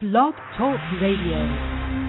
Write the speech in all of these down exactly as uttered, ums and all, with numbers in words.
Blog Talk Radio.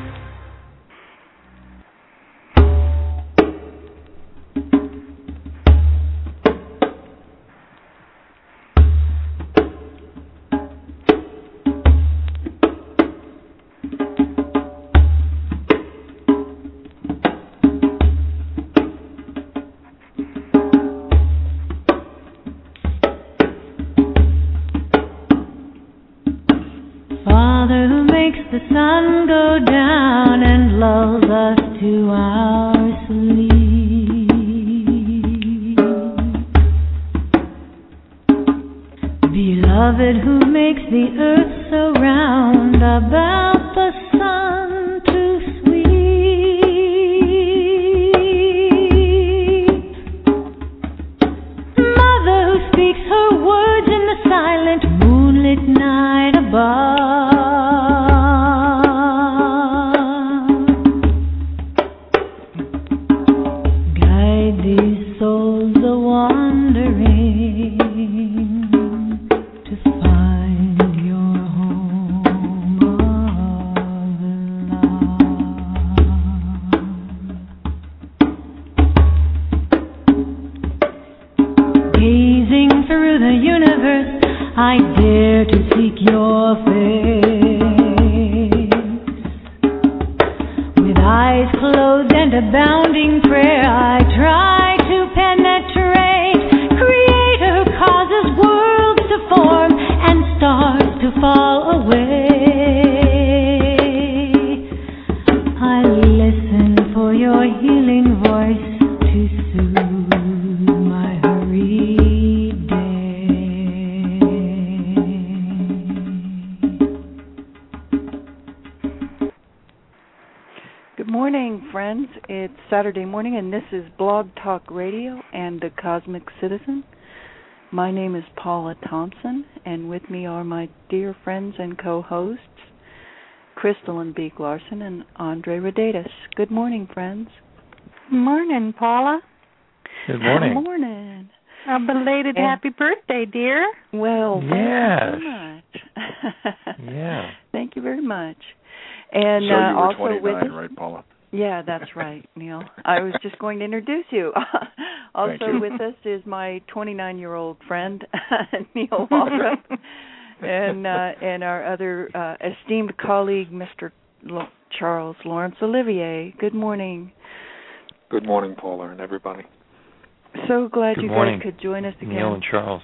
Saturday morning, and this is Blog Talk Radio and the Cosmic Citizen. My name is Paula Thompson, and with me are my dear friends and co-hosts, Crystalline Beek Larson and Andre Rodatis. Good morning, friends. Morning, Paula. Good morning. Good morning. A belated and happy birthday, dear. Well, thank yes. you very much. Yeah. Thank you very much. And so uh, you were also twenty-nine, with us, right, Paula? Yeah, that's right, Neil. I was just going to introduce you. Also you. with us is my twenty-nine-year-old friend, Neil Waltrip, and uh, and our other uh, esteemed colleague, Mister L- Charles Lawrence Olivier. Good morning. Good morning, Paula, and everybody. So glad Good you morning, guys could join us again. Neil and Charles.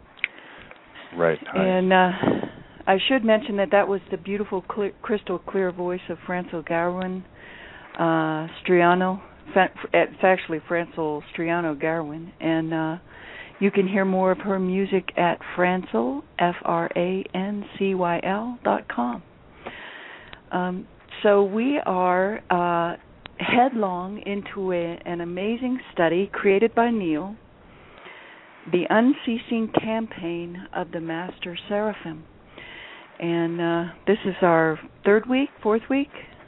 Right. Hi. And uh, I should mention that that was the beautiful, clear, crystal clear voice of Francil Garwin. Uh, Striano, it's actually Francil Striano Garwin, and uh, you can hear more of her music at Francil, F R A N C Y L dot com. Um, so we are uh, headlong into a, an amazing study created by Neil, the unceasing campaign of the Master Seraphim. And uh, this is our third week, fourth week?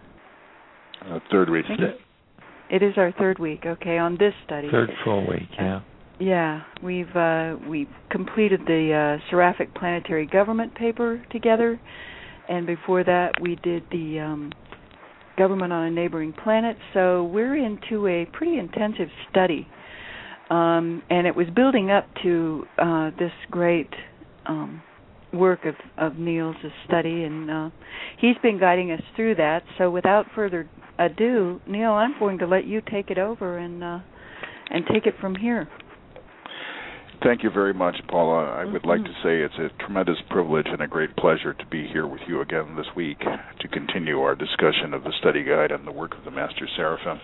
Uh, third week. It is our third week, okay, on this study. Third full week, yeah. Uh, yeah, we've uh, we've completed the uh, Seraphic Planetary Government paper together, and before that we did the um, Government on a Neighboring Planet. So we're into a pretty intensive study, um, and it was building up to uh, this great um, work of, of Neil's study, and uh, he's been guiding us through that. So without further ado, Neil, I'm going to let you take it over and uh, and take it from here. Thank you very much, Paula. I would mm-hmm. like to say it's a tremendous privilege and a great pleasure to be here with you again this week to continue our discussion of the study guide and the work of the Master Seraphim.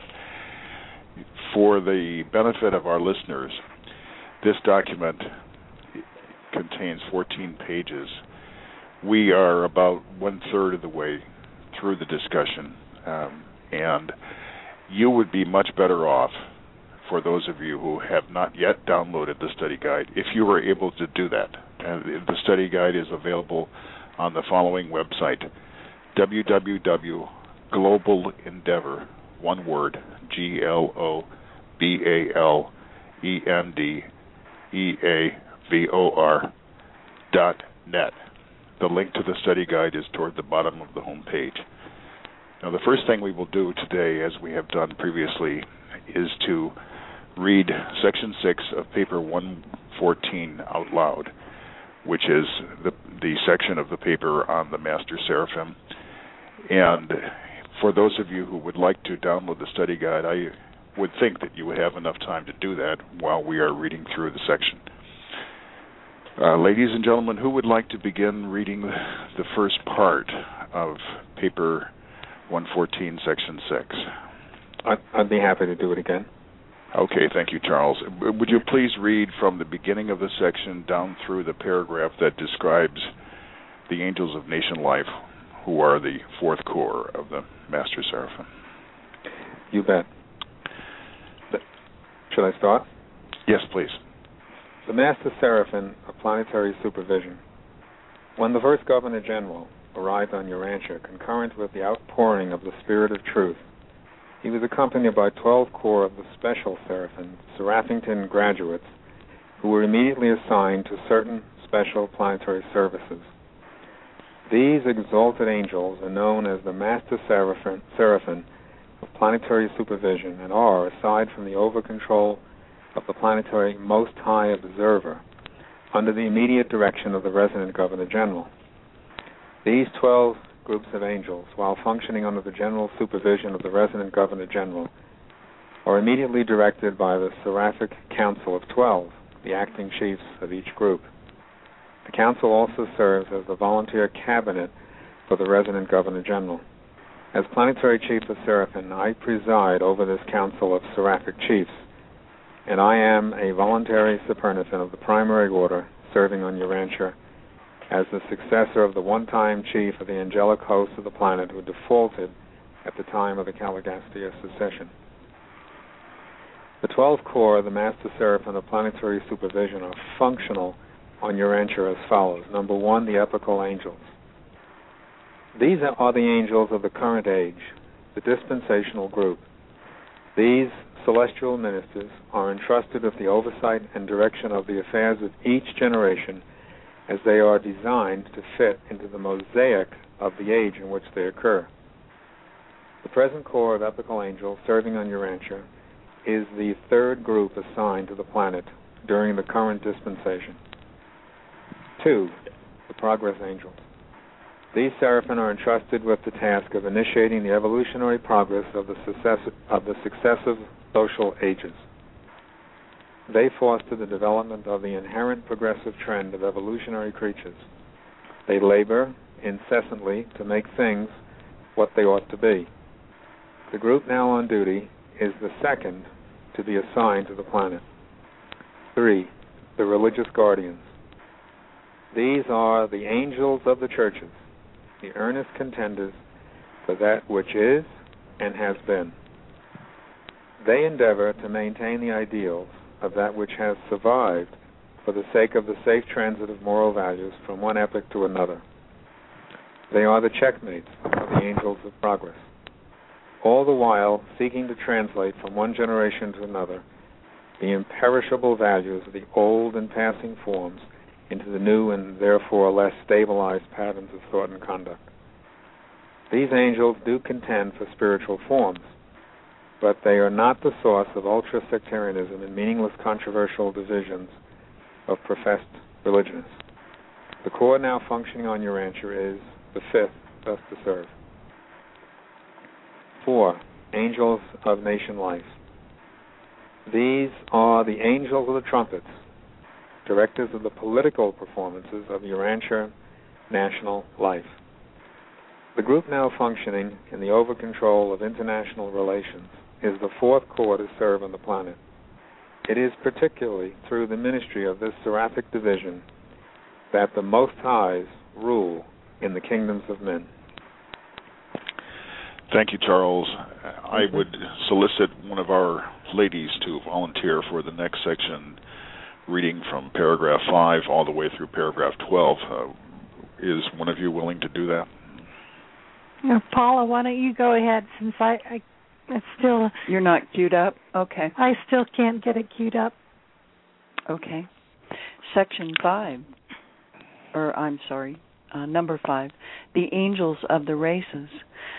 For the benefit of our listeners, this document contains fourteen pages. We are about one-third of the way through the discussion. Um, And you would be much better off, for those of you who have not yet downloaded the study guide, if you were able to do that. And the study guide is available on the following website, w w w dot global endeavor, one word, G L O B A L E N D E A V O R dot net. the link to the study guide is toward the bottom of the home page. Now, the first thing we will do today, as we have done previously, is to read Section six of Paper one fourteen out loud, which is the, the section of the paper on the Master Seraphim. And for those of you who would like to download the study guide, I would think that you would have enough time to do that while we are reading through the section. Uh, ladies and gentlemen, who would like to begin reading the, the first part of Paper one fourteen, Section six? I'd, I'd be happy to do it again. Okay, thank you, Charles. Would you please read from the beginning of the section down through the paragraph that describes the angels of nation life, who are the fourth corps of the Master Seraphim? You bet. Should I start? Yes, please. The Master Seraphim of Planetary Supervision. When the first Governor General arrived on Urantia, concurrent with the outpouring of the Spirit of Truth, he was accompanied by twelve corps of the Special Seraphim, Seraphington graduates, who were immediately assigned to certain special planetary services. These exalted angels are known as the Master Seraphim, Seraphim of Planetary Supervision and are, aside from the over-control of the planetary Most High Observer, under the immediate direction of the resident Governor General. These twelve groups of angels, while functioning under the general supervision of the resident Governor General, are immediately directed by the Seraphic Council of Twelve, the acting chiefs of each group. The council also serves as the volunteer cabinet for the resident Governor General. As Planetary Chief of Seraphim, I preside over this council of Seraphic chiefs, and I am a voluntary Supernathan of the primary order serving on Urantia as the successor of the one-time chief of the angelic host of the planet who defaulted at the time of the Caligastia secession. The twelve corps of the Master Seraphim of Planetary Supervision are functional on Urantia as follows. Number one, the epical angels. These are the angels of the current age, the dispensational group. These celestial ministers are entrusted with the oversight and direction of the affairs of each generation as they are designed to fit into the mosaic of the age in which they occur. The present corps of epical angels serving on Urantia is the third group assigned to the planet during the current dispensation. Two, the progress angels. These seraphim are entrusted with the task of initiating the evolutionary progress of the, successive, of the successive social ages. They foster the development of the inherent progressive trend of evolutionary creatures. They labor incessantly to make things what they ought to be. The group now on duty is the second to be assigned to the planet. Three, the religious guardians. These are the angels of the churches, the earnest contenders for that which is and has been. They endeavor to maintain the ideals of that which has survived for the sake of the safe transit of moral values from one epoch to another. They are the checkmates of the angels of progress, all the while seeking to translate from one generation to another the imperishable values of the old and passing forms into the new and therefore less stabilized patterns of thought and conduct. These angels do contend for spiritual forms, but they are not the source of ultra-sectarianism and meaningless controversial divisions of professed religionists. The corps now functioning on Urantia is the fifth thus to serve. Four, angels of nation life. These are the angels of the trumpets, directors of the political performances of Urantia national life. The group now functioning in the over-control of international relations is the fourth corps to serve on the planet. It is particularly through the ministry of this seraphic division that the Most Highs rule in the kingdoms of men. Thank you, Charles. I would solicit one of our ladies to volunteer for the next section, reading from paragraph five all the way through paragraph twelve. Uh, is one of you willing to do that? Now, Paula, why don't you go ahead, since I, I it's still... You're not queued up? Okay. I still can't get it queued up. Okay. Section five. Or, I'm sorry, uh, number five, the angels of the races.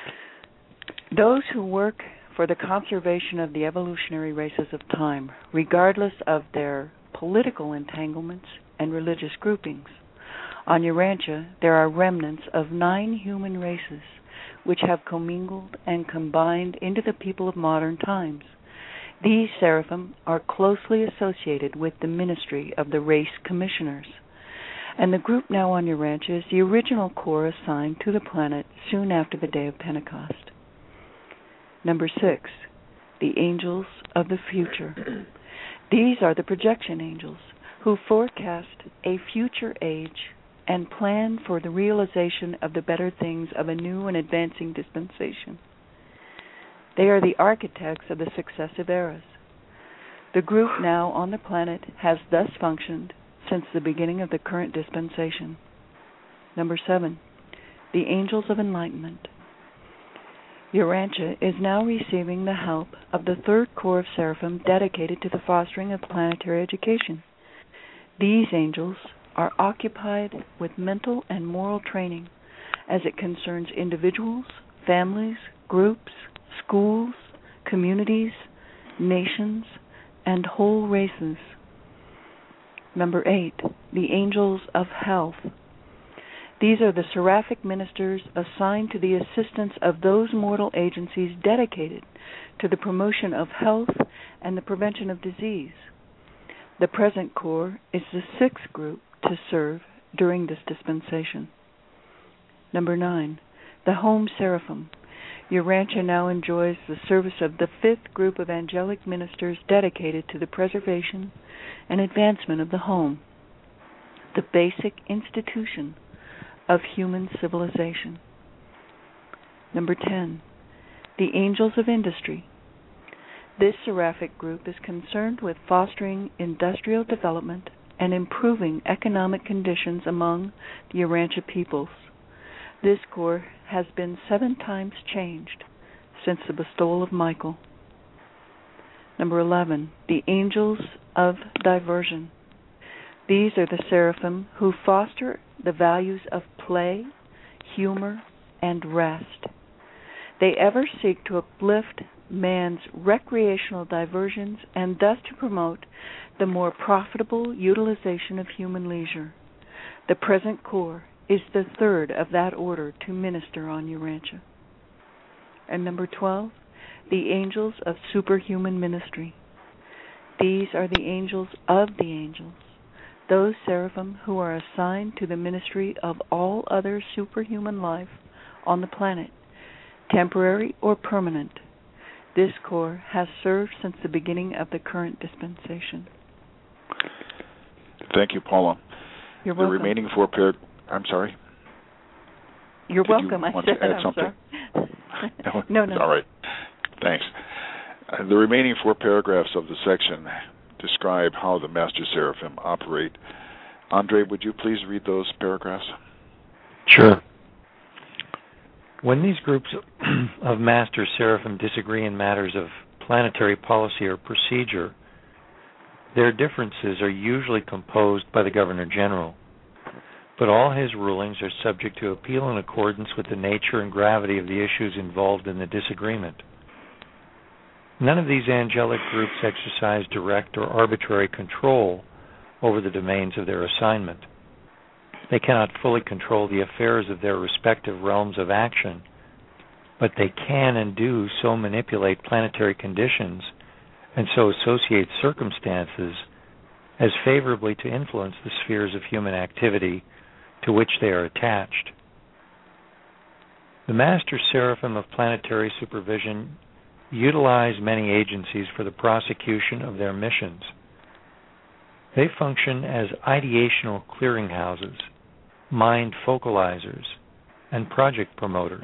Those who work for the conservation of the evolutionary races of time, regardless of their political entanglements and religious groupings. On Urantia, there are remnants of nine human races which have commingled and combined into the people of modern times. These seraphim are closely associated with the ministry of the race commissioners, and the group now on Urantia is the original core assigned to the planet soon after the day of Pentecost. Number six, the angels of the future. These are the projection angels who forecast a future age and plan for the realization of the better things of a new and advancing dispensation. They are the architects of the successive eras. The group now on the planet has thus functioned since the beginning of the current dispensation. Number seven, the angels of enlightenment. Urantia is now receiving the help of the third corps of seraphim dedicated to the fostering of planetary education. These angels are occupied with mental and moral training as it concerns individuals, families, groups, schools, communities, nations, and whole races. Number eight, the angels of health. These are the seraphic ministers assigned to the assistance of those mortal agencies dedicated to the promotion of health and the prevention of disease. The present corps is the sixth group to serve during this dispensation. Number nine, the home seraphim. Urantia now enjoys the service of the fifth group of angelic ministers dedicated to the preservation and advancement of the home, the basic institution of human civilization. Number ten, the angels of industry. This seraphic group is concerned with fostering industrial development and improving economic conditions among the Urantia peoples. This corps has been seven times changed since the bestowal of Michael. Number eleven, the angels of diversion. These are the seraphim who foster the values of play, humor, and rest. They ever seek to uplift man's recreational diversions and thus to promote the more profitable utilization of human leisure. The present corps is the third of that order to minister on Urantia. And number twelve, the angels of superhuman ministry. These are the angels of the angels, those seraphim who are assigned to the ministry of all other superhuman life on the planet, temporary or permanent. This corps has served since the beginning of the current dispensation. Thank you, Paula. You're the welcome. remaining four par- I'm sorry? You're Did welcome. You I want said to add I'm something? sorry. no, no. All right. Thanks. Uh, the remaining four paragraphs of the section describe how the Master Seraphim operate. Andre, would you please read those paragraphs? Sure. When these groups of Master Seraphim disagree in matters of planetary policy or procedure, their differences are usually composed by the Governor General, but all his rulings are subject to appeal in accordance with the nature and gravity of the issues involved in the disagreement. None of these angelic groups exercise direct or arbitrary control over the domains of their assignment. They cannot fully control the affairs of their respective realms of action, but they can and do so manipulate planetary conditions and so associate circumstances as favorably to influence the spheres of human activity to which they are attached. The Master Seraphim of planetary supervision utilize many agencies for the prosecution of their missions. They function as ideational clearinghouses, mind focalizers, and project promoters.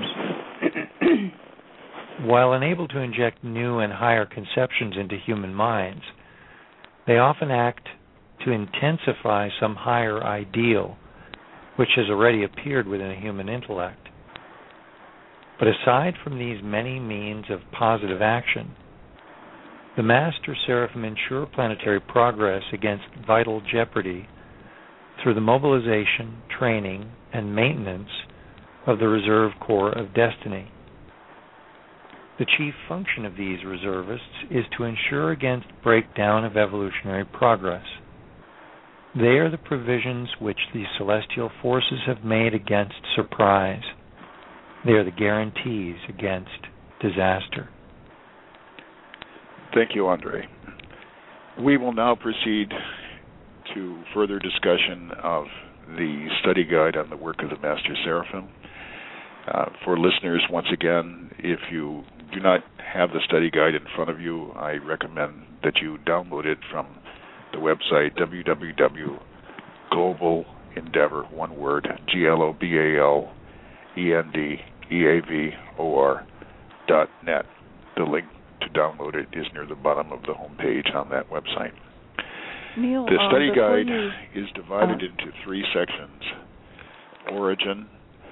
While unable to inject new and higher conceptions into human minds, they often act to intensify some higher ideal which has already appeared within a human intellect. But aside from these many means of positive action, the Master Seraphim ensure planetary progress against vital jeopardy through the mobilization, training, and maintenance of the Reserve Corps of Destiny. The chief function of these reservists is to ensure against breakdown of evolutionary progress. They are the provisions which the celestial forces have made against surprise. They are the guarantees against disaster. Thank you, Andre. We will now proceed to further discussion of the study guide on the work of the Master Seraphim. Uh, for listeners, once again, if you do not have the study guide in front of you, I recommend that you download it from the website w w w dot global endeavor, one word, G L O B A L E N D E A V O R dot net. The link to download it is near the bottom of the home page on that website. Neil, the study um, guide you... is divided uh, into three sections: origin,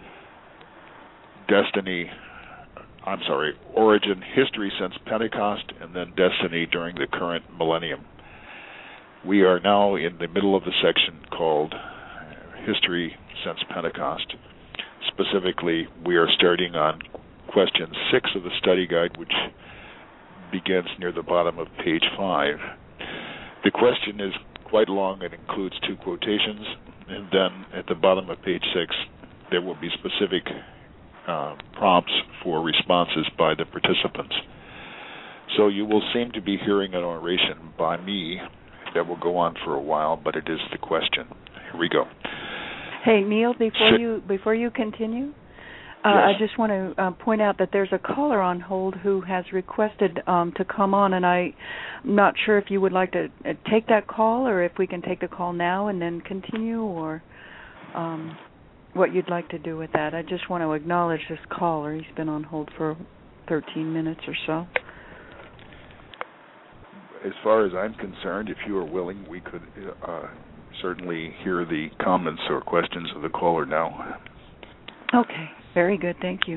destiny, I'm sorry, origin, history since Pentecost, and then destiny during the current millennium. We are now in the middle of the section called history since Pentecost. Specifically, we are starting on question six of the study guide, which begins near the bottom of page five. The question is quite long. It includes two quotations, and then at the bottom of page six, there will be specific uh, prompts for responses by the participants. So you will seem to be hearing an oration by me that will go on for a while, but it is the question. Here we go. Hey, Neil, before you before you continue, uh, yes. I just want to uh, point out that there's a caller on hold who has requested um, to come on, and I'm not sure if you would like to uh, take that call, or if we can take the call now and then continue, or um, what you'd like to do with that. I just want to acknowledge this caller. He's been on hold for thirteen minutes or so. As far as I'm concerned, if you are willing, we could uh, certainly hear the comments or questions of the caller now. Okay, very good. Thank you.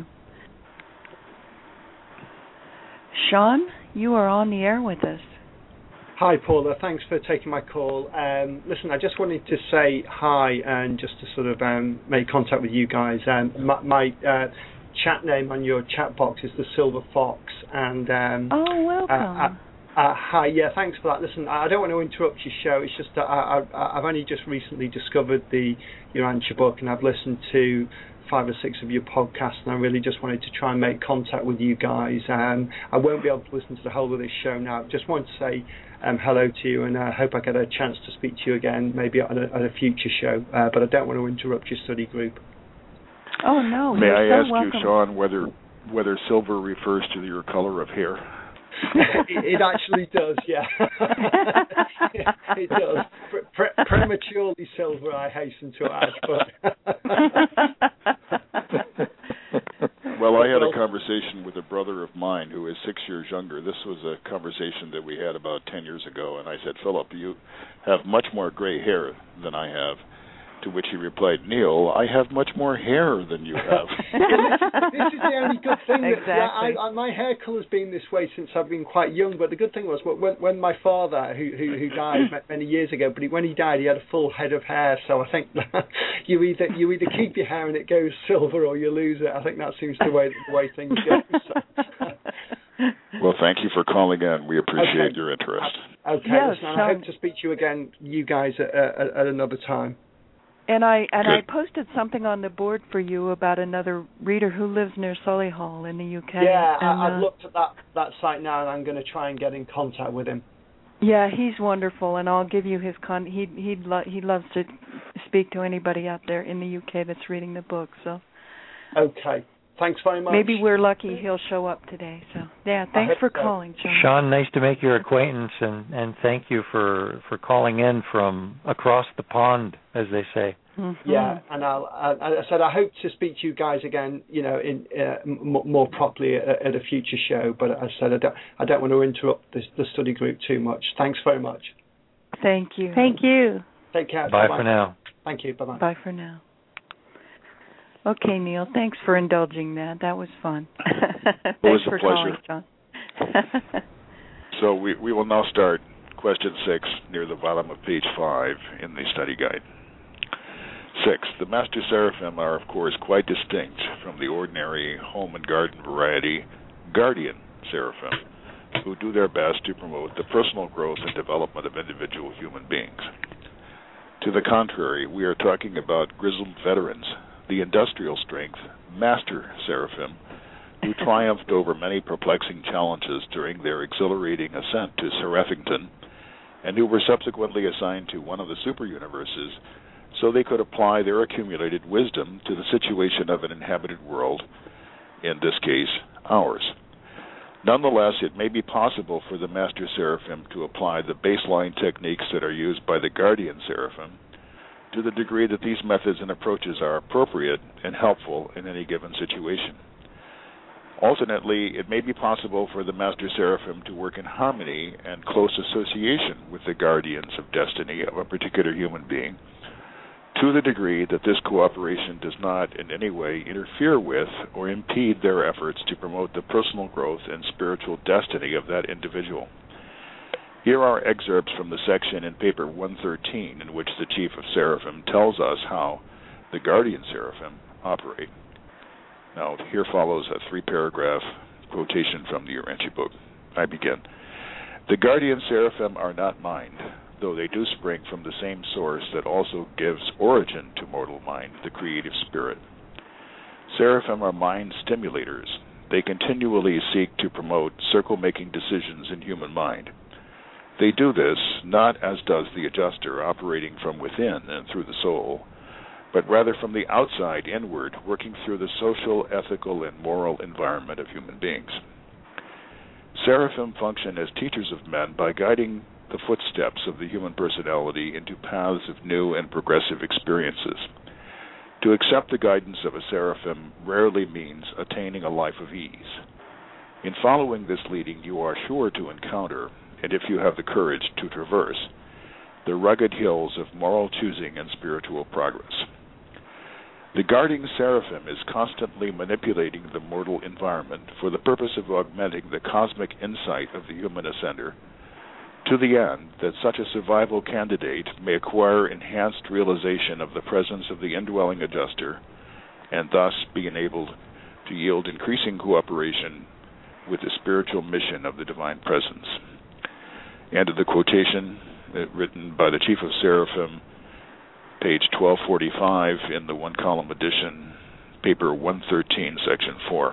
Sean, you are on the air with us. Hi, Paula. Thanks for taking my call. Um, listen, I just wanted to say hi and just to sort of um, make contact with you guys. Um, my my uh, chat name on your chat box is the Silver Fox, and um, oh, welcome. Uh, uh, Uh, hi, yeah, thanks for that. Listen, I don't want to interrupt your show. It's just that I, I, I've only just recently discovered the Urantia book, and I've listened to five or six of your podcasts, and I really just wanted to try and make contact with you guys. Um, I won't be able to listen to the whole of this show now. Just wanted to say um, hello to you, and I uh, hope I get a chance to speak to you again, maybe on a, on a future show. Uh, but I don't want to interrupt your study group. Oh no! May I so ask welcome. you, Sean, whether whether silver refers to your color of hair? it, it actually does, yeah. It does. Pre- pre- prematurely silver, I hasten to add. But well, I had a conversation with a brother of mine who is six years younger. This was a conversation that we had about ten years ago, and I said, Philip, you have much more gray hair than I have. To which he replied, Neil, I have much more hair than you have. This is the only good thing. That, exactly. yeah, I, I, my hair colour's been this way since I've been quite young, but the good thing was when, when my father, who, who, who died many years ago, but he, when he died, he had a full head of hair, so I think you either you either keep your hair and it goes silver or you lose it. I think that seems the way, the way things go. So. Well, thank you for calling in. We appreciate okay. your interest. Okay, yes, listen, I hope to speak to you again, you guys, at, at, at another time. And I and Good. I posted something on the board for you about another reader who lives near Solihull in the U K. Yeah, and, I, I've uh, looked at that, that site now, and I'm going to try and get in contact with him. Yeah, he's wonderful, and I'll give you his con. He he lo- he loves to speak to anybody out there in the U K that's reading the book. So. Okay. Thanks very much. Maybe we're lucky he'll show up today. So yeah, thanks for so. calling, Sean. Sean, nice to make your acquaintance, and, and thank you for, for calling in from across the pond, as they say. Mm-hmm. Yeah, and I'll, I, I said I hope to speak to you guys again, you know, in uh, m- more properly at, at a future show. But as I said, I don't, I don't want to interrupt this, the study group too much. Thanks very much. Thank you. Thank you. Take care. Bye Bye-bye. for now. Thank you. Bye-bye. Bye for now. Okay, Neil, thanks for indulging that. That was fun. Thanks Always a for pleasure. calling, John. So we, we will now start question six near the bottom of page five in the study guide. Six, the Master Seraphim are, of course, quite distinct from the ordinary home and garden variety Guardian Seraphim, who do their best to promote the personal growth and development of individual human beings. To the contrary, we are talking about grizzled veterans, the industrial strength Master Seraphim, who triumphed over many perplexing challenges during their exhilarating ascent to Seraphington, and who were subsequently assigned to one of the super-universes so they could apply their accumulated wisdom to the situation of an inhabited world, in this case, ours. Nonetheless, it may be possible for the Master Seraphim to apply the baseline techniques that are used by the Guardian Seraphim to the degree that these methods and approaches are appropriate and helpful in any given situation. Alternately, it may be possible for the Master Seraphim to work in harmony and close association with the guardians of destiny of a particular human being, to the degree that this cooperation does not in any way interfere with or impede their efforts to promote the personal growth and spiritual destiny of that individual. Here are excerpts from the section in paper one thirteen in which the Chief of Seraphim tells us how the Guardian Seraphim operate. Now, here follows a three-paragraph quotation from the Urantia book. I begin. The Guardian Seraphim are not mind, though they do spring from the same source that also gives origin to mortal mind, the creative spirit. Seraphim are mind stimulators. They continually seek to promote circle-making decisions in human mind. They do this not as does the adjuster, operating from within and through the soul, but rather from the outside inward, working through the social, ethical, and moral environment of human beings. Seraphim function as teachers of men by guiding the footsteps of the human personality into paths of new and progressive experiences. To accept the guidance of a seraphim rarely means attaining a life of ease. In following this leading, you are sure to encounter, and if you have the courage to traverse, the rugged hills of moral choosing and spiritual progress. The guarding seraphim is constantly manipulating the mortal environment for the purpose of augmenting the cosmic insight of the human ascender, to the end that such a survival candidate may acquire enhanced realization of the presence of the indwelling adjuster, and thus be enabled to yield increasing cooperation with the spiritual mission of the divine presence. End of the quotation, uh, written by the Chief of Seraphim, page twelve forty-five in the one-column edition, paper one thirteen, section four.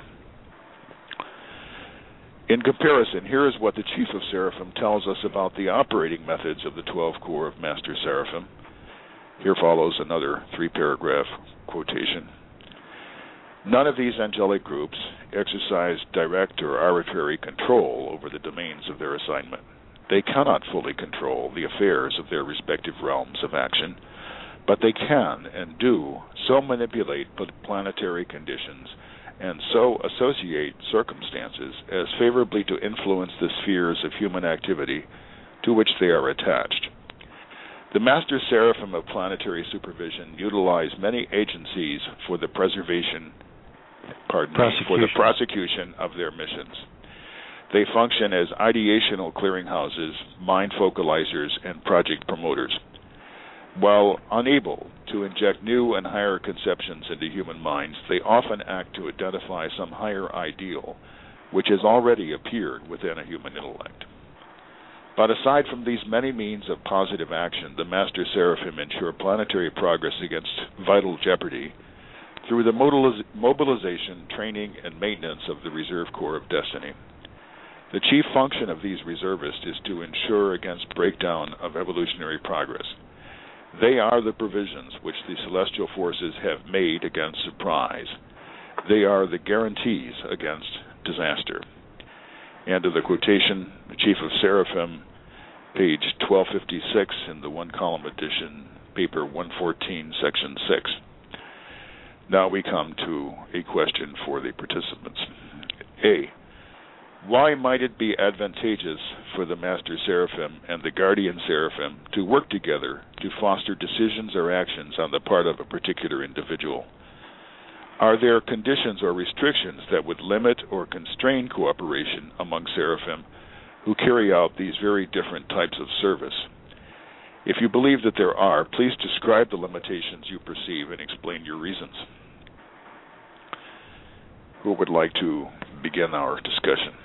In comparison, here is what the Chief of Seraphim tells us about the operating methods of the twelve corps of Master Seraphim. Here follows another three-paragraph quotation. None of these angelic groups exercise direct or arbitrary control over the domains of their assignment. They cannot fully control the affairs of their respective realms of action, but they can and do so manipulate planetary conditions and so associate circumstances as favorably to influence the spheres of human activity to which they are attached. The Master Seraphim of planetary supervision utilize many agencies for the preservation, pardon me, for the prosecution of their missions. They function as ideational clearinghouses, mind focalizers, and project promoters. While unable to inject new and higher conceptions into human minds, they often act to identify some higher ideal which has already appeared within a human intellect. But aside from these many means of positive action, the Master Seraphim ensure planetary progress against vital jeopardy through the mobilization, training, and maintenance of the Reserve Corps of Destiny. The chief function of these reservists is to ensure against breakdown of evolutionary progress. They are the provisions which the celestial forces have made against surprise. They are the guarantees against disaster. End of the quotation, the Chief of Seraphim, page twelve fifty-six in the one-column edition, paper one fourteen, section six. Now we come to a question for the participants. A. Why might it be advantageous for the Master Seraphim and the Guardian Seraphim to work together to foster decisions or actions on the part of a particular individual? Are there conditions or restrictions that would limit or constrain cooperation among Seraphim who carry out these very different types of service? If you believe that there are, please describe the limitations you perceive and explain your reasons. Who would like to begin our discussion?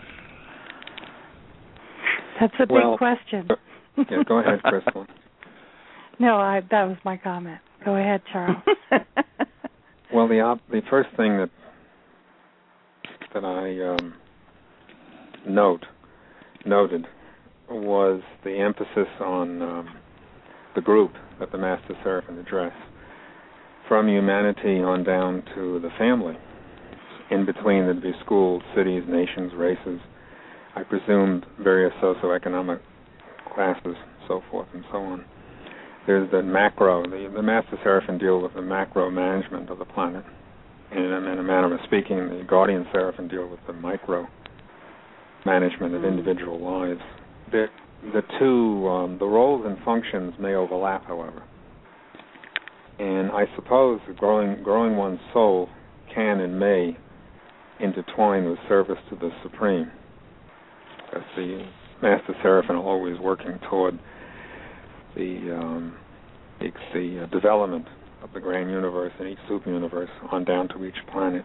That's a big well, question. Yeah, go ahead, Crystal. No, I, that was my comment. Go ahead, Charles. Well, the op- the first thing that that I um, note noted was the emphasis on um, the group that the Master Seraphim addressed, from humanity on down to the family. In between, there'd be schools, cities, nations, races, I presumed various socioeconomic classes, so forth and so on. There's the macro. The, the Master Seraphim deal with the macro management of the planet. And in a manner of speaking, the Guardian Seraphim deal with the micro management of individual lives. The, the two, um, the roles and functions may overlap, however. And I suppose growing, growing one's soul can and may intertwine with service to the Supreme. Because the Master Seraphim are always working toward the, um, the, the uh, development of the grand universe and each super-universe on down to each planet.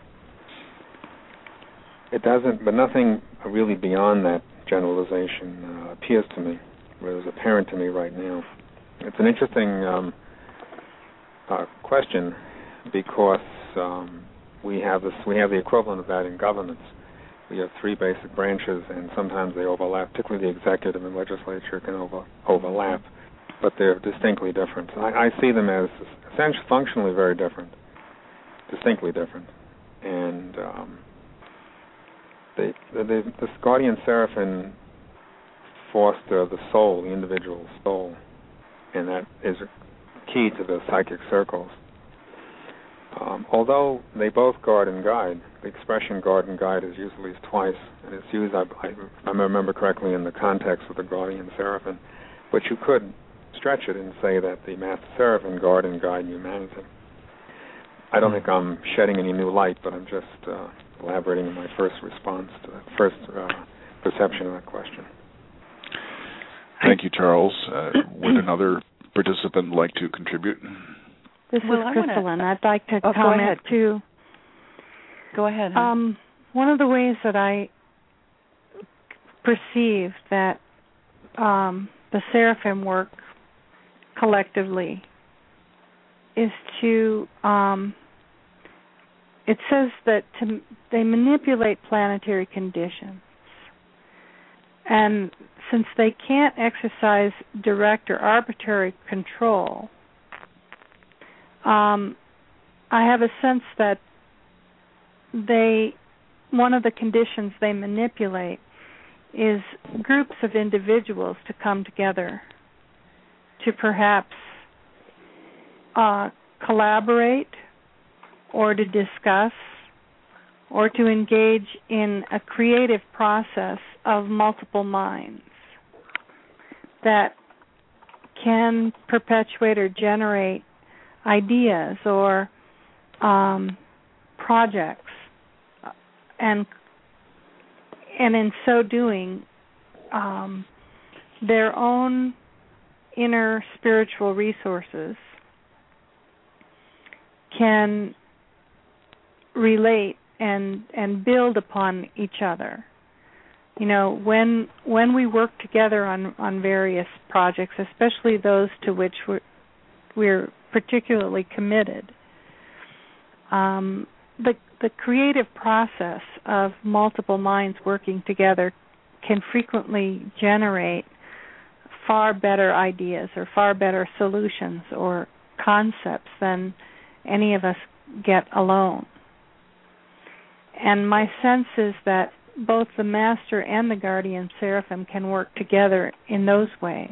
It doesn't, but nothing really beyond that generalization uh, appears to me, or is apparent to me right now. It's an interesting um, uh, question because um, we have this, we have the equivalent of that in governments. We have three basic branches, and sometimes they overlap. Particularly the executive and legislature can over, overlap, but they're distinctly different. I, I see them as essentially functionally very different, distinctly different, and um, they, they, the Guardian Seraphim foster the soul, the individual soul, and that is key to the psychic circles. Um, although they both guard and guide, the expression guard and guide is used at least twice, and it's used, I, I, I remember correctly, in the context of the Guardian Seraphim, but you could stretch it and say that the Master Seraphim guard and guide humanity. I don't think I'm shedding any new light, but I'm just uh, elaborating on my first response to that first uh, perception of that question. Thank you, Charles. Uh, would another participant like to contribute? This well, is I Crystal, wanna, and I'd like to oh, comment go too. Go ahead. Huh? Um, one of the ways that I perceive that um, the Seraphim work collectively is to, um, it says that to, they manipulate planetary conditions. And since they can't exercise direct or arbitrary control, um, I have a sense that they, one of the conditions they manipulate is groups of individuals to come together to perhaps uh, collaborate or to discuss or to engage in a creative process of multiple minds that can perpetuate or generate ideas or um, projects, and and in so doing, um, their own inner spiritual resources can relate and and build upon each other. You know, when when we work together on, on various projects, especially those to which we're, we're particularly committed, um, the the creative process of multiple minds working together can frequently generate far better ideas or far better solutions or concepts than any of us get alone. And my sense is that both the Master and the Guardian Seraphim can work together in those ways.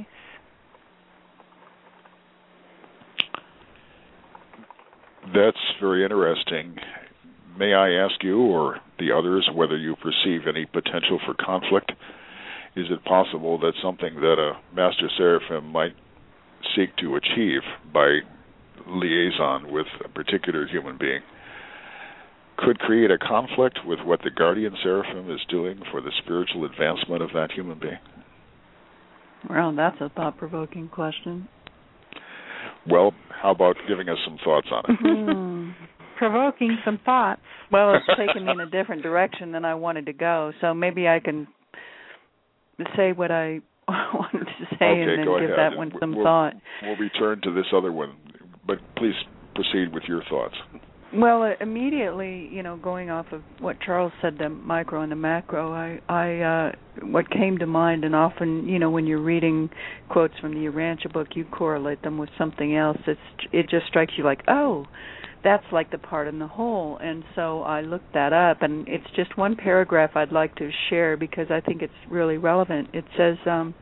That's very interesting. May I ask you or the others whether you perceive any potential for conflict? Is it possible that something that a Master Seraphim might seek to achieve by liaison with a particular human being could create a conflict with what the Guardian Seraphim is doing for the spiritual advancement of that human being? Well, that's a thought-provoking question. Well, how about giving us some thoughts on it? Mm. Provoking some thoughts. Well, it's taken me in a different direction than I wanted to go, so maybe I can say what I wanted to say okay, and then go give ahead. that one we'll, some we'll, thought. We'll return to this other one, but please proceed with your thoughts. Well, uh, immediately, you know, going off of what Charles said, the micro and the macro, I, I, uh, what came to mind, and often, you know, when you're reading quotes from the Urantia book, you correlate them with something else. It's, it just strikes you like, oh, that's like the part in the whole. And so I looked that up, and it's just one paragraph I'd like to share because I think it's really relevant. It says, um,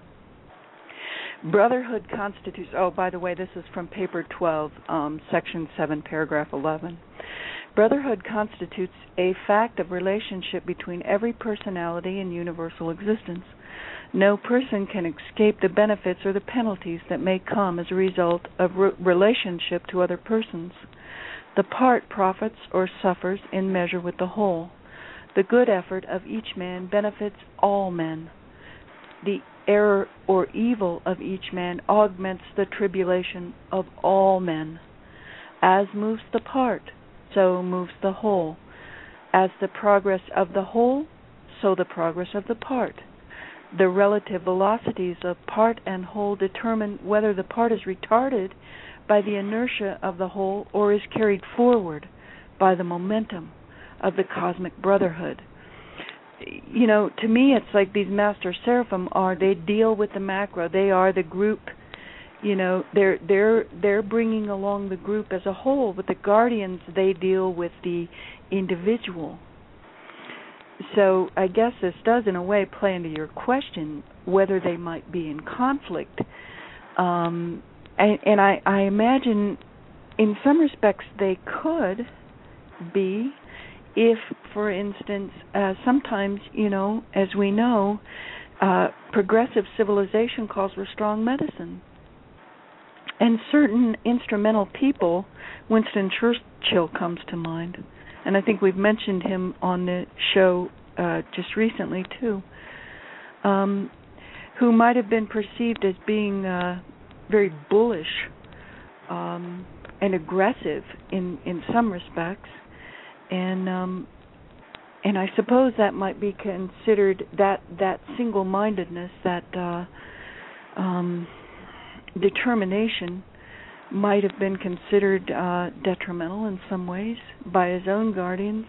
brotherhood constitutes, oh, by the way, this is from paper twelve, um, section seven, paragraph eleven. Brotherhood constitutes a fact of relationship between every personality in universal existence. No person can escape the benefits or the penalties that may come as a result of re- relationship to other persons. The part profits or suffers in measure with the whole. The good effort of each man benefits all men. The error or evil of each man augments the tribulation of all men. As moves the part, so moves the whole. As the progress of the whole, so the progress of the part. The relative velocities of part and whole determine whether the part is retarded by the inertia of the whole or is carried forward by the momentum of the cosmic brotherhood. You know, to me it's like these Master Seraphim are, they deal with the macro. They are the group, you know, they're they're they're bringing along the group as a whole. But the guardians, they deal with the individual. So I guess this does in a way play into your question whether they might be in conflict. Um, and and I, I imagine in some respects they could be, if, for instance, uh, sometimes, you know, as we know, uh, progressive civilization calls for strong medicine. And certain instrumental people, Winston Churchill comes to mind, and I think we've mentioned him on the show uh, just recently too, um, who might have been perceived as being uh, very bullish um, and aggressive in, in some respects. And um, and I suppose that might be considered, that that single-mindedness, that uh, um, determination might have been considered uh, detrimental in some ways by his own guardians,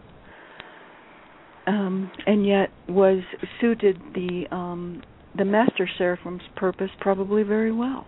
um, and yet was suited the um, the Master Seraphim's purpose probably very well.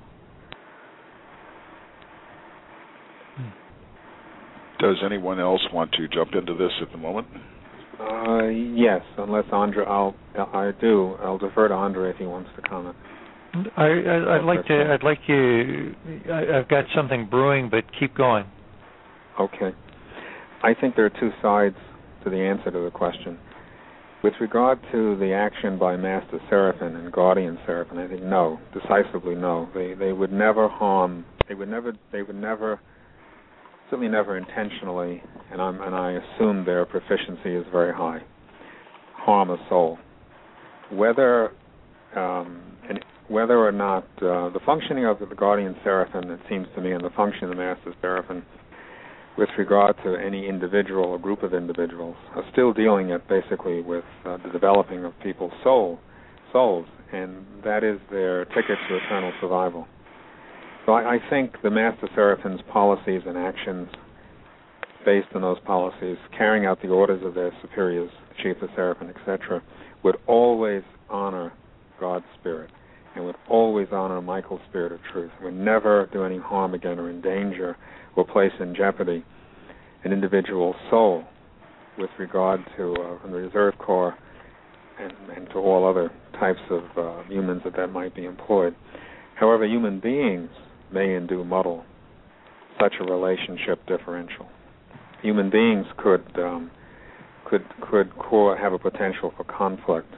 Does anyone else want to jump into this at the moment? Uh, yes, unless Andre, I'll, I do. I'll defer to Andre if he wants to comment. I, I, I'd like to. I'd like you. I, I've got something brewing, but keep going. Okay. I think there are two sides to the answer to the question. With regard to the action by Master Seraphim and Guardian Seraphim, I think no, decisively no. They they would never harm. They would never. They would never. Certainly never intentionally, and, I'm, and I assume their proficiency is very high, harm a soul. Whether um, and whether or not uh, the functioning of the Guardian Seraphim, it seems to me, and the function of the Master Seraphim with regard to any individual or group of individuals are still dealing it basically with uh, the developing of people's soul, souls, and that is their ticket to eternal survival. So I, I think the Master Seraphim's policies and actions based on those policies, carrying out the orders of their superiors, the Chief of Seraphim, et cetera, would always honor God's Spirit and would always honor Michael's Spirit of Truth, would never do any harm again or endanger or place in jeopardy an individual's soul with regard to uh, the Reserve Corps and, and to all other types of uh, humans that that might be employed. However, human beings may and do muddle such a relationship differential. Human beings could um, could could core, have a potential for conflict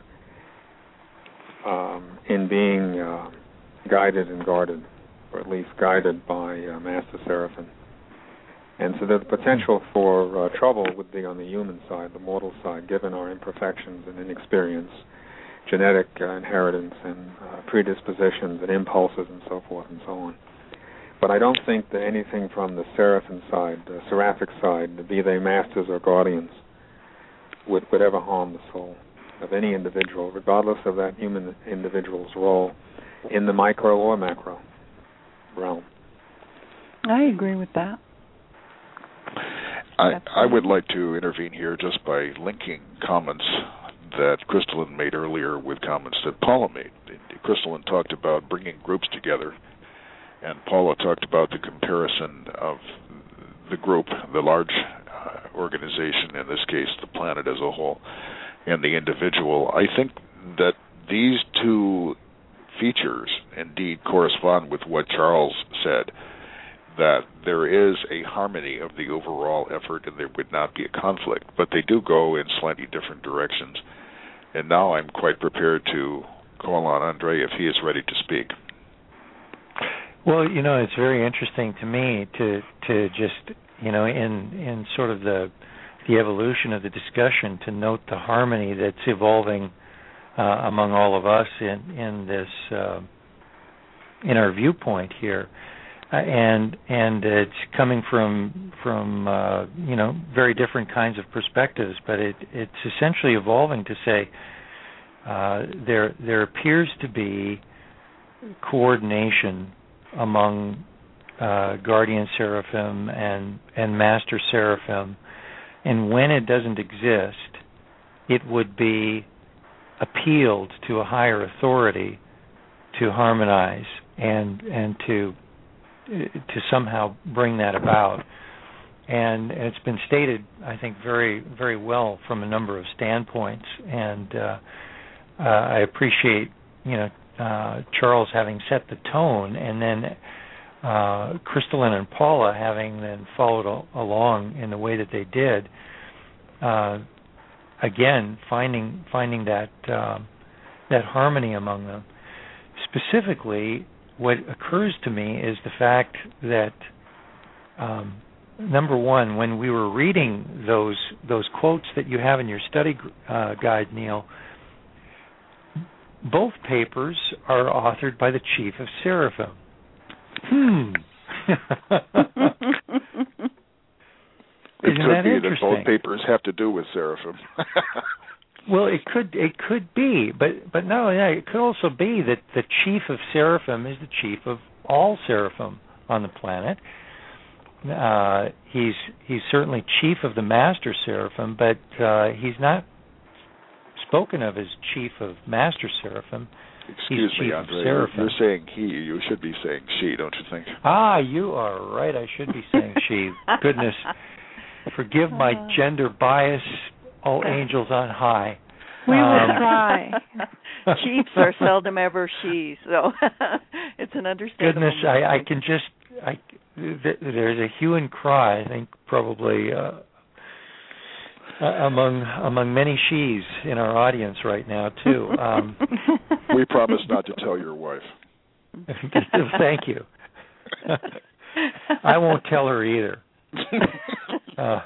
um, in being uh, guided and guarded, or at least guided by uh, Master Seraphim. And so the potential for uh, trouble would be on the human side, the mortal side, given our imperfections and inexperience, genetic uh, inheritance and uh, predispositions and impulses and so forth and so on. But I don't think that anything from the seraphim side, the seraphic side, be they masters or guardians, would, would ever harm the soul of any individual, regardless of that human individual's role in the micro or macro realm. I agree with that. I, I would like to intervene here just by linking comments that Crystalline made earlier with comments that Paula made. Crystalline talked about bringing groups together, and Paula talked about the comparison of the group, the large uh, organization, in this case the planet as a whole, and the individual. I think that these two features indeed correspond with what Charles said, that there is a harmony of the overall effort and there would not be a conflict, but they do go in slightly different directions. And now I'm quite prepared to call on Andre if he is ready to speak. Well, you know, it's very interesting to me to to just, you know, in in sort of the the evolution of the discussion, to note the harmony that's evolving uh, among all of us in in this uh, in our viewpoint here. Uh, and and it's coming from from uh, you know, very different kinds of perspectives, but it it's essentially evolving to say uh, there there appears to be coordination among uh, guardian seraphim and and master seraphim, and when it doesn't exist, it would be appealed to a higher authority to harmonize and and to to somehow bring that about. And it's been stated, I think, very, very well from a number of standpoints. And uh, uh, I appreciate, you know, uh, Charles having set the tone, and then uh, Crystalline and Paula having then followed al- along in the way that they did. Uh, again, finding finding that uh, that harmony among them. Specifically, what occurs to me is the fact that, um, number one, when we were reading those those quotes that you have in your study uh, guide, Neil, both papers are authored by the Chief of Seraphim. Hmm. It Isn't could that be interesting? that both papers have to do with seraphim. Well, it could it could be, but but no, yeah, it could also be that the chief of seraphim is the chief of all seraphim on the planet. Uh, he's he's certainly chief of the master seraphim, but uh, he's not spoken of as chief of master seraphim. Excuse he's me, chief Andre. of You're, seraphim. you're saying he. You should be saying she, don't you think? Ah, you are right. I should be saying she. Goodness, forgive my gender bias. All angels on high. We will um, try. Chiefs are seldom ever she, so it's an understandable. Goodness, I, I can just, I, th- there's a hue and cry, I think, probably uh, uh, among among many she's in our audience right now, too. Um, we promise not to tell your wife. Thank you. I won't tell her either. Uh,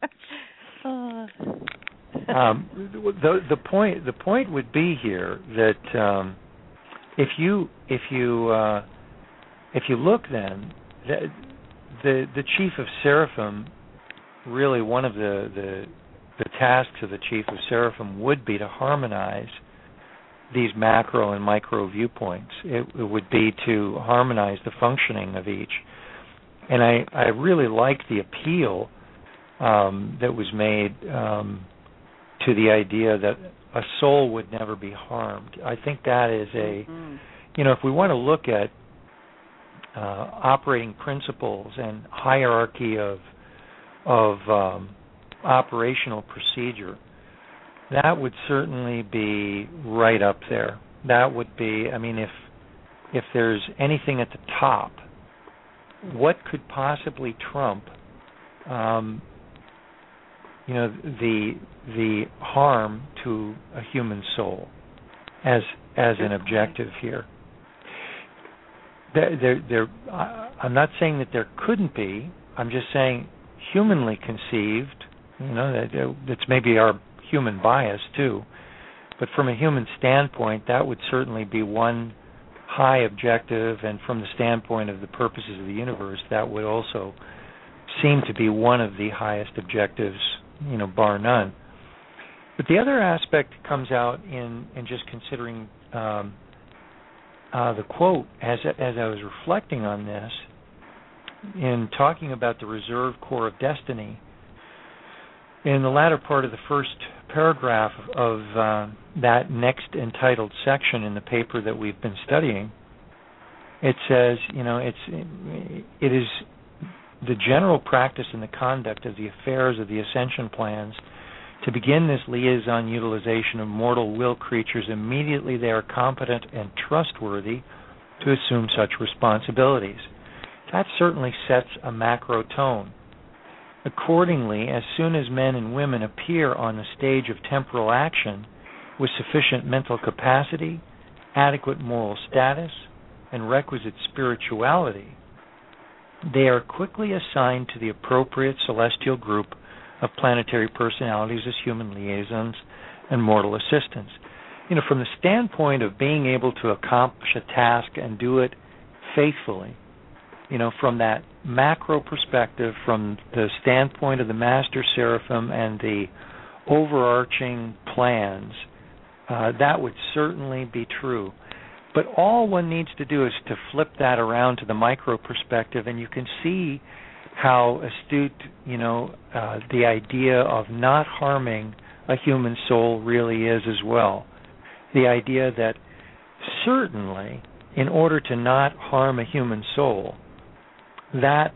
um, the the point the point would be here that um, if you if you uh, if you look then the, the the chief of seraphim, really one of the, the the tasks of the chief of seraphim would be to harmonize these macro and micro viewpoints. It, it would be to harmonize the functioning of each. And I, I really like the appeal um, that was made um, to the idea that a soul would never be harmed. I think that is a, mm-hmm. you know, if we want to look at uh, operating principles and hierarchy of of um, operational procedure, that would certainly be right up there. That would be, I mean, if if there's anything at the top, what could possibly trump, um, you know, the the harm to a human soul as as an objective here? There, there, there, I'm not saying that there couldn't be. I'm just saying, humanly conceived, you know, that that's maybe our human bias too. But from a human standpoint, that would certainly be one high objective, and from the standpoint of the purposes of the universe, that would also seem to be one of the highest objectives, you know, bar none. But the other aspect comes out in, in just considering um, uh, the quote as as I was reflecting on this, in talking about the reserve core of destiny. In the latter part of the first paragraph of uh, that next entitled section in the paper that we've been studying, it says, you know, it's it is the general practice and the conduct of the affairs of the ascension plans to begin this liaison utilization of mortal will creatures immediately they are competent and trustworthy to assume such responsibilities. That certainly sets a macro tone. Accordingly, as soon as men and women appear on the stage of temporal action with sufficient mental capacity, adequate moral status, and requisite spirituality, they are quickly assigned to the appropriate celestial group of planetary personalities as human liaisons and mortal assistants. You know, from the standpoint of being able to accomplish a task and do it faithfully, you know, from that macro perspective, from the standpoint of the Master Seraphim and the overarching plans, uh, that would certainly be true. But all one needs to do is to flip that around to the micro perspective, and you can see how astute, you know, uh, the idea of not harming a human soul really is as well. The idea that certainly, in order to not harm a human soul, that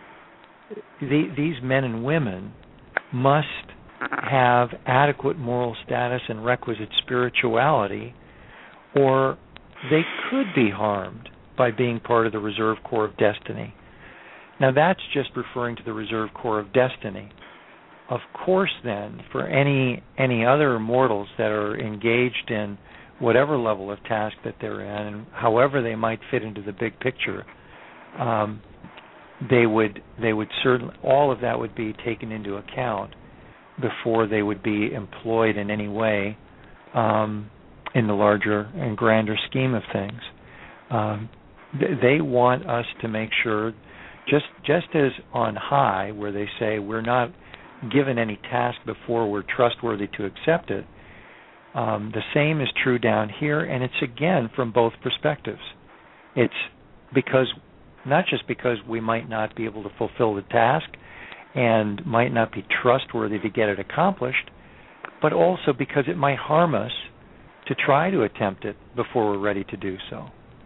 the, these men and women must have adequate moral status and requisite spirituality, or they could be harmed by being part of the reserve core of destiny. Now, that's just referring to the reserve core of destiny. Of course, then, for any any other mortals that are engaged in whatever level of task that they're in, and however they might fit into the big picture, um, they would they would certainly, all of that would be taken into account before they would be employed in any way um, in the larger and grander scheme of things. Um, th- they want us to make sure, just just as on high, where they say we're not given any task before we're trustworthy to accept it, um, the same is true down here, and it's again from both perspectives. It's because, not just because we might not be able to fulfill the task and might not be trustworthy to get it accomplished, but also because it might harm us to try to attempt it before we're ready to do so.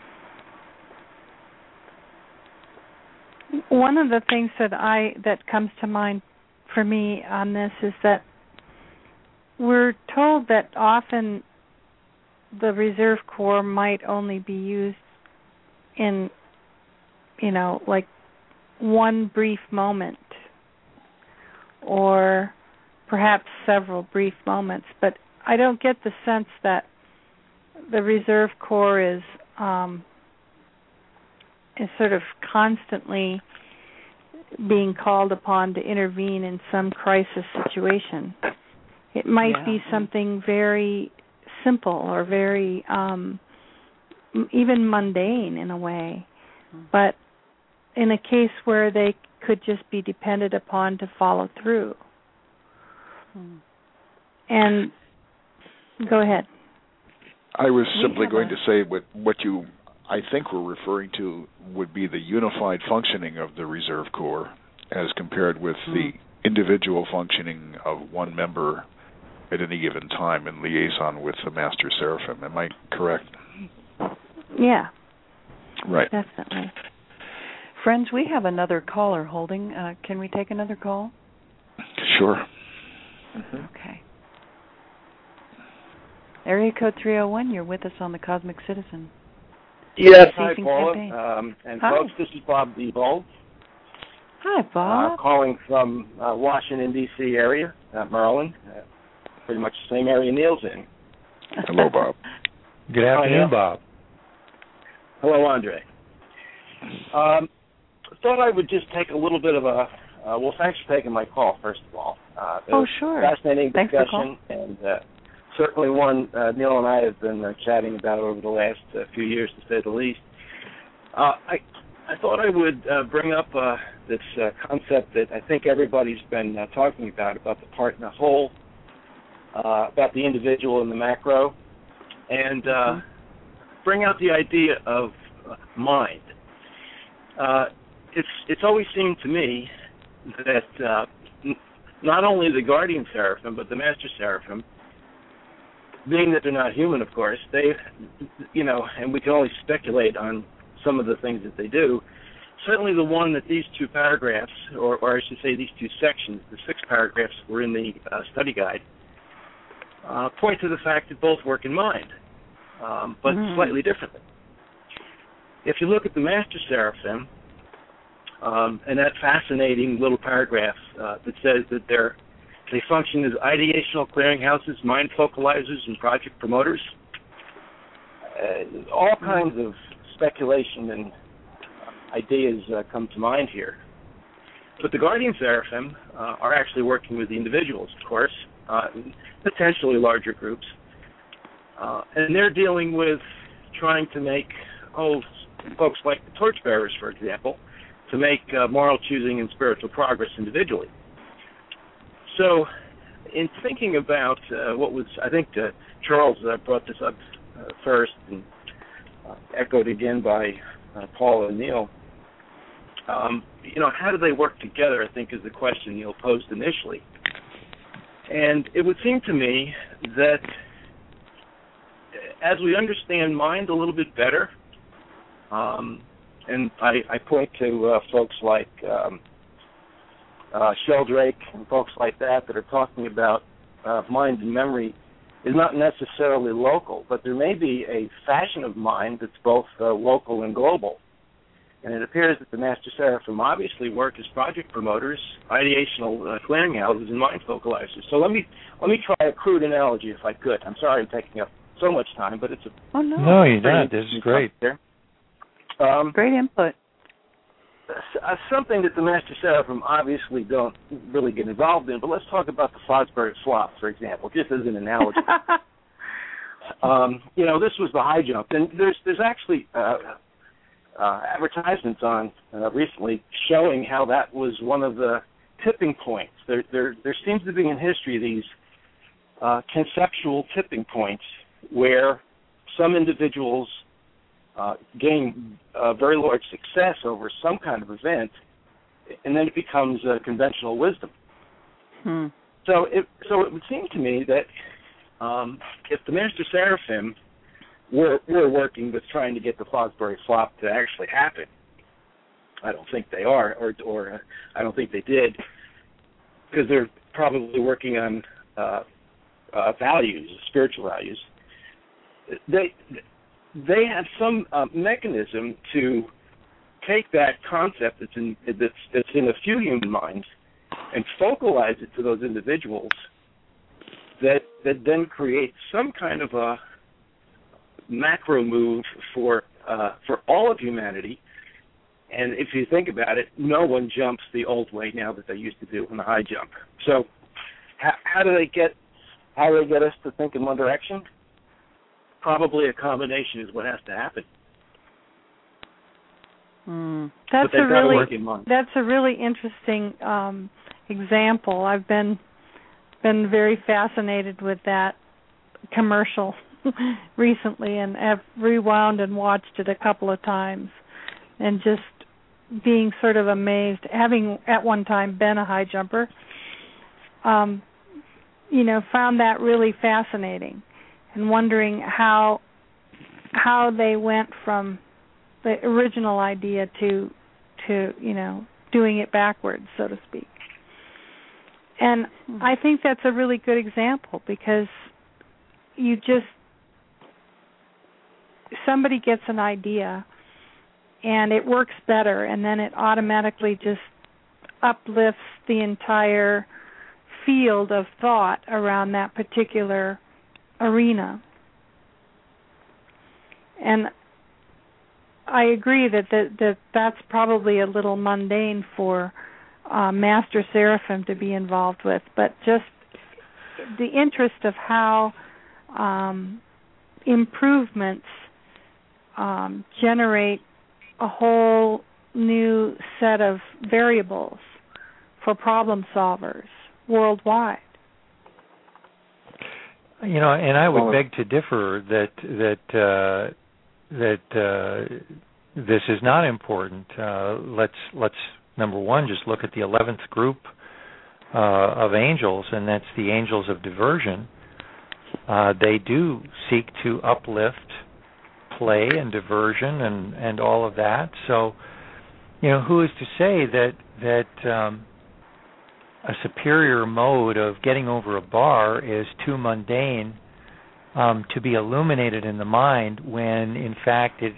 One of the things that I that comes to mind for me on this is that we're told that often the reserve corps might only be used in, you know, like one brief moment or perhaps several brief moments, but I don't get the sense that the reserve corps is um, is sort of constantly being called upon to intervene in some crisis situation. It might yeah. be something very simple or very um, even mundane in a way, but in a case where they could just be depended upon to follow through. Hmm. And go ahead. I was simply going a... to say what what you I think we're referring to would be the unified functioning of the reserve corps as compared with hmm. the individual functioning of one member at any given time in liaison with the Master Seraphim. Am I correct? Yeah. Right. Definitely. Friends, we have another caller holding. Uh, can we take another call? Sure. Mm-hmm. Okay. Area code three oh one, you're with us on the Cosmic Citizen. Yes, hi, Paula. Um, and hi. folks, this is Bob Diebold. Hi, Bob. Uh, calling from uh, Washington, D C area, uh, Maryland. Uh, pretty much the same area Neil's in. Hello, Bob. Good afternoon, Hi, Bob. Hello, Andre. Um, thought I would just take a little bit of a, uh, well, thanks for taking my call, first of all. Uh, oh, sure. Fascinating thanks discussion, and uh, certainly one uh, Neil and I have been uh, chatting about over the last uh, few years, to say the least. Uh, I I thought I would uh, bring up uh, this uh, concept that I think everybody's been uh, talking about, about the part and the whole, uh, about the individual and the macro, and uh, bring out the idea of uh, mind. Uh, it's it's always seemed to me that uh, n- not only the guardian seraphim, but the master seraphim, being that they're not human, of course, they, you know, and we can only speculate on some of the things that they do. Certainly the one that these two paragraphs, or, or I should say these two sections, the six paragraphs were in the uh, study guide, uh, point to the fact that both work in mind, um, but mm-hmm. slightly differently. If you look at the master seraphim, um, and that fascinating little paragraph uh, that says that they're, they function as ideational clearinghouses, mind focalizers, and project promoters, uh, all kinds of speculation and ideas uh, come to mind here. But the guardian seraphim uh, are actually working with the individuals, of course, uh, potentially larger groups. Uh, and they're dealing with trying to make, oh, folks like the torchbearers, for example, to make uh, moral choosing and spiritual progress individually. So in thinking about uh, what was, I think uh, Charles uh, brought this up uh, first, and Uh, echoed again by uh, Paul and Neil. Um, you know, how do they work together, I think, is the question Neil posed initially. And it would seem to me that as we understand mind a little bit better, um, and I, I point to uh, folks like um, uh, Sheldrake and folks like that that are talking about uh, mind and memory is not necessarily local, but there may be a fashion of mind that's both uh, local and global. And it appears that the Master Seraphim obviously work as project promoters, ideational uh, clearinghouses, and mind focalizers. So let me let me try a crude analogy, if I could. I'm sorry I'm taking up so much time, but it's a... Oh, no. No, you're not. This is great. Um, great input. Uh, something that the Master Seraphim obviously don't really get involved in, but let's talk about the Fosbury Flop, for example, just as an analogy. um, you know, this was the high jump, and there's there's actually uh, uh, advertisements on uh, recently showing how that was one of the tipping points. There there there seems to be in history these uh, conceptual tipping points where some individuals Uh, gain uh, very large success over some kind of event, and then it becomes uh, conventional wisdom. Hmm. So it so it would seem to me that um, if the Master Seraphim were, were working with trying to get the Fosbury Flop to actually happen, I don't think they are, or or uh, I don't think they did, because they're probably working on uh, uh, values, spiritual values. They They have some uh, mechanism to take that concept that's in that's, that's in a few human minds and focalize it to those individuals that that then create some kind of a macro move for uh, for all of humanity. And if you think about it, no one jumps the old way now that they used to do in the high jump. So how, how do they get how do they get us to think in one direction? Probably a combination is what has to happen. Mm. That's a really that's a really interesting um, example. I've been been very fascinated with that commercial recently, and have rewound and watched it a couple of times, and just being sort of amazed, having at one time been a high jumper. Um, you know, found that really fascinating. And wondering how how they went from the original idea to to you know doing it backwards, so to speak. And I think that's a really good example, because you just somebody gets an idea and it works better, and then it automatically just uplifts the entire field of thought around that particular arena. And I agree that, that, that that's probably a little mundane for uh, Master Seraphim to be involved with, but just the interest of how um, improvements um, generate a whole new set of variables for problem solvers worldwide. You know, and I would Well, beg to differ that that uh, that uh, this is not important. Uh, let's let's number one just look at the eleventh group uh, of angels, and that's the angels of diversion. Uh, they do seek to uplift play and diversion and, and all of that. So, you know, who is to say that that um, a superior mode of getting over a bar is too mundane um, to be illuminated in the mind when, in fact, it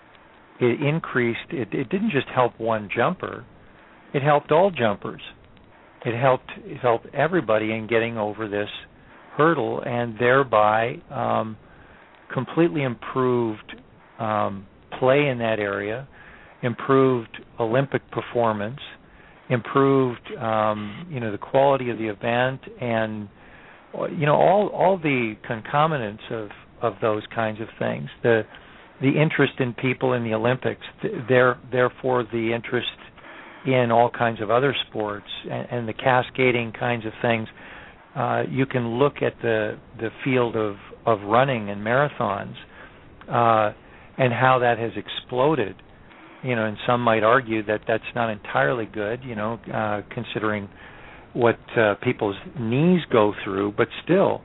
it increased. It, it didn't just help one jumper; it helped all jumpers. It helped it helped everybody in getting over this hurdle, and thereby um, completely improved um, play in that area, improved Olympic performance, improved um, you know the quality of the event, and you know all all the concomitants of, of those kinds of things. The the interest in people in the Olympics, there therefore the interest in all kinds of other sports and, and the cascading kinds of things. Uh, you can look at the the field of, of running and marathons uh, and how that has exploded. You know, and some might argue that that's not entirely good, you know, uh, considering what uh, people's knees go through. But still,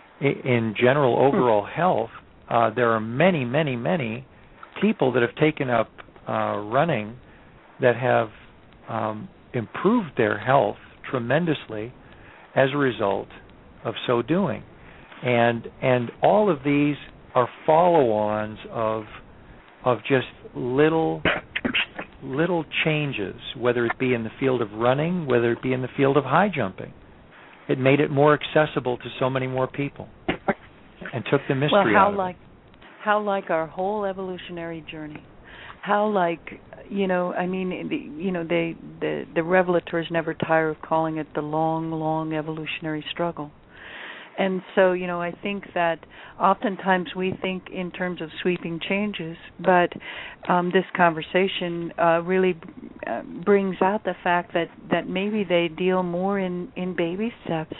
in general overall health, uh, there are many, many, many people that have taken up uh, running that have um, improved their health tremendously as a result of so doing. And and all of these are follow-ons of of just little little changes, whether it be in the field of running, whether it be in the field of high jumping. It made it more accessible to so many more people and took the mystery well, how out of like, it. How like our whole evolutionary journey. How like, you know, I mean, the, you know, they, the, the revelators never tire of calling it the long, long evolutionary struggle. And so, you know, I think that oftentimes we think in terms of sweeping changes, but um, this conversation uh, really uh, brings out the fact that, that maybe they deal more in, in baby steps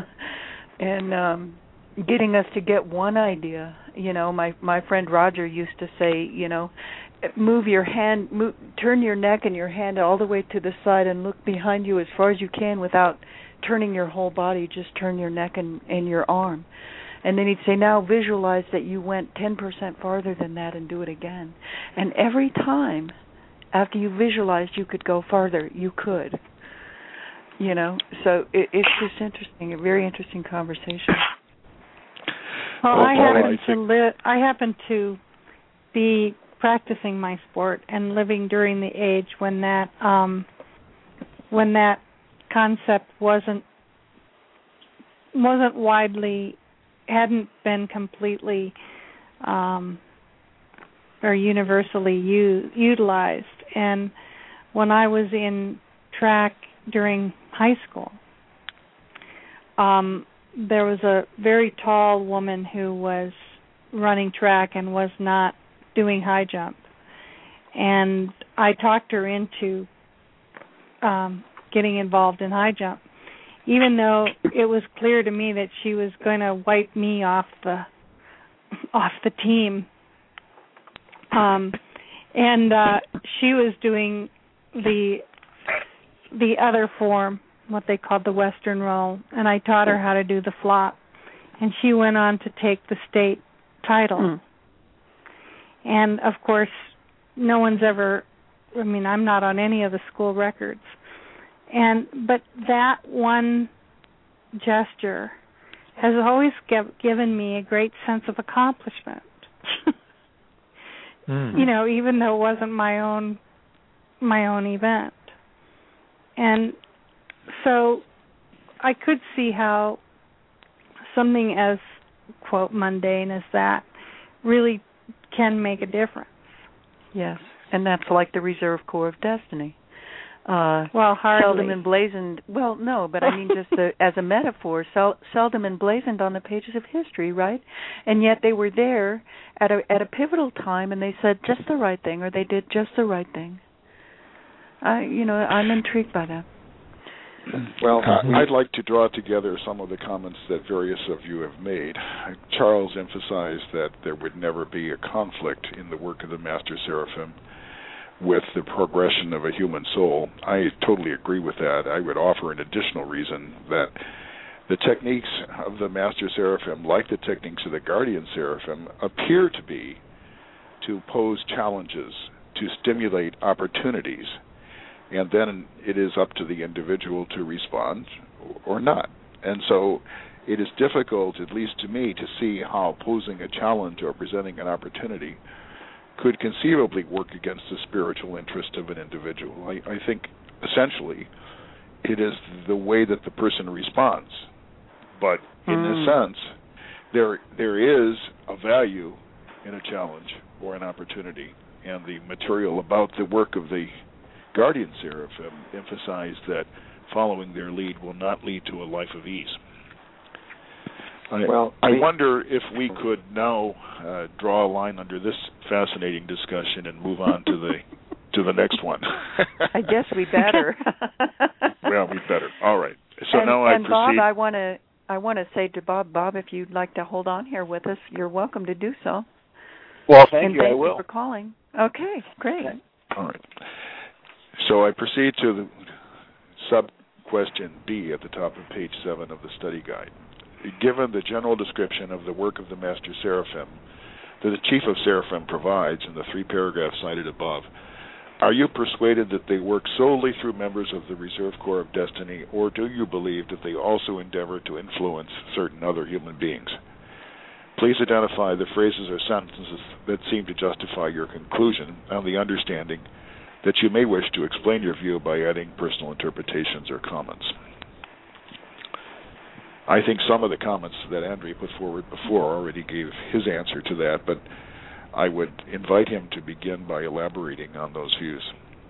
and um, getting us to get one idea. You know, my, my friend Roger used to say, you know, move your hand, move, turn your neck and your hand all the way to the side and look behind you as far as you can without turning your whole body, just turn your neck and, and your arm. And then he'd say, now visualize that you went ten percent farther than that and do it again. And every time after you visualized you could go farther, you could. You know, so it, it's just interesting, a very interesting conversation. Well, well I Paula, happen I to think... live. I happen to be practicing my sport and living during the age when that um, when that concept wasn't wasn't widely hadn't been completely um, or universally u- utilized. And when I was in track during high school, um, there was a very tall woman who was running track and was not doing high jump, and I talked her into um, getting involved in high jump, even though it was clear to me that she was going to wipe me off the off the team. Um, and uh, she was doing the the other form, what they called the Western roll, and I taught her how to do the flop, and she went on to take the state title. Mm. And of course, no one's ever, I mean, I'm not on any of the school records. And but that one gesture has always give, given me a great sense of accomplishment. mm. You know, even though it wasn't my own my own event. And so I could see how something as, quote, mundane as that really can make a difference. Yes, and that's like the Reserve Corps of Destiny. uh, well, hardly. seldom emblazoned. Well, no, but I mean just the, as a metaphor, sel- seldom emblazoned on the pages of history, right? And yet they were there at a at a pivotal time, and they said just the right thing, or they did just the right thing. I, you know, I'm intrigued by that. Well, I'd like to draw together some of the comments that various of you have made. Charles emphasized that there would never be a conflict in the work of the Master Seraphim with the progression of a human soul. I totally agree with that. I would offer an additional reason that the techniques of the Master Seraphim, like the techniques of the Guardian Seraphim, appear to be to pose challenges, to stimulate opportunities, and then it is up to the individual to respond or not. And so it is difficult, at least to me, to see how posing a challenge or presenting an opportunity could conceivably work against the spiritual interest of an individual. I, I think, essentially, it is the way that the person responds. But in mm. a sense, there there is a value in a challenge or an opportunity, and the material about the work of the Guardian Seraphim emphasize that following their lead will not lead to a life of ease. I, well, I we, wonder if we could now uh, draw a line under this fascinating discussion and move on to the to the next one. I guess we better. Well, we better. All right. So and, now I and proceed. Bob, I want to I want to say to Bob, Bob, if you'd like to hold on here with us, you're welcome to do so. Well, thank and you. Thank I will. you for calling. Okay, great. Okay. All right. So I proceed to the sub-question B at the top of page seven of the study guide. Given the general description of the work of the Master Seraphim that the Chief of Seraphim provides in the three paragraphs cited above, are you persuaded that they work solely through members of the Reserve Corps of Destiny, or do you believe that they also endeavor to influence certain other human beings? Please identify the phrases or sentences that seem to justify your conclusion on the understanding that you may wish to explain your view by adding personal interpretations or comments. I think some of the comments that Andre put forward before already gave his answer to that, but I would invite him to begin by elaborating on those views.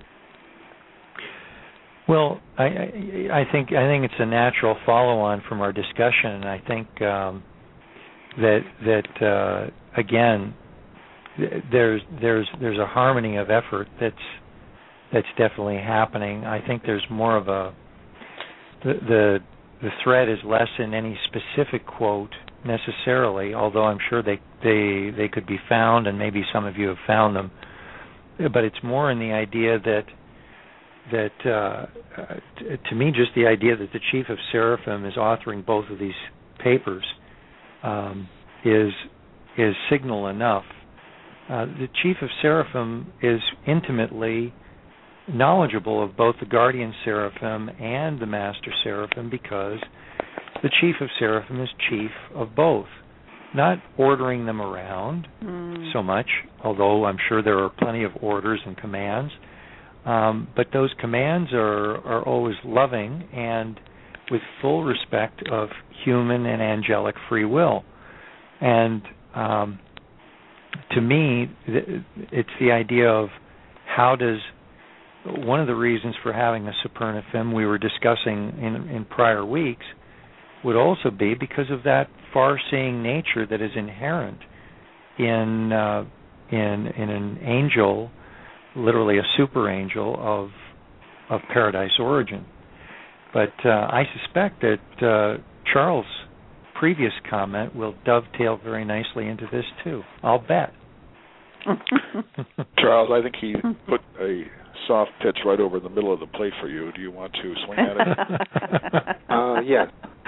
Well, I, I, I think I think it's a natural follow-on from our discussion, and I think um, that that uh, again, th- there's there's there's a harmony of effort that's that's definitely happening. I think there's more of a the the, the thread is less in any specific quote necessarily, although I'm sure they, they they could be found, and maybe some of you have found them. But it's more in the idea that that uh, t- to me, just the idea that the Chief of Seraphim is authoring both of these papers um, is is signal enough. Uh, the Chief of Seraphim is intimately knowledgeable of both the Guardian Seraphim and the Master Seraphim because the Chief of Seraphim is chief of both, not ordering them around mm. so much, although I'm sure there are plenty of orders and commands, um, but those commands are, are always loving and with full respect of human and angelic free will. And um, to me, it's the idea of how does one of the reasons for having the Supernafim we were discussing in, in prior weeks would also be because of that far-seeing nature that is inherent in uh, in in an angel, literally a super angel of of paradise origin. But uh, I suspect that uh, Charles' previous comment will dovetail very nicely into this too. I'll bet. Charles, I think he put a soft pitch right over the middle of the plate for you. Do you want to swing at it? uh, yes.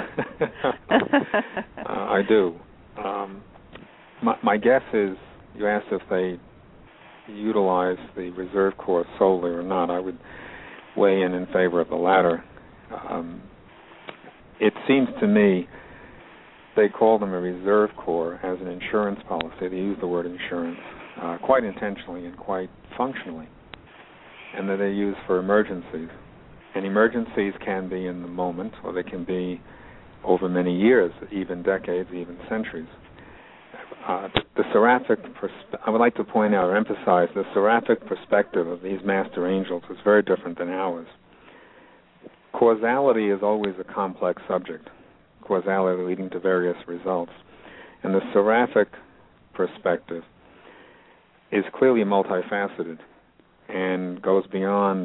uh, I do. Um, my, my guess is, you asked if they utilize the Reserve Corps solely or not. I would weigh in in favor of the latter. Um, it seems to me they call them a Reserve Corps as an insurance policy. They use the word insurance uh, quite intentionally and quite functionally, and that they use for emergencies. And emergencies can be in the moment, or they can be over many years, even decades, even centuries. Uh, the, the seraphic, perspe- I would like to point out or emphasize the seraphic perspective of these master angels is very different than ours. Causality is always a complex subject, causality leading to various results. And the seraphic perspective is clearly multifaceted and goes beyond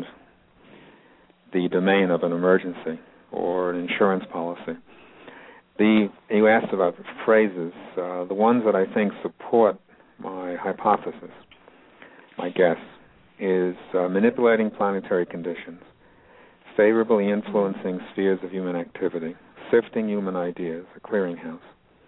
the domain of an emergency or an insurance policy. The you asked about phrases. Uh, the ones that I think support my hypothesis, my guess, is uh, manipulating planetary conditions, favorably influencing spheres of human activity, sifting human ideas, a clearinghouse,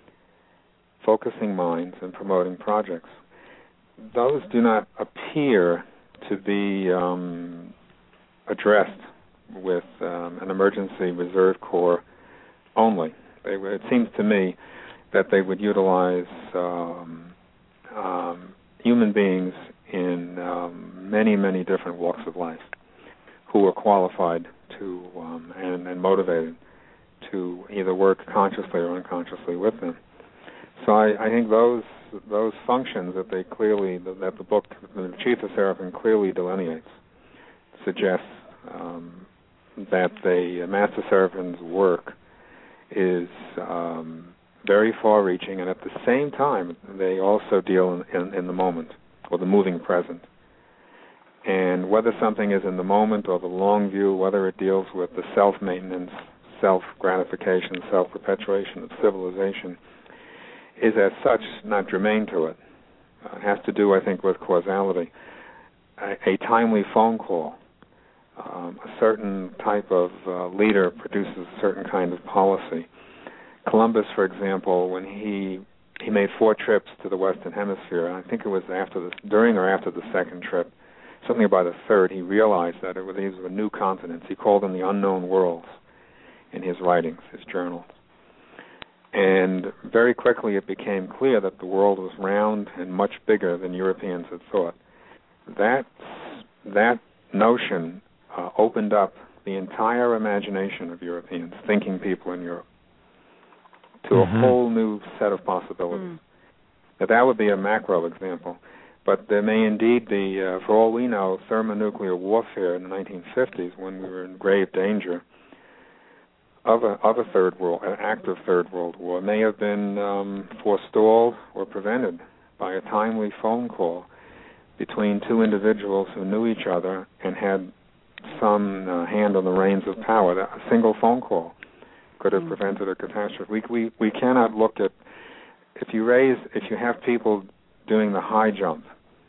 focusing minds, and promoting projects. Those do not appear to be um, addressed with um, an emergency reserve corps only. They, it seems to me that they would utilize um, um, human beings in um, many, many different walks of life who are qualified to um, and, and motivated to either work consciously or unconsciously with them. So I, I think those those functions that they clearly that the book, the Chief of Seraphim, clearly delineates, suggests um, that the Master Seraphim's work is um, very far-reaching, and at the same time, they also deal in, in, in the moment, or the moving present. And whether something is in the moment or the long view, whether it deals with the self-maintenance, self-gratification, self-perpetuation of civilization, is as such not germane to it. Uh, it has to do, I think, with causality. A, a timely phone call, Um, a certain type of uh, leader produces a certain kind of policy. Columbus, for example, when he he made four trips to the Western Hemisphere, and I think it was after the, during or after the second trip, something about the third, he realized that it was, these were new continents. He called them the unknown worlds in his writings, his journals. And very quickly it became clear that the world was round and much bigger than Europeans had thought. That, that notion Uh, opened up the entire imagination of Europeans, thinking people in Europe, to mm-hmm. a whole new set of possibilities. Mm. Now, that would be a macro example, but there may indeed be, uh, for all we know, thermonuclear warfare in the nineteen fifties, when we were in grave danger of a, of a third world, an active third world war, may have been um, forestalled or prevented by a timely phone call between two individuals who knew each other and had some uh, hand on the reins of power. That a single phone call could have mm-hmm. prevented a catastrophe. We, we we cannot look at, if you raise, if you have people doing the high jump,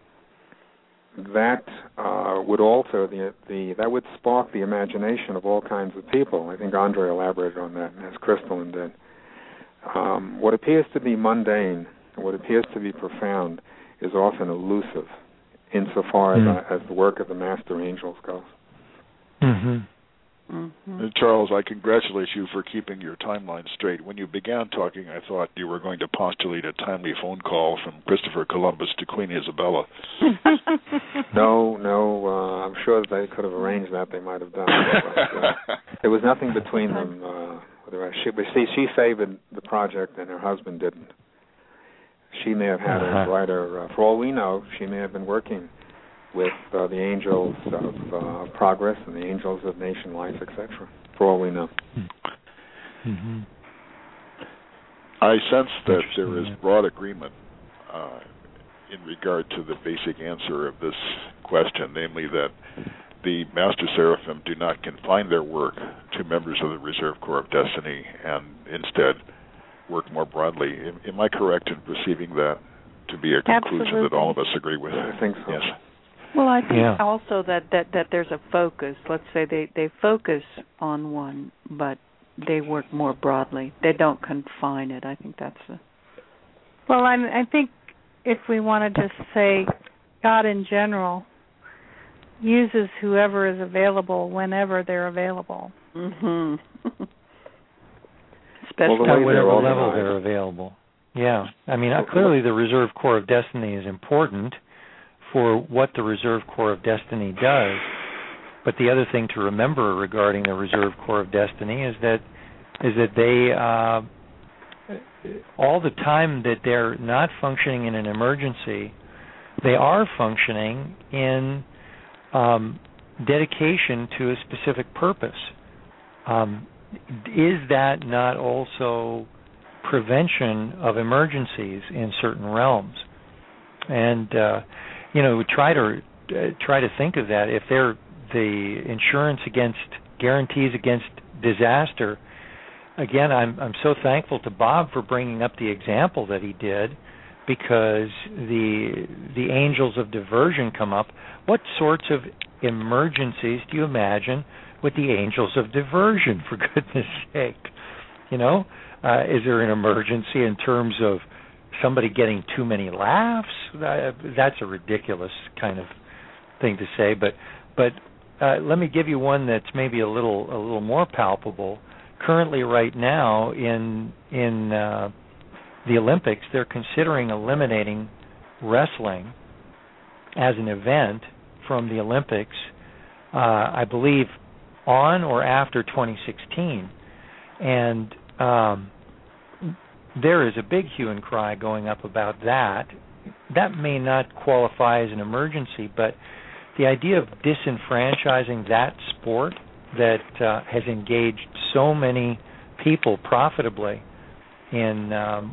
that uh, would alter the the that would spark the imagination of all kinds of people. I think Andre elaborated on that, as Crystalline did. Um, what appears to be mundane, what appears to be profound, is often elusive, insofar mm-hmm. as, uh, as the work of the Master Angels goes. Mm-hmm. Mm-hmm. Charles, I congratulate you for keeping your timeline straight. When you began talking, I thought you were going to postulate a timely phone call from Christopher Columbus to Queen Isabella. no, no, uh, I'm sure that they could have arranged that. They might have done it. But, uh, there was nothing between them. Uh, she, she, she favored the project, and her husband didn't. She may have had uh-huh. a brighter, uh, for all we know, she may have been working with uh, the angels of uh, progress and the angels of nation life, et cetera, for all we know. Mm-hmm. I sense that there is broad agreement uh, in regard to the basic answer of this question, namely that the Master Seraphim do not confine their work to members of the Reserve Corps of Destiny and instead work more broadly. Am, am I correct in perceiving that to be a conclusion Absolutely. that all of us agree with? I think so. Yes. Well, I think yeah. also that, that, that there's a focus. Let's say they, they focus on one, but they work more broadly. They don't confine it. I think that's a... Well, I, I think if we want to just say God in general uses whoever is available whenever they're available. Mm-hmm. Especially well, at whatever level they're available. Yeah. I mean, uh, clearly the Reserve Corps of Destiny is important for what the Reserve Corps of Destiny does. But the other thing to remember regarding the Reserve Corps of Destiny is that is that they uh, all the time that they're not functioning in an emergency, they are functioning in um, dedication to a specific purpose. Um, is that not also prevention of emergencies in certain realms? And uh, you know, we try to uh, try to think of that. If they're the insurance against guarantees against disaster, again, I'm I'm so thankful to Bob for bringing up the example that he did, because the the angels of diversion come up. What sorts of emergencies do you imagine with the angels of diversion, for goodness sake? You know, uh, is there an emergency in terms of somebody getting too many laughs? Uh, that's a ridiculous kind of thing to say. But but uh, let me give you one that's maybe a little a little more palpable. Currently, right now in in uh, the Olympics, they're considering eliminating wrestling as an event from the Olympics. Uh, I believe on or after twenty sixteen, and um, there is a big hue and cry going up about that. That may not qualify as an emergency, but the idea of disenfranchising that sport that uh, has engaged so many people profitably in, um,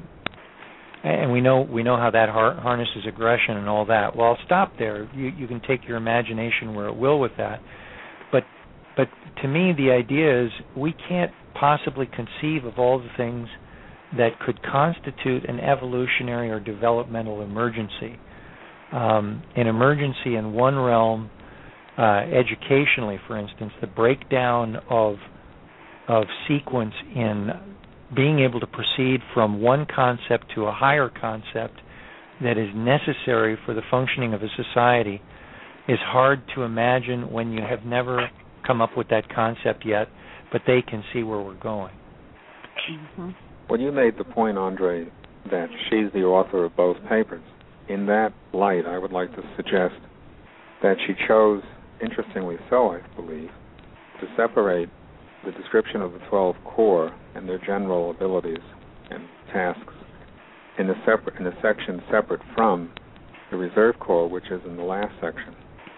and we know we know how that har- harnesses aggression and all that. Well, I'll stop there. You, you can take your imagination where it will with that. But but to me, the idea is we can't possibly conceive of all the things that could constitute an evolutionary or developmental emergency. Um, an emergency in one realm, uh, educationally, for instance, the breakdown of of sequence in being able to proceed from one concept to a higher concept that is necessary for the functioning of a society is hard to imagine when you have never come up with that concept yet, but they can see where we're going. Mm-hmm. When you made the point, Andre, that she's the author of both papers, in that light, I would like to suggest that she chose, interestingly so, I believe, to separate the description of the twelve core and their general abilities and tasks in a separate in a section separate from the reserve core, which is in the last section.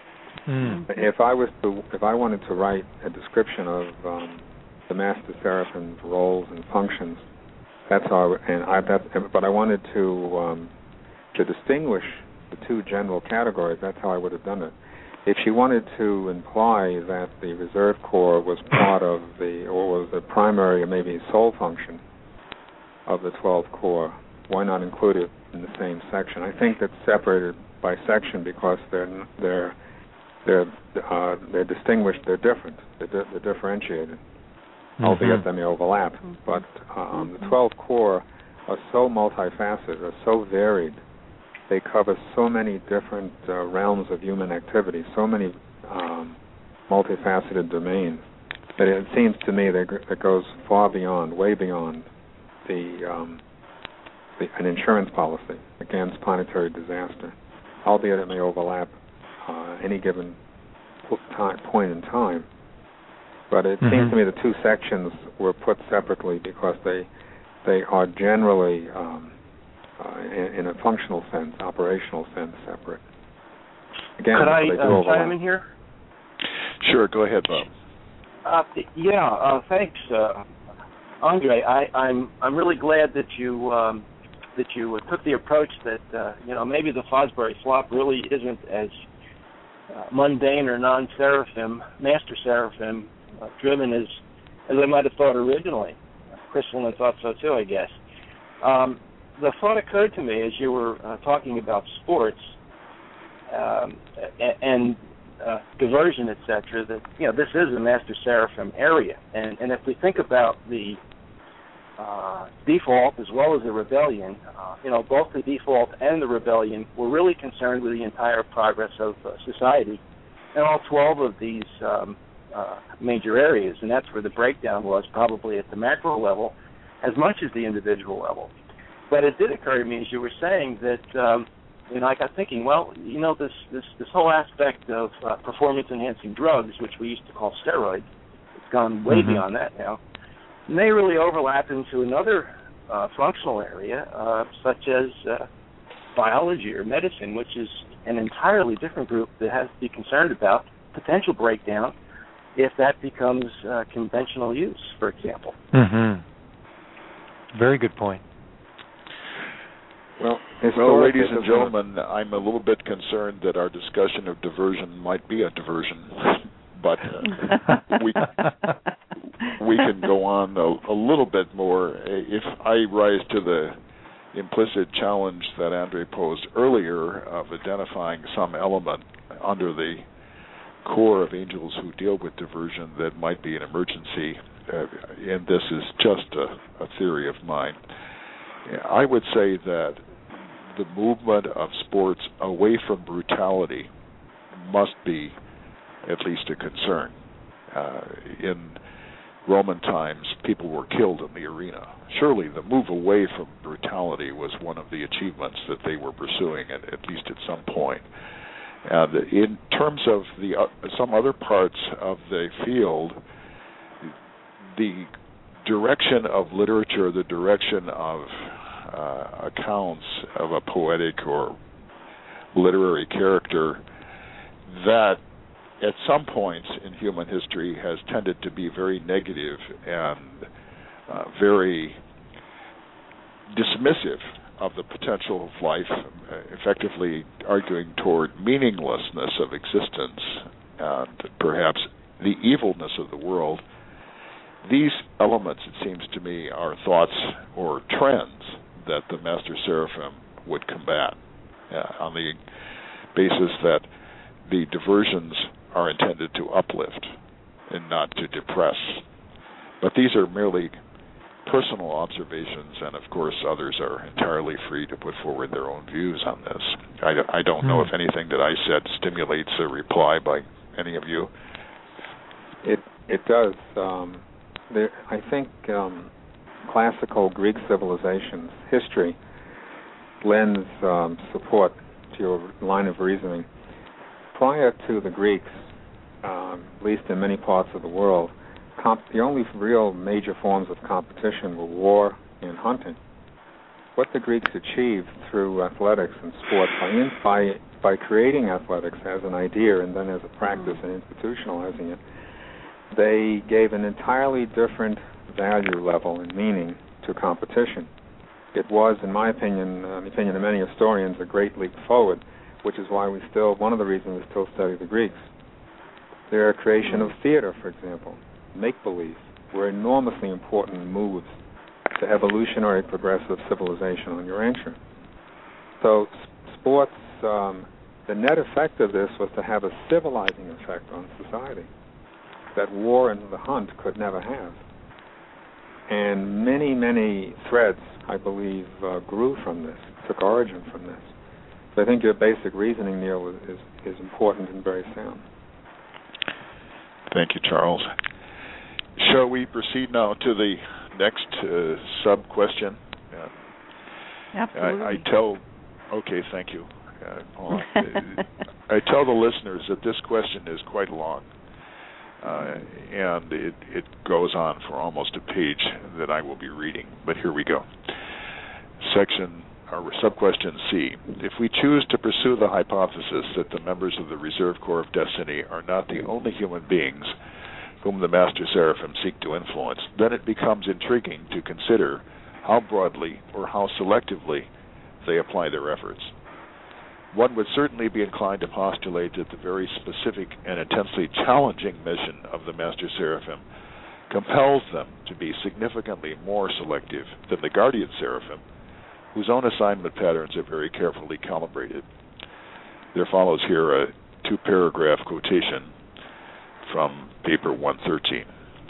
Mm. If I was to, if I wanted to write a description of um, the Master Seraphim's roles and functions, that's how. I, and I, that, but I wanted to um, to distinguish the two general categories. That's how I would have done it. If she wanted to imply that the reserve core was part of the, or was the primary or maybe sole function of the twelve core, why not include it in the same section? I think that's separated by section because they're they're they're uh, they're distinguished. They're different. They're, di- they're differentiated, mm-hmm. albeit they may overlap. Mm-hmm. But um, the twelve core are so multifaceted, are so varied. They cover so many different uh, realms of human activity, so many um, multifaceted domains, that it seems to me that it goes far beyond, way beyond, the, um, the an insurance policy against planetary disaster, albeit it may overlap uh, any given time, point in time. But it mm-hmm. seems to me the two sections were put separately because they they are generally um, Uh, in, in a functional sense, operational sense, separate. Again, could I they do uh, overlap. chime in here? Sure, go ahead, Bob. Uh, yeah, uh, thanks, uh, Andre. I, I'm I'm really glad that you um, that you took the approach that uh, you know maybe the Fosbury flop really isn't as uh, mundane or non-seraphim, master seraphim uh, driven as as I might have thought originally. Crystalline thought so too, I guess. Um, The thought occurred to me as you were uh, talking about sports um, and, and uh, diversion, et cetera, that you know this is a Master Seraphim area, and, and if we think about the uh, default as well as the rebellion, uh, you know both the default and the rebellion were really concerned with the entire progress of uh, society, and all twelve of these um, uh, major areas, and that's where the breakdown was, probably at the macro level, as much as the individual level. But it did occur to me, as you were saying, that um, you know, I got thinking, well, you know, this this, this whole aspect of uh, performance-enhancing drugs, which we used to call steroids, it's gone way mm-hmm. beyond that now, may really overlap into another uh, functional area, uh, such as uh, biology or medicine, which is an entirely different group that has to be concerned about potential breakdown if that becomes uh, conventional use, for example. Mm-hmm. Very good point. Well, well, ladies and gentlemen, I'm a little bit concerned that our discussion of diversion might be a diversion, but uh, we we can go on a, a little bit more. If I rise to the implicit challenge that Andre posed earlier of identifying some element under the core of angels who deal with diversion that might be an emergency, uh, and this is just a, a theory of mine, I would say that the movement of sports away from brutality must be at least a concern. Uh, in Roman times, people were killed in the arena. Surely the move away from brutality was one of the achievements that they were pursuing, at, at least at some point. And in terms of the uh, some other parts of the field, the direction of literature, the direction of uh, accounts of a poetic or literary character, that at some points in human history has tended to be very negative and uh, very dismissive of the potential of life, effectively arguing toward meaninglessness of existence and perhaps the evilness of the world. These elements, it seems to me, are thoughts or trends that the Master Seraphim would combat uh, on the basis that the diversions are intended to uplift and not to depress. But these are merely personal observations, and of course others are entirely free to put forward their own views on this. I, I don't know if anything that I said stimulates a reply by any of you. It it does. Um, there, I think um, classical Greek civilization's history lends um, support to your line of reasoning. Prior to the Greeks, um, at least in many parts of the world, Comp- the only real major forms of competition were war and hunting. What the Greeks achieved through athletics and sport by, in, by by creating athletics as an idea and then as a practice and institutionalizing it, they gave an entirely different value level and meaning to competition. It was, in my opinion, uh, the opinion of many historians, a great leap forward, which is why we still, one of the reasons we still study the Greeks. Their creation of theater, for example, make-believe, were enormously important moves to evolutionary progressive civilization on Urantia. So s- sports, um, the net effect of this was to have a civilizing effect on society that war and the hunt could never have. And many, many threads, I believe, uh, grew from this, took origin from this. So I think your basic reasoning, Neil, is, is important and very sound. Thank you, Charles. Shall we proceed now to the next uh, sub-question? Uh, Absolutely. I, I tell, okay, thank you. Uh, I tell the listeners that this question is quite long, uh, and it, it goes on for almost a page that I will be reading, but here we go. Section, or sub-question C. If we choose to pursue the hypothesis that the members of the Reserve Corps of Destiny are not the only human beings whom the Master Seraphim seek to influence, then it becomes intriguing to consider how broadly or how selectively they apply their efforts. One would certainly be inclined to postulate that the very specific and intensely challenging mission of the Master Seraphim compels them to be significantly more selective than the Guardian Seraphim, whose own assignment patterns are very carefully calibrated. There follows here a two-paragraph quotation from paper one thirteen.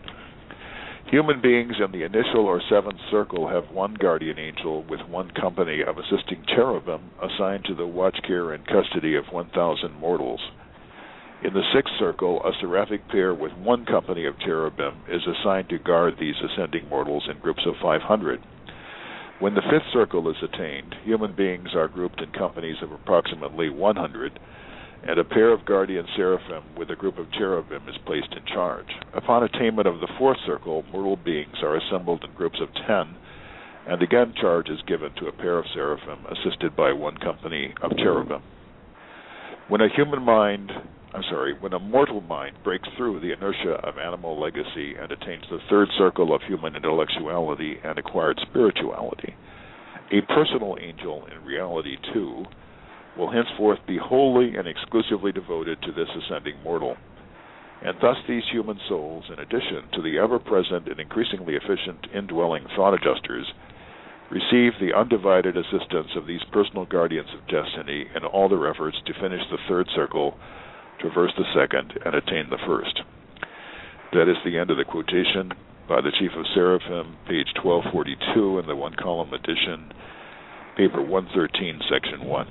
Human beings in the initial or seventh circle have one guardian angel with one company of assisting cherubim assigned to the watch, care, and custody of one thousand mortals. In the sixth circle, a seraphic pair with one company of cherubim is assigned to guard these ascending mortals in groups of five hundred. When the fifth circle is attained, human beings are grouped in companies of approximately one hundred, and a pair of guardian seraphim with a group of cherubim is placed in charge. Upon attainment of the fourth circle, mortal beings are assembled in groups of ten, and again charge is given to a pair of seraphim assisted by one company of cherubim. When a human mind, I'm sorry, when a mortal mind breaks through the inertia of animal legacy and attains the third circle of human intellectuality and acquired spirituality, a personal angel in reality too will henceforth be wholly and exclusively devoted to this ascending mortal. And thus these human souls, in addition to the ever-present and increasingly efficient indwelling thought adjusters, receive the undivided assistance of these personal guardians of destiny in all their efforts to finish the third circle, traverse the second, and attain the first. That is the end of the quotation by the Chief of Seraphim, page twelve forty-two in the one-column edition, paper one thirteen, section one.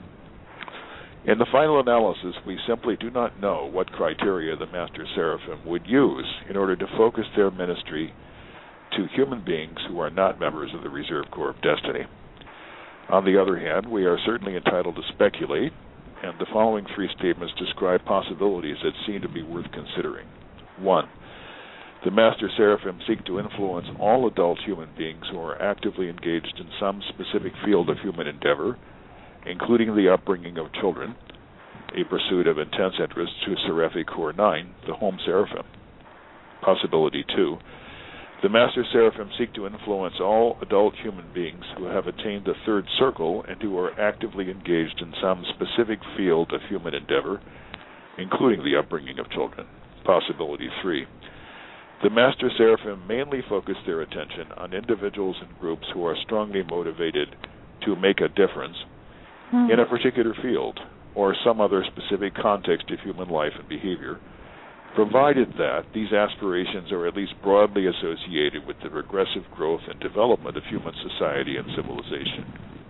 In the final analysis, we simply do not know what criteria the Master Seraphim would use in order to focus their ministry to human beings who are not members of the Reserve Corps of Destiny. On the other hand, we are certainly entitled to speculate, and the following three statements describe possibilities that seem to be worth considering. One, the Master Seraphim seek to influence all adult human beings who are actively engaged in some specific field of human endeavor, including the upbringing of children, a pursuit of intense interest to Seraphic Corps nine, the Home Seraphim. Possibility two, the Master Seraphim seek to influence all adult human beings who have attained the third circle and who are actively engaged in some specific field of human endeavor, including the upbringing of children. Possibility three, the Master Seraphim mainly focus their attention on individuals and groups who are strongly motivated to make a difference hmm. in a particular field or some other specific context of human life and behavior, provided that these aspirations are at least broadly associated with the progressive growth and development of human society and civilization.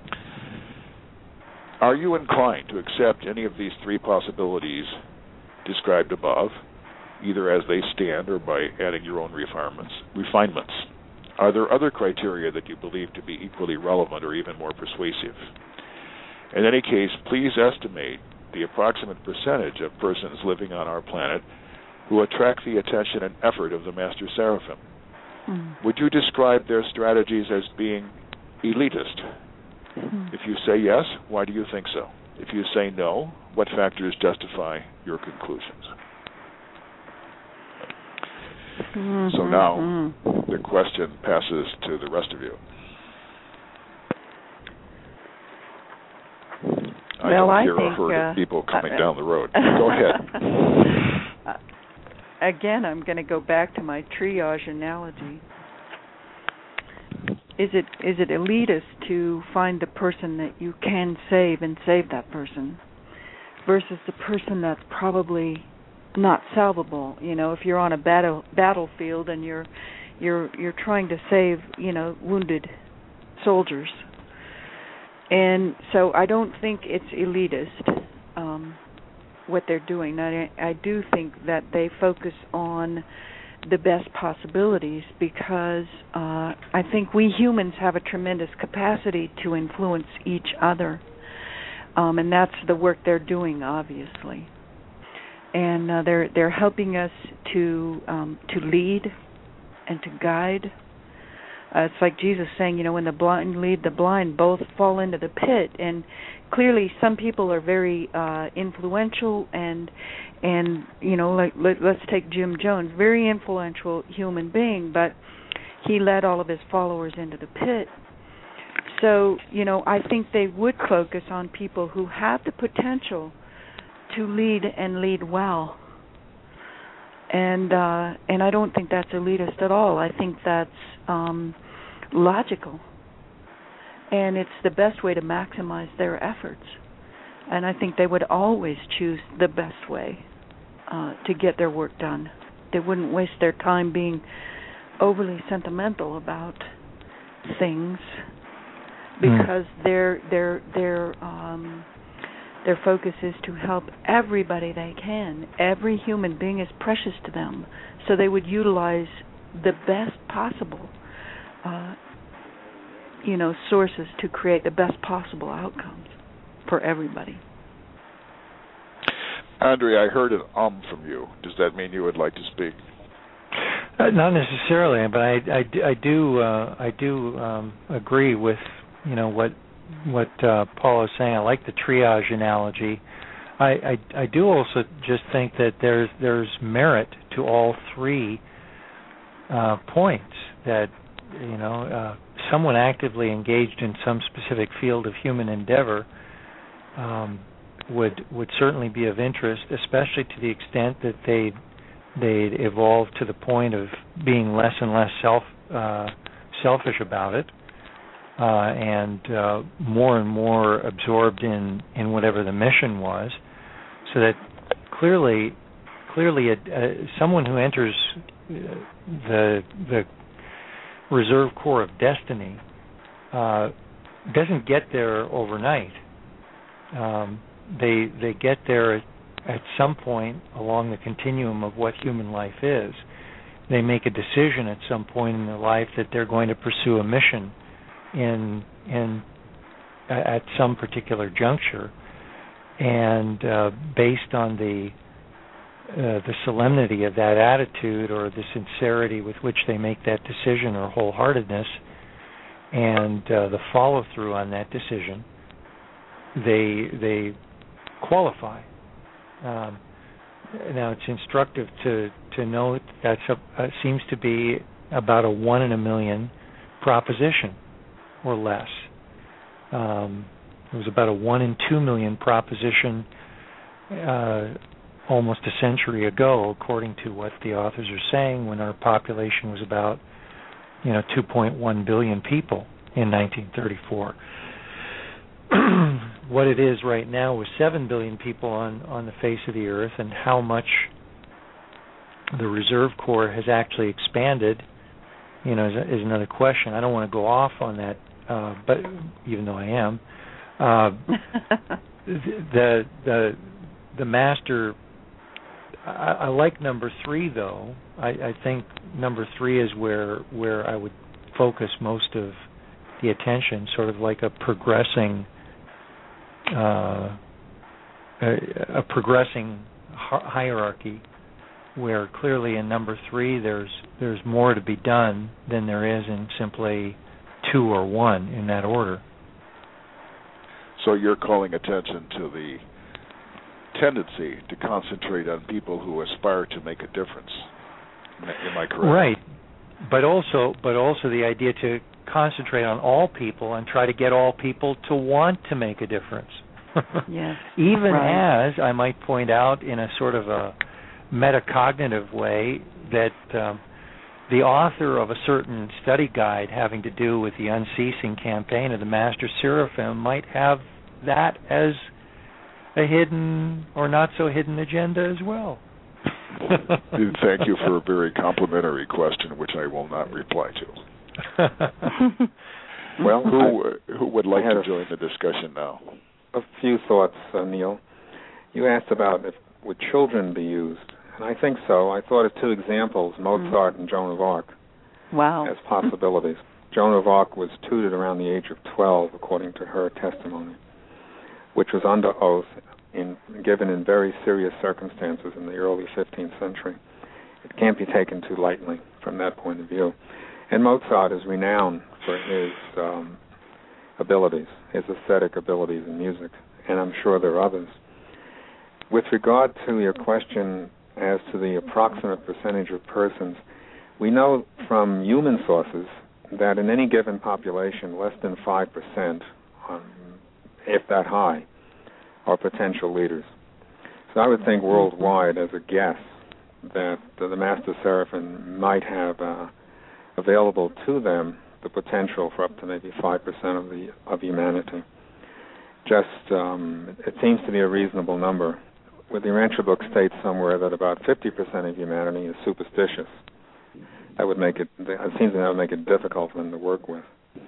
Are you inclined to accept any of these three possibilities described above, either as they stand or by adding your own refinements? refinements? Are there other criteria that you believe to be equally relevant or even more persuasive? In any case, please estimate the approximate percentage of persons living on our planet who attract the attention and effort of the Master Seraphim. Mm. Would you describe their strategies as being elitist? Mm. If you say yes, why do you think so? If you say no, what factors justify your conclusions? Mm-hmm. So now mm-hmm. the question passes to the rest of you. I well, don't I hear think, a herd uh, of people coming uh, down the road. Go ahead. Again, I'm going to go back to my triage analogy. Is it is it elitist to find the person that you can save and save that person versus the person that's probably not salvable? You know, if you're on a battle battlefield and you're you're you're trying to save, you know, wounded soldiers. And so I don't think it's elitist, um, what they're doing. I, I do think that they focus on the best possibilities because uh, I think we humans have a tremendous capacity to influence each other. Um, and that's the work they're doing, obviously. And uh, they're they're helping us to um, to lead and to guide. Uh, it's like Jesus saying, you know, when the blind lead the blind, both fall into the pit. And clearly, some people are very uh, influential, and and you know, like let, let's take Jim Jones, very influential human being, but he led all of his followers into the pit. So, you know, I think they would focus on people who have the potential to lead and lead well. And uh, and I don't think that's elitist at all. I think that's um, logical, and it's the best way to maximize their efforts. And I think they would always choose the best way uh, to get their work done. They wouldn't waste their time being overly sentimental about things because mm. their their their um, Their focus is to help everybody they can. Every human being is precious to them, so they would utilize the best possible, uh, you know, sources to create the best possible outcomes for everybody. Andrea, I heard an um from you. Does that mean you would like to speak? Uh, not necessarily, but I, I, I do uh, I do um, agree with you know what what uh, Paul is saying. I like the triage analogy. I, I, I do also just think that there's there's merit to all three uh, points. That you know uh, someone actively engaged in some specific field of human endeavor um, would would certainly be of interest, especially to the extent that they they'd evolve to the point of being less and less self uh, selfish about it, uh, and uh, more and more absorbed in, in whatever the mission was. So that clearly, clearly, a, uh, someone who enters the the Reserve Corps of Destiny uh, doesn't get there overnight. Um, they they get there at, at some point along the continuum of what human life is. They make a decision at some point in their life that they're going to pursue a mission in in at some particular juncture, and uh, based on the uh, the solemnity of that attitude or the sincerity with which they make that decision or wholeheartedness, and uh, the follow through on that decision, they they qualify. Um, now it's instructive to to note that uh, seems to be about a one in a million proposition or less. Um, it was about a one in two million proposition uh, almost a century ago, according to what the authors are saying, when our population was about you know two point one billion people in nineteen thirty-four. What it is right now with seven billion people on, on the face of the earth, and how much the Reserve Corps has actually expanded, you know, is, is another question. I don't want to go off on that, uh, but even though I am, uh, the the the master. I, I like number three though. I, I think number three is where where I would focus most of the attention, sort of like a progressing. Uh, a, a progressing hierarchy, where clearly in number three there's there's more to be done than there is in simply two or one in that order. So you're calling attention to the tendency to concentrate on people who aspire to make a difference. Am I correct? Right, but also but also the idea to concentrate on all people and try to get all people to want to make a difference. Yes. Even right. as, I might point out in a sort of a metacognitive way, that um, the author of a certain study guide having to do with the unceasing campaign of the Master Seraphim might have that as a hidden or not so hidden agenda as well. Thank you for a very complimentary question, which I will not reply to. Well, who I, who would like to a, join the discussion now? A few thoughts, uh, Neil. You asked about if would children be used, and I think so. I thought of two examples, Mozart mm-hmm. and Joan of Arc, wow. as possibilities. Joan of Arc was tutored around the age of twelve, according to her testimony, which was under oath, in, given in very serious circumstances in the early fifteenth century. It can't be taken too lightly from that point of view. And Mozart is renowned for his um, abilities, his aesthetic abilities in music, and I'm sure there are others. With regard to your question as to the approximate percentage of persons, we know from human sources that in any given population, less than five percent, um, if that high, are potential leaders. So I would think worldwide, as a guess, that the, the Master Seraphim might have uh, available to them the potential for up to maybe five percent of the of humanity. Just, um, it seems to be a reasonable number. With the Urantia book states somewhere that about fifty percent of humanity is superstitious. That would make it, it seems that would make it difficult for them to work with.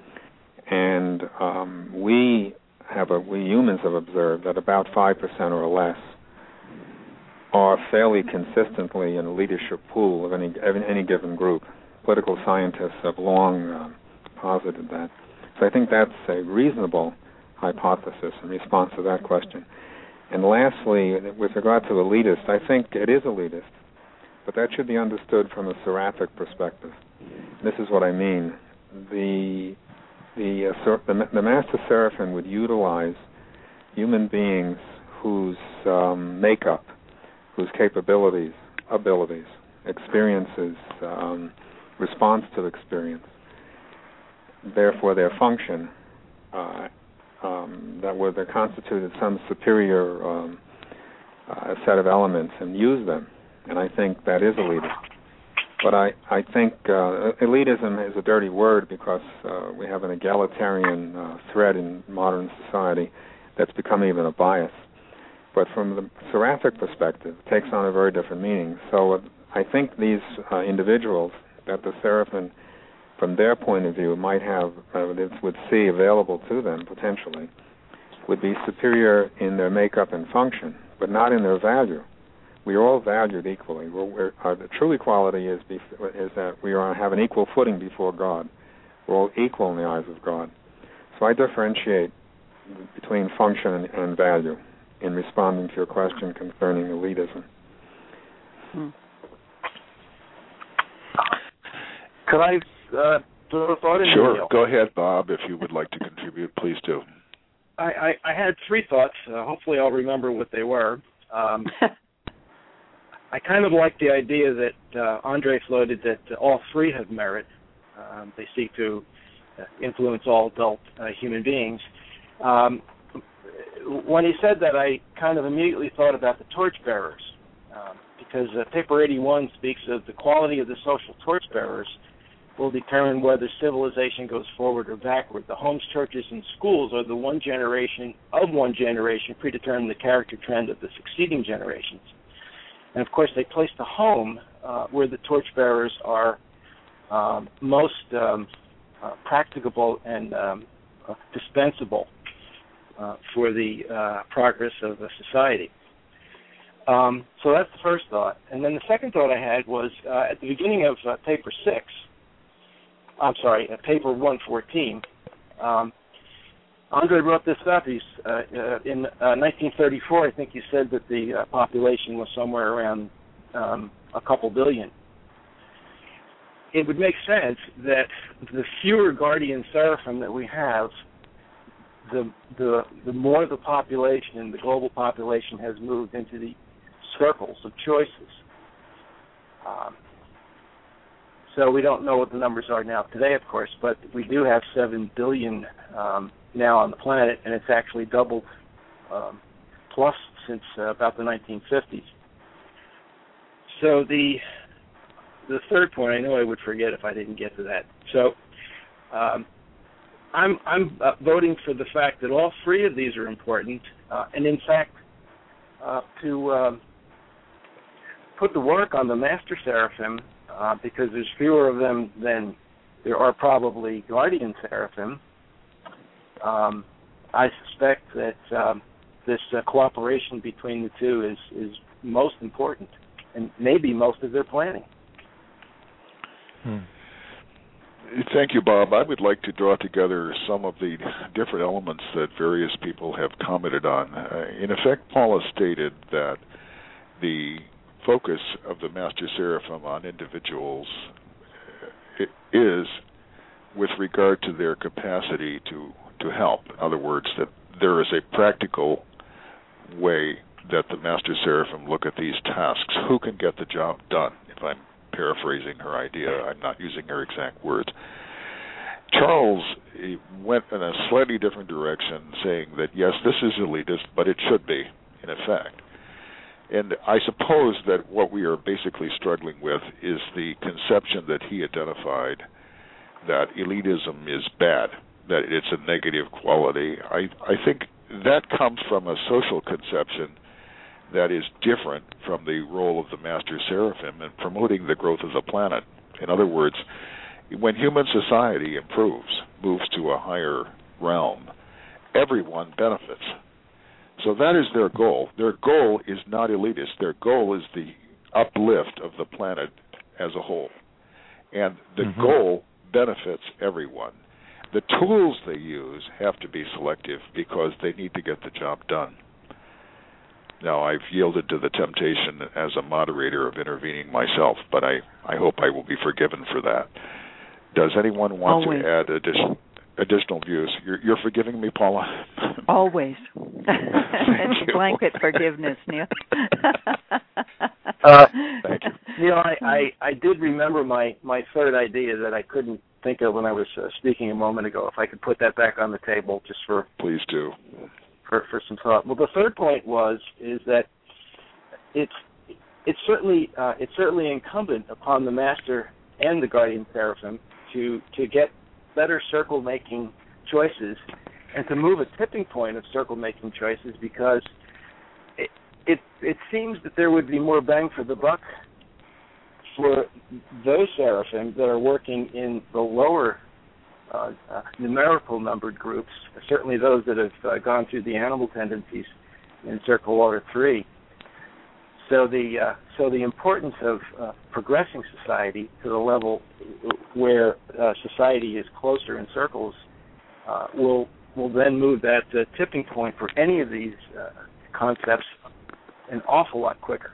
And um, we have, a, we humans have observed that about five percent or less are fairly consistently in a leadership pool of any any given group. Political scientists have long uh, posited that. So I think that's a reasonable hypothesis in response to that question. And lastly, with regard to elitist, I think it is elitist but that should be understood from a seraphic perspective. This is what I mean. The the uh, the, the Master Seraphim would utilize human beings whose um, makeup, whose capabilities, abilities, experiences, um, response to experience, therefore their function, uh, um, that were they constituted some superior um, uh, set of elements, and use them. And I think that is elitism. But I, I think uh, elitism is a dirty word because uh, we have an egalitarian uh, thread in modern society that's become even a bias. But from the seraphic perspective, it takes on a very different meaning. So uh, I think these uh, individuals that the Seraphim, from their point of view, might have, uh, would see available to them potentially, would be superior in their makeup and function, but not in their value. We are all valued equally. We're, we're, uh, the true equality is, bef- is that we are, have an equal footing before God. We're all equal in the eyes of God. So I differentiate between function and, and value in responding to your question concerning elitism. Hmm. Could I uh, throw a thought in? Sure. Neil? Go ahead, Bob. If you would like to contribute, please do. I, I, I had three thoughts. Uh, hopefully I'll remember what they were. Um, I kind of like the idea that uh, Andre floated that uh, all three have merit. Um, they seek to uh, influence all adult uh, human beings. Um, when he said that, I kind of immediately thought about the torchbearers, um, because uh, paper eighty-one speaks of the quality of the social torchbearers will determine whether civilization goes forward or backward. The homes, churches, and schools are the one generation of one generation predetermine the character trend of the succeeding generations. And, of course, they place the home uh, where the torchbearers are um, most um, uh, practicable and um, uh, dispensable uh, for the uh, progress of a society. Um, so that's the first thought. And then the second thought I had was uh, at the beginning of uh, paper six, I'm sorry, uh, paper one fourteen, um, Andre wrote this up. He's uh, uh, in uh, nineteen thirty-four. I think he said that the uh, population was somewhere around um, a couple billion. It would make sense that the fewer guardian seraphim that we have, the the the more the population, the global population, has moved into the circles of choices. Um, so we don't know what the numbers are now today, of course, but we do have seven billion um, now on the planet, and it's actually doubled um, plus since uh, about the nineteen fifties. So the the third point, I know I would forget if I didn't get to that. So um, I'm I'm uh, voting for the fact that all three of these are important, uh, and in fact, uh, to um, put the work on the Master Seraphim, uh, because there's fewer of them than there are probably guardian seraphim. Um, I suspect that um, this uh, cooperation between the two is, is most important, and maybe most of their planning. Hmm. Thank you, Bob. I would like to draw together some of the different elements that various people have commented on. Uh, in effect, Paula stated that the focus of the Master Seraphim on individuals is with regard to their capacity to, to help. In other words, that there is a practical way that the Master Seraphim look at these tasks. Who can get the job done? If I'm paraphrasing her idea, I'm not using her exact words. Charles went in a slightly different direction, saying that, yes, this is elitist, but it should be, in effect. And I suppose that what we are basically struggling with is the conception that he identified that elitism is bad, that it's a negative quality. I, I think that comes from a social conception that is different from the role of the Master Seraphim in promoting the growth of the planet. In other words, when human society improves, moves to a higher realm, everyone benefits. So that is their goal. Their goal is not elitist. Their goal is the uplift of the planet as a whole. And the mm-hmm. goal benefits everyone. The tools they use have to be selective because they need to get the job done. Now, I've yielded to the temptation as a moderator of intervening myself, but I, I hope I will be forgiven for that. Does anyone want Always. to add additional additional views? You're, you're forgiving me, Paula? Always. It's blanket forgiveness, Neil. uh, Thank you. Neil, I, I, I did remember my, my third idea that I couldn't think of when I was uh, speaking a moment ago. If I could put that back on the table just for... Please do. For, for some thought. Well, the third point was is that it's it's certainly uh, it's certainly incumbent upon the master and the guardian seraphim to to get better circle making choices and to move a tipping point of circle making choices, because it, it it seems that there would be more bang for the buck for those seraphim that are working in the lower Uh, uh, numerical numbered groups, certainly those that have uh, gone through the animal tendencies in Circle Order three. So the uh, so the importance of uh, progressing society to the level where uh, society is closer in circles uh, will will then move that uh, tipping point for any of these uh, concepts an awful lot quicker.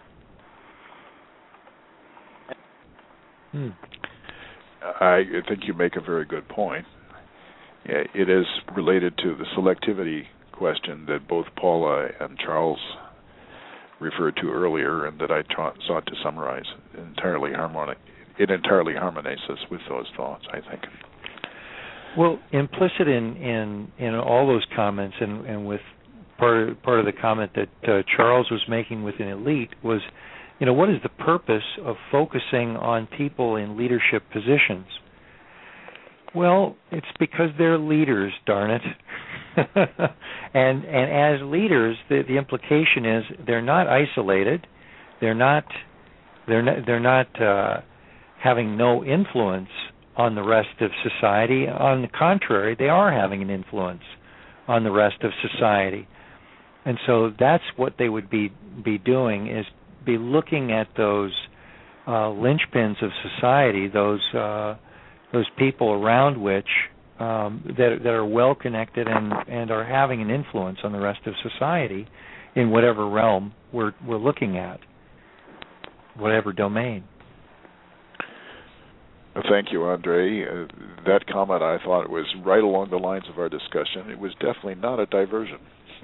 Hmm. I think you make a very good point. It is related to the selectivity question that both Paula and Charles referred to earlier, and that I ta- sought to summarize. Entirely harmonic. It entirely harmonizes with those thoughts, I think. Well, implicit in, in, in all those comments, and, and with part of, part of the comment that uh, Charles was making with an elite was, you know, what is the purpose of focusing on people in leadership positions? Well, it's because they're leaders, darn it. and and as leaders, the, the implication is they're not isolated. They're not they're not, they're not uh, having no influence on the rest of society. On the contrary, they are having an influence on the rest of society. And so that's what they would be be doing, is be looking at those uh, linchpins of society, those uh, those people around which um, that that are well connected and, and are having an influence on the rest of society in whatever realm we're we're looking at, whatever domain. Thank you, Andre. Uh, that comment, I thought, was right along the lines of our discussion. It was definitely not a diversion.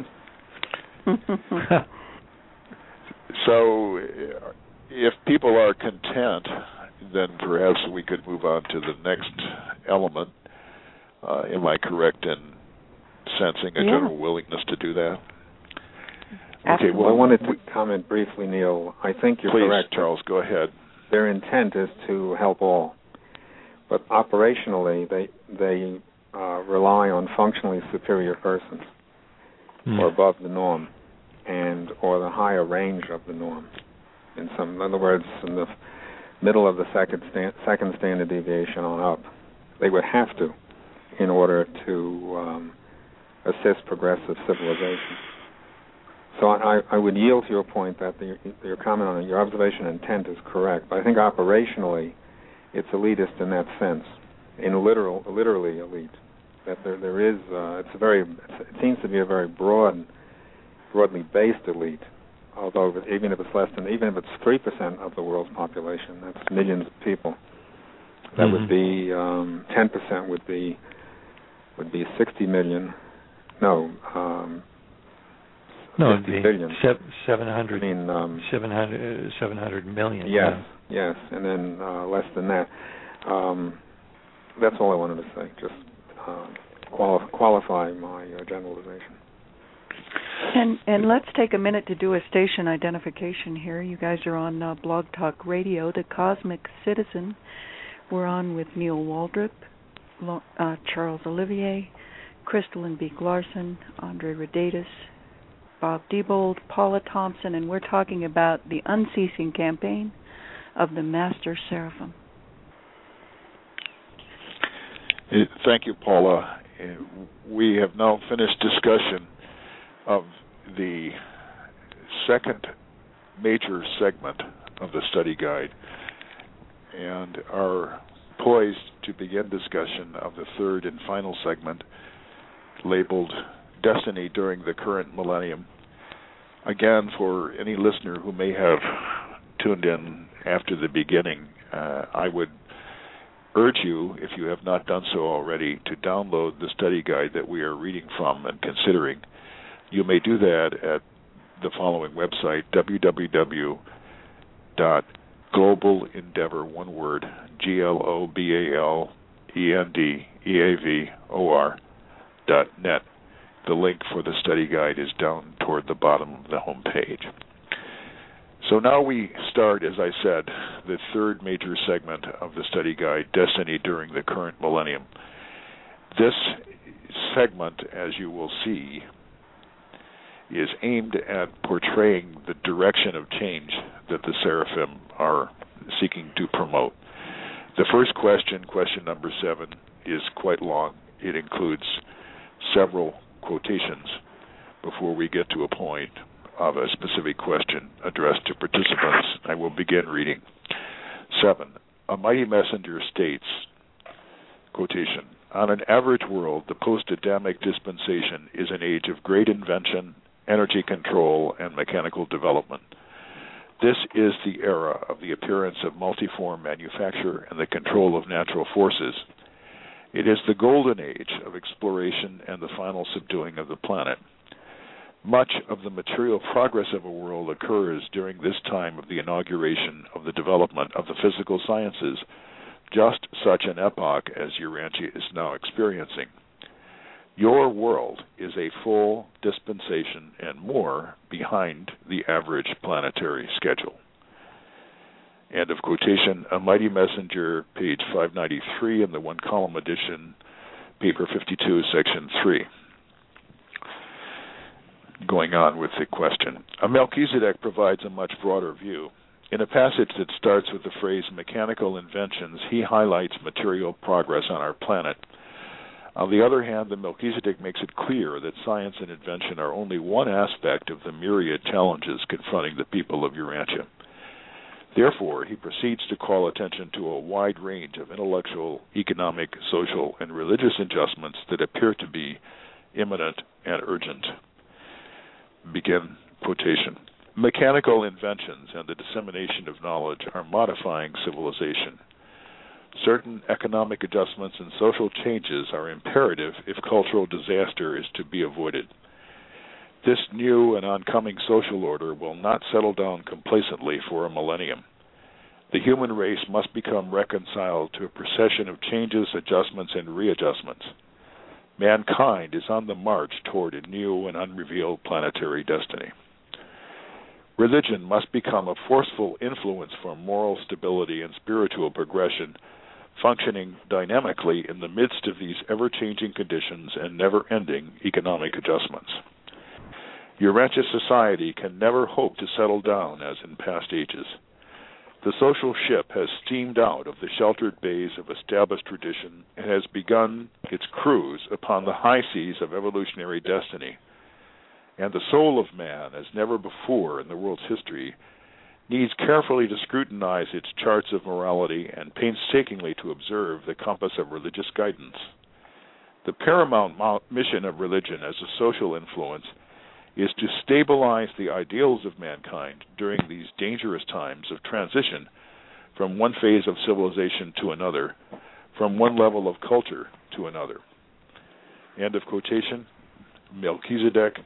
So, if people are content, then perhaps we could move on to the next element. Uh, am I correct in sensing a yeah. general willingness to do that? Absolutely. Okay. Well, I wanted to comment briefly, Neil. I think you're please, correct. Charles, go ahead. Their intent is to help all, but operationally, they they uh, rely on functionally superior persons, Hmm. or above the norm, and or the higher range of the norm. In some, in other words, in the middle of the second stand, second standard deviation on up, they would have to, in order to um, assist progressive civilization. So I, I would yield to your point that the, your comment on it, your observation and intent is correct, but I think operationally, it's elitist in that sense, in literal, literally elite. That there, there is, uh, it's a very, it seems to be a very broad, broadly based elite. Although even if it's less than, even if it's three percent of the world's population, that's millions of people. That mm-hmm. would be um, ten percent would be would be sixty million. No, um, no, fifty it'd be billion. Se- seven hundred. I mean, um, seven hundred, seven hundred million. Yes, yeah. yes, and then uh, less than that. Um, that's all I wanted to say. Just uh, quali- qualify my uh, generalization. And and let's take a minute to do a station identification here. You guys are on uh, Blog Talk Radio, The Cosmic Citizen. We're on with Neil Waldrop, uh, Charles Olivier, Crystalline B. Larson, Andre Rodatis, Bob Diebold, Paula Thompson, and we're talking about the unceasing campaign of the Master Seraphim. Thank you, Paula. We have now finished discussion of the second major segment of the study guide and are poised to begin discussion of the third and final segment, labeled Destiny During the Current Millennium. again, for any listener who may have tuned in after the beginning, uh, I would urge you, if you have not done so already, to download the study guide that we are reading from and considering. You may do that at the following website, w w w dot global endeavor, one word, G L O B A L E N D E A V O R dot net. The link for the study guide is down toward the bottom of the home page. So now we start, as I said, the third major segment of the study guide, Destiny During the Current Millennium. This segment, as you will see, is aimed at portraying the direction of change that the Seraphim are seeking to promote. The first question, question number seven, is quite long. It includes several quotations before we get to a point of a specific question addressed to participants. I will begin reading. Seven, a mighty messenger states, quotation, on an average world, the post-Adamic dispensation is an age of great invention, energy control, and mechanical development. This is the era of the appearance of multiform manufacture and the control of natural forces. It is the golden age of exploration and the final subduing of the planet. Much of the material progress of a world occurs during this time of the inauguration of the development of the physical sciences, just such an epoch as Urantia is now experiencing. Your world is a full dispensation and more behind the average planetary schedule. End of quotation. A Mighty Messenger, page five ninety-three in the one-column edition, paper fifty-two, section three. Going on with the question. A Melchizedek provides a much broader view. In a passage that starts with the phrase mechanical inventions, he highlights material progress on our planet. On the other hand, the Melchizedek makes it clear that science and invention are only one aspect of the myriad challenges confronting the people of Urantia. Therefore, he proceeds to call attention to a wide range of intellectual, economic, social, and religious adjustments that appear to be imminent and urgent. Begin quotation. Mechanical inventions and the dissemination of knowledge are modifying civilization. Certain economic adjustments and social changes are imperative if cultural disaster is to be avoided. This new and oncoming social order will not settle down complacently for a millennium. The human race must become reconciled to a procession of changes, adjustments, and readjustments. Mankind is on the march toward a new and unrevealed planetary destiny. Religion must become a forceful influence for moral stability and spiritual progression, functioning dynamically in the midst of these ever-changing conditions and never-ending economic adjustments. Urantia society can never hope to settle down as in past ages. The social ship has steamed out of the sheltered bays of established tradition and has begun its cruise upon the high seas of evolutionary destiny. And the soul of man, as never before in the world's history, needs carefully to scrutinize its charts of morality and painstakingly to observe the compass of religious guidance. The paramount mission of religion as a social influence is to stabilize the ideals of mankind during these dangerous times of transition from one phase of civilization to another, from one level of culture to another. End of quotation. Melchizedek,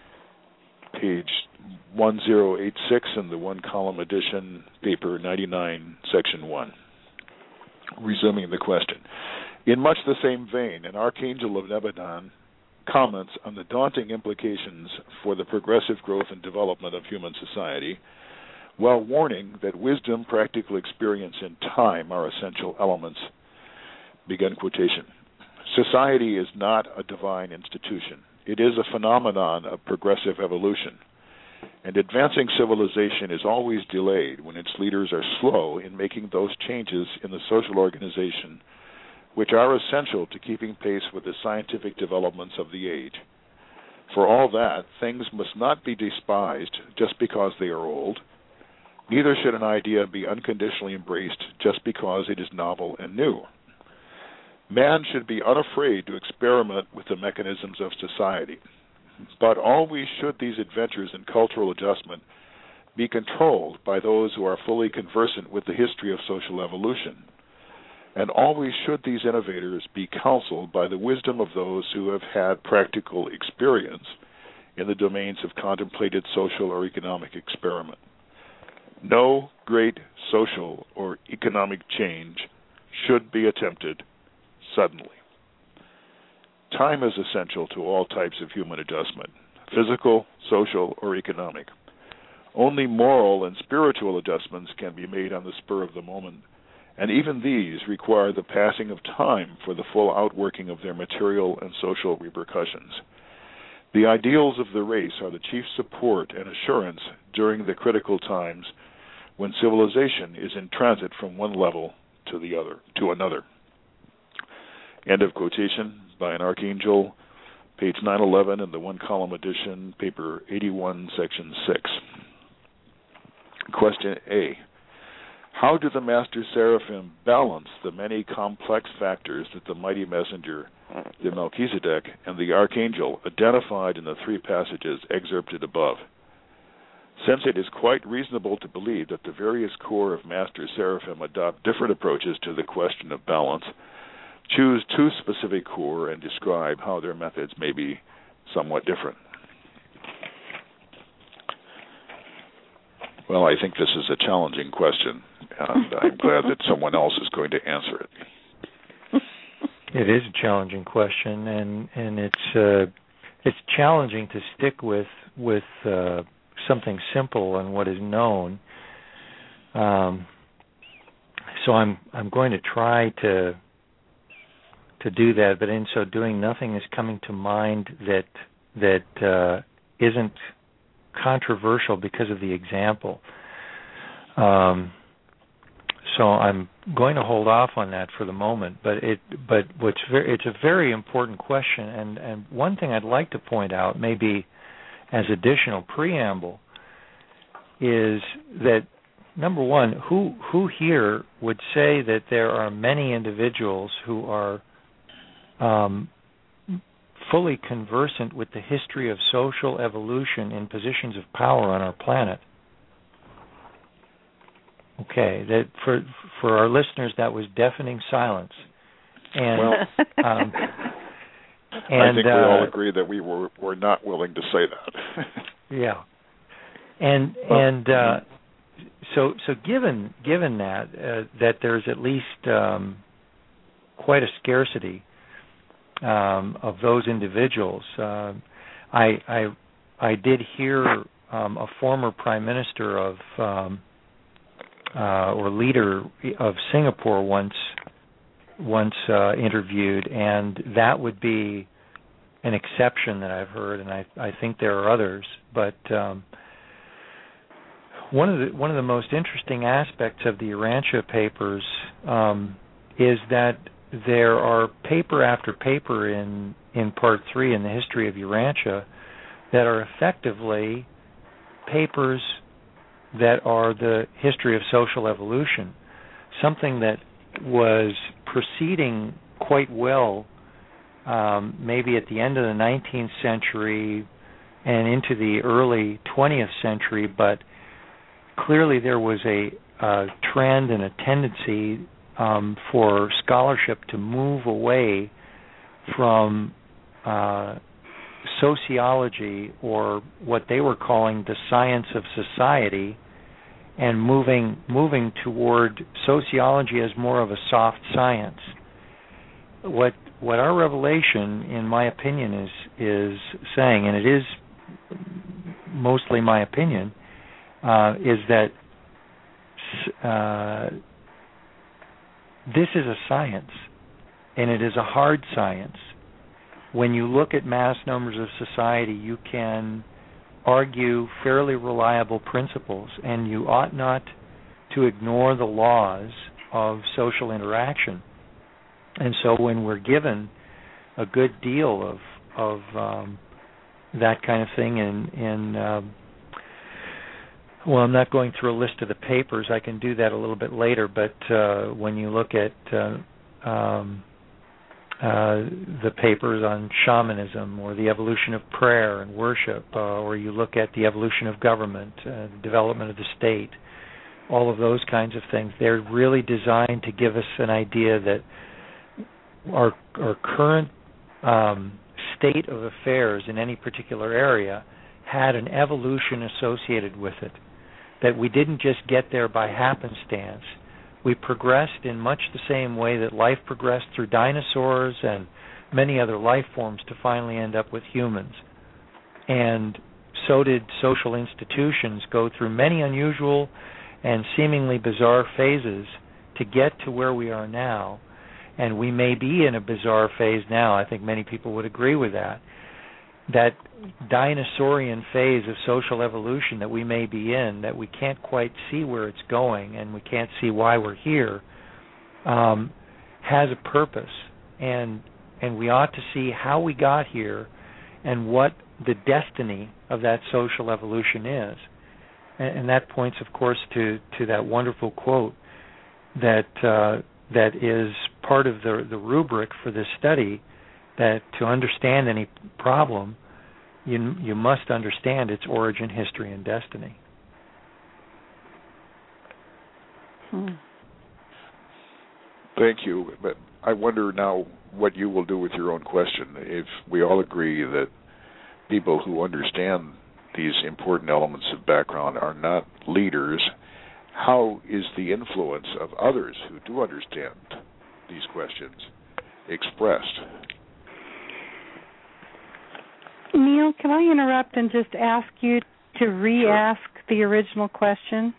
page one zero eight six in the one-column edition, paper ninety-nine, section one. Resuming the question. In much the same vein, an archangel of Nebadon comments on the daunting implications for the progressive growth and development of human society, while warning that wisdom, practical experience, and time are essential elements. Begin quotation. Society is not a divine institution. It is a phenomenon of progressive evolution, and advancing civilization is always delayed when its leaders are slow in making those changes in the social organization which are essential to keeping pace with the scientific developments of the age. For all that, things must not be despised just because they are old. Neither should an idea be unconditionally embraced just because it is novel and new. Man should be unafraid to experiment with the mechanisms of society. but always should these adventures in cultural adjustment be controlled by those who are fully conversant with the history of social evolution, and always should these innovators be counseled by the wisdom of those who have had practical experience in the domains of contemplated social or economic experiment. No great social or economic change should be attempted suddenly. Time is essential to all types of human adjustment, physical, social, or economic. Only moral and spiritual adjustments can be made on the spur of the moment, and even these require the passing of time for the full outworking of their material and social repercussions. The ideals of the race are the chief support and assurance during the critical times when civilization is in transit from one level to the other, to another. End of quotation by an Archangel, page nine eleven in the one-column edition, paper eighty-one, section six. Question A. How do the Master Seraphim balance the many complex factors that the mighty messenger, the Melchizedek, and the Archangel identified in the three passages excerpted above? Since it is quite reasonable to believe that the various corps of Master Seraphim adopt different approaches to the question of balance, choose two specific corps and describe how their methods may be somewhat different. Well, I think this is a challenging question, and I'm glad that someone else is going to answer it. It is a challenging question, and and it's uh, it's challenging to stick with with uh, something simple and what is known. Um, so I'm I'm going to try to to do that, but in so doing, nothing is coming to mind that that uh, isn't controversial because of the example. Um, so I'm going to hold off on that for the moment. But it, but what's very, it's a very important question, and, and one thing I'd like to point out, maybe as additional preamble, is that number one, who who here would say that there are many individuals who are um, fully conversant with the history of social evolution in positions of power on our planet? Okay, that for for our listeners, that was deafening silence. And well, um, and I think we uh, all agree that we were were not willing to say that. yeah, and well, and uh, so so given given that uh, that there's at least um, quite a scarcity Um, of those individuals. Uh, I, I I did hear um, a former prime minister of um, uh, or leader of Singapore once once uh, interviewed, and that would be an exception that I've heard, and I I think there are others. But um, one of the one of the most interesting aspects of the Urantia papers um, is that there are paper after paper in, in part three in the history of Urantia that are effectively papers that are the history of social evolution, something that was proceeding quite well um, maybe at the end of the nineteenth century and into the early twentieth century, but clearly there was a, a trend and a tendency Um, for scholarship to move away from uh, sociology, or what they were calling the science of society, and moving moving toward sociology as more of a soft science. What what our revelation, in my opinion, is is saying, and it is mostly my opinion, uh, is that uh, this is a science, and it is a hard science. When you look at mass numbers of society, you can argue fairly reliable principles, and you ought not to ignore the laws of social interaction. And so when we're given a good deal of of um, that kind of thing in, in um, well, I'm not going through a list of the papers. I can do that a little bit later. But uh, when you look at uh, um, uh, the papers on shamanism or the evolution of prayer and worship, uh, or you look at the evolution of government, uh, the development of the state, all of those kinds of things. They're really designed to give us an idea that our, our current um, state of affairs in any particular area had an evolution associated with it, that we didn't just get there by happenstance. We progressed in much the same way that life progressed through dinosaurs and many other life forms to finally end up with humans. And so did social institutions go through many unusual and seemingly bizarre phases to get to where we are now. And we may be in a bizarre phase now. I think many people would agree with that. That dinosaurian phase of social evolution that we may be in, that we can't quite see where it's going and we can't see why we're here, um, has a purpose. And and we ought to see how we got here and what the destiny of that social evolution is. And, and that points, of course, to, to that wonderful quote that uh, that is part of the, the rubric for this study, that to understand any problem, you you must understand its origin, history, and destiny. Hmm. Thank you. But I wonder now what you will do with your own question. If we all agree that people who understand these important elements of background are not leaders, how is the influence of others who do understand these questions expressed? Neil, can I interrupt and just ask you to re-ask sure. the original question?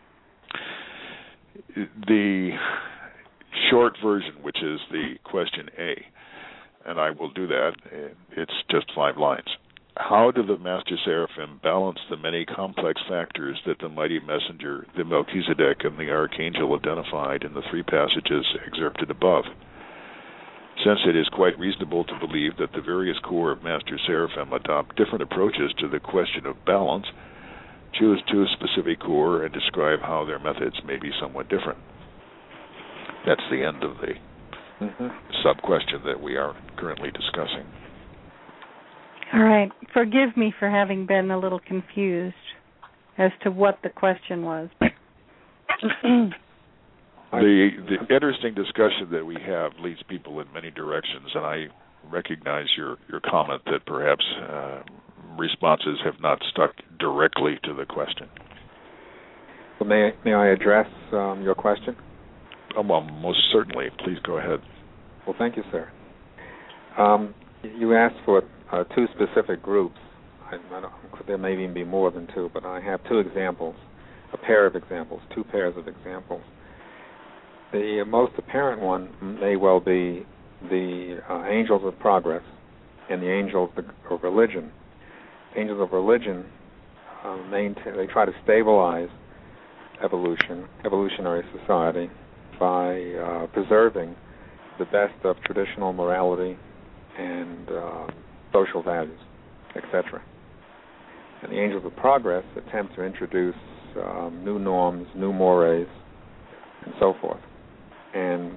The short version, which is the question A, and I will do that. It's just five lines. How do the Master Seraphim balance the many complex factors that the mighty messenger, the Melchizedek, and the Archangel identified in the three passages excerpted above? Since it is quite reasonable to believe that the various corps of Master Seraphim adopt different approaches to the question of balance, choose two specific corps and describe how their methods may be somewhat different. That's the end of the mm-hmm. sub-question that we are currently discussing. All right. Forgive me for having been a little confused as to what the question was. The, the interesting discussion that we have leads people in many directions, and I recognize your, your comment that perhaps uh, responses have not stuck directly to the question. Well, may, I, may I address um, your question? Oh, well, most certainly. Please go ahead. Well, thank you, sir. Um, you asked for uh, two specific groups. I, I don't, there may even be more than two, but I have two examples, a pair of examples, two pairs of examples. The most apparent one may well be the uh, angels of progress and the angels of religion. Angels of religion, uh, maintain, they try to stabilize evolution, evolutionary society, by uh, preserving the best of traditional morality and uh, social values, et cetera. And the angels of progress attempt to introduce um, new norms, new mores, and so forth. And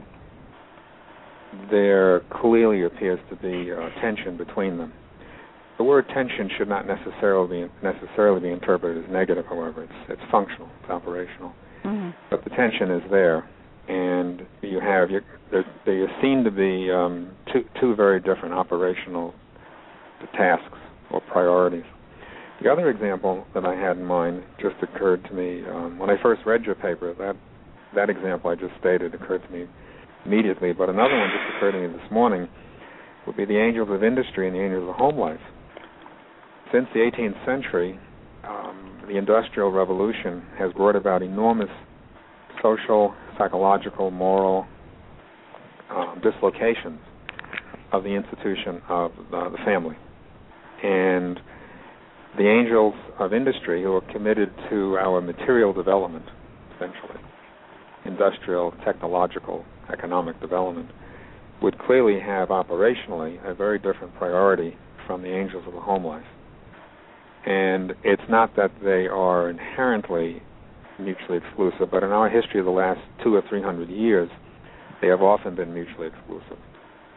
there clearly appears to be uh, tension between them. The word tension should not necessarily be, necessarily be interpreted as negative, however. It's, it's functional, it's operational. Mm-hmm. But the tension is there. And you have, you, there, there seem to be um, two, two very different operational tasks or priorities. The other example that I had in mind just occurred to me um, when I first read your paper. That that example I just stated occurred to me immediately, but another one just occurred to me this morning would be the angels of industry and the angels of home life. Since the eighteenth century, um, the Industrial Revolution has brought about enormous social, psychological, moral um, dislocations of the institution of uh, the family. And the angels of industry, who are committed to our material development, essentially, industrial, technological, economic development, would clearly have operationally a very different priority from the angels of the home life. And it's not that they are inherently mutually exclusive, but in our history of the last two or three hundred years, they have often been mutually exclusive.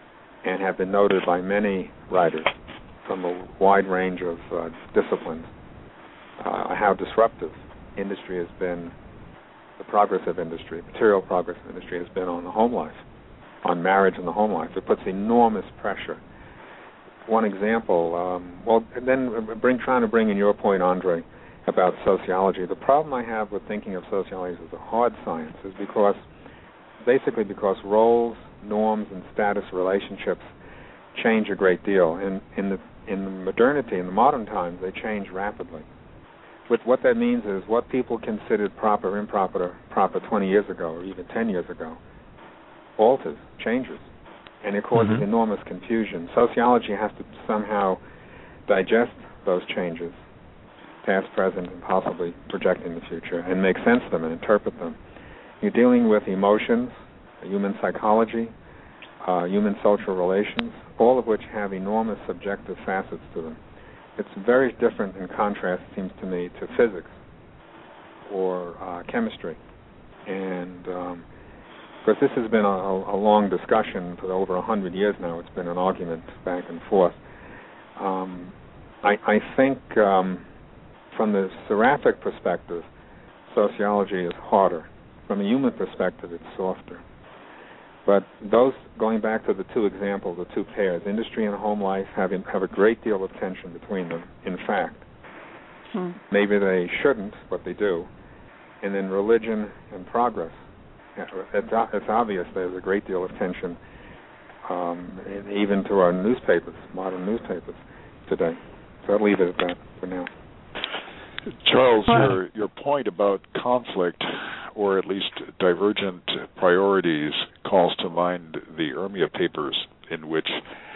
and have been noted by many writers from a wide range of uh, disciplines, uh, how disruptive industry has been, the progressive industry, material progressive industry has been on the home life, on marriage and the home life. It puts enormous pressure. One example, um, well, and then bring, trying to bring in your point, Andre, about sociology. The problem I have with thinking of sociology as a hard science is because, basically because roles, norms, and status relationships change a great deal. In, in the in the modernity, in the modern times, they change rapidly. With what that means is what people considered proper, improper, proper twenty years ago or even ten years ago alters, changes, and it causes mm-hmm. enormous confusion. Sociology has to somehow digest those changes, past, present, and possibly projecting the future, and make sense of them and interpret them. You're dealing with emotions, human psychology, uh, human social relations, all of which have enormous subjective facets to them. It's very different in contrast, it seems to me, to physics or uh, chemistry. And um, of course, this has been a, a long discussion for over a hundred years now. It's been an argument back and forth. Um, I, I think um, from the seraphic perspective, sociology is harder. From a human perspective, it's softer. But those, going back to the two examples, the two pairs, industry and home life, have, in, have a great deal of tension between them, in fact. Hmm. Maybe they shouldn't, but they do. And then religion and progress. It's, it's obvious there's a great deal of tension, um, even to our newspapers, modern newspapers today. So I'll leave it at that for now. Charles, your, your point about conflict, or at least divergent priorities, calls to mind the Urmia papers, in which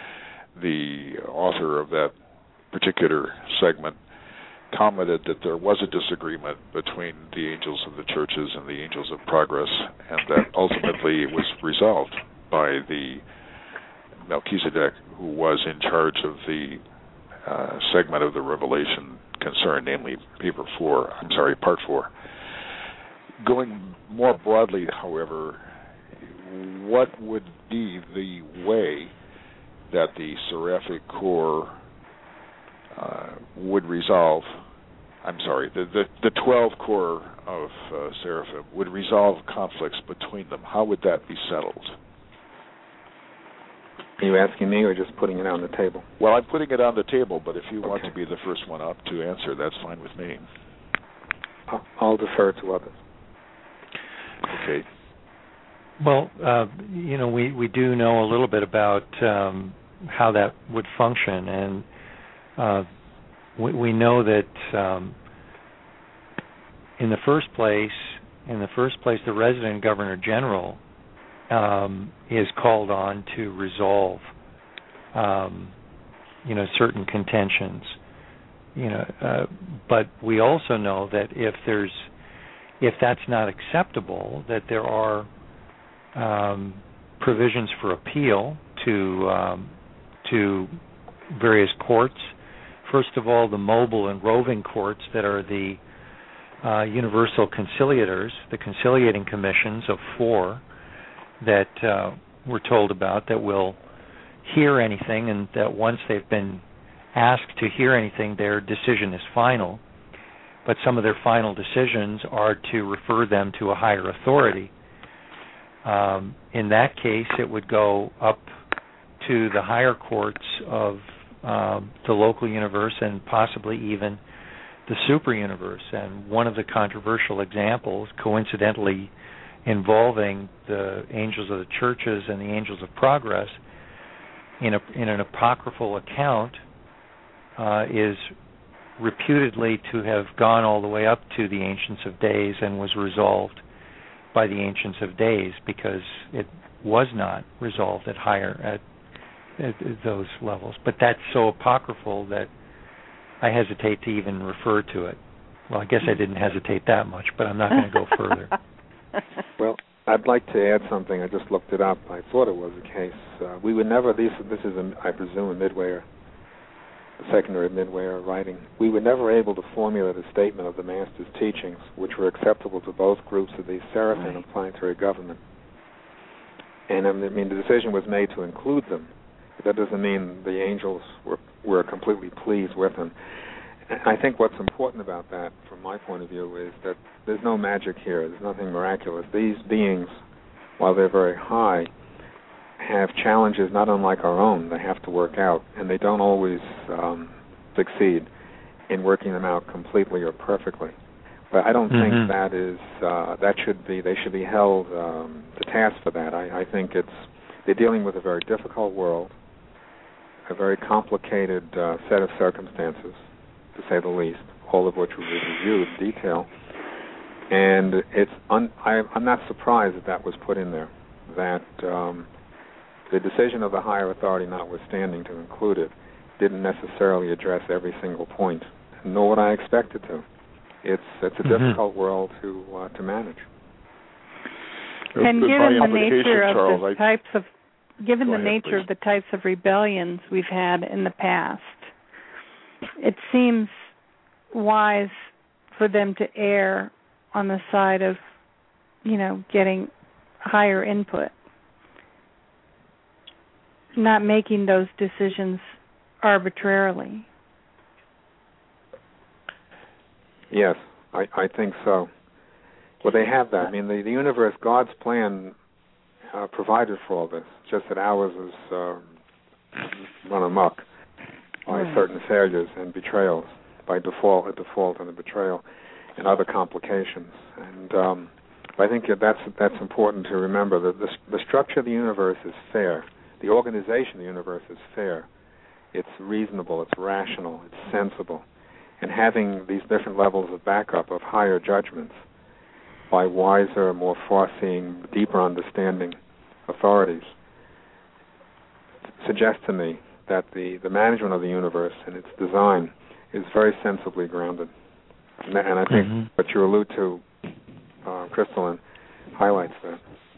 the author of that particular segment commented that there was a disagreement between the angels of the churches and the angels of progress, and that ultimately it was resolved by the Melchizedek, who was in charge of the uh, segment of the Revelation concerned, namely paper four, I'm sorry, part four. Going more broadly, however, what would be the way that the seraphic core uh, would resolve, I'm sorry, the, the, the twelve core of uh, seraphim would resolve conflicts between them? How would that be settled? Are you asking me or just putting it on the table? Well, I'm putting it on the table, but if you okay. want to be the first one up to answer, that's fine with me. I'll, I'll defer to others. Okay. Well, uh, you know, we, we do know a little bit about um, how that would function, and uh, we, we know that um, in the first place, in the first place, the resident governor general um, is called on to resolve, um, you know, certain contentions. You know, uh, but we also know that if there's if that's not acceptable, that there are um, provisions for appeal to um, to various courts. First of all, the mobile and roving courts that are the uh, universal conciliators, the conciliating commissions of four that uh, we're told about, that will hear anything, and that once they've been asked to hear anything, their decision is final. But some of their final decisions are to refer them to a higher authority. Um, in that case, it would go up to the higher courts of um, the local universe and possibly even the super universe. And one of the controversial examples, coincidentally involving the angels of the churches and the angels of progress, in, a, in an apocryphal account, uh, is reputedly to have gone all the way up to the Ancients of Days and was resolved by the Ancients of Days, because it was not resolved at higher at, at those levels. But that's so apocryphal that I hesitate to even refer to it. Well, I guess I didn't hesitate that much, but I'm not going to go further. Well, I'd like to add something. I just looked it up. I thought it was the case. Uh, we would never, this, this is, a, I presume, a midwayer, a secondary midwayer writing. We were never able to formulate a statement of the Master's teachings which were acceptable to both groups of the seraphim right. of planetary government. And I mean, the decision was made to include them. but that doesn't mean the angels were, were completely pleased with him. I think what's important about that, from my point of view, is that there's no magic here. There's nothing miraculous. These beings, while they're very high, have challenges not unlike our own they have to work out, and they don't always um, succeed in working them out completely or perfectly. But I don't mm-hmm. think that is uh, that should be they should be held um, to task for that. I, I think it's they're dealing with a very difficult world, a very complicated uh, set of circumstances, to say the least, all of which we reviewed in detail. And it's un- I, I'm not surprised that that was put in there, that um, the decision of the higher authority notwithstanding to include it didn't necessarily address every single point, nor would I expect it to. It's it's a mm-hmm. difficult world to uh, to manage. And given the nature of Charles, the I, types of given the ahead, nature please. of the types of rebellions we've had in the past, it seems wise for them to err on the side of, you know, getting higher input, not making those decisions arbitrarily. Yes, I, I think so. Well, they have that. I mean, the, the universe, God's plan uh, provided for all this, just that ours is uh, run amok by right. certain failures and betrayals, by default, a default and a betrayal, and other complications. And um, I think that that's that's important to remember, that the, the structure of the universe is fair. The organization of the universe is fair. It's reasonable, it's rational, it's sensible. And having these different levels of backup of higher judgments by wiser, more far-seeing, deeper understanding authorities suggests to me that the, the management of the universe and its design is very sensibly grounded. And, and I think mm-hmm. what you allude to, uh, Crystalline, highlights that.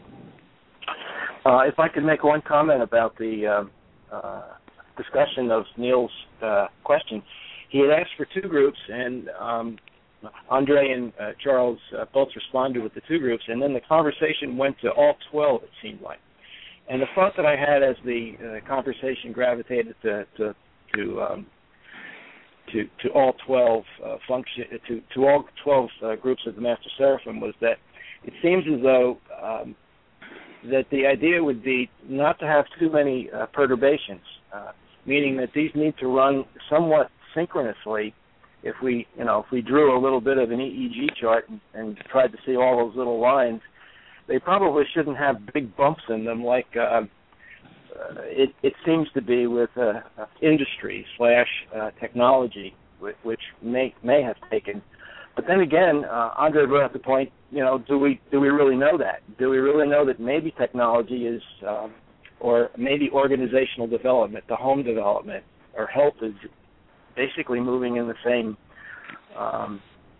Uh, if I could make one comment about the uh, uh, discussion of Neil's uh, question. He had asked for two groups, and um, Andre and uh, Charles uh, both responded with the two groups, and then the conversation went to all twelve, it seemed like. And the thought that I had as the uh, conversation gravitated to to to, um, to, to all twelve uh, function to to all twelve uh, groups of the Master Seraphim was that it seems as though um, that the idea would be not to have too many uh, perturbations, uh, meaning that these need to run somewhat synchronously. If we, you know, if we drew a little bit of an E E G chart and, and tried to see all those little lines, they probably shouldn't have big bumps in them like uh, uh, it, it seems to be with uh, industry slash uh, technology, which may may have taken. But then again, uh, Andre brought up the point. You know, do we do we really know that? Do we really know that maybe technology is, uh, or maybe organizational development, the home development, or health is basically moving in the same um,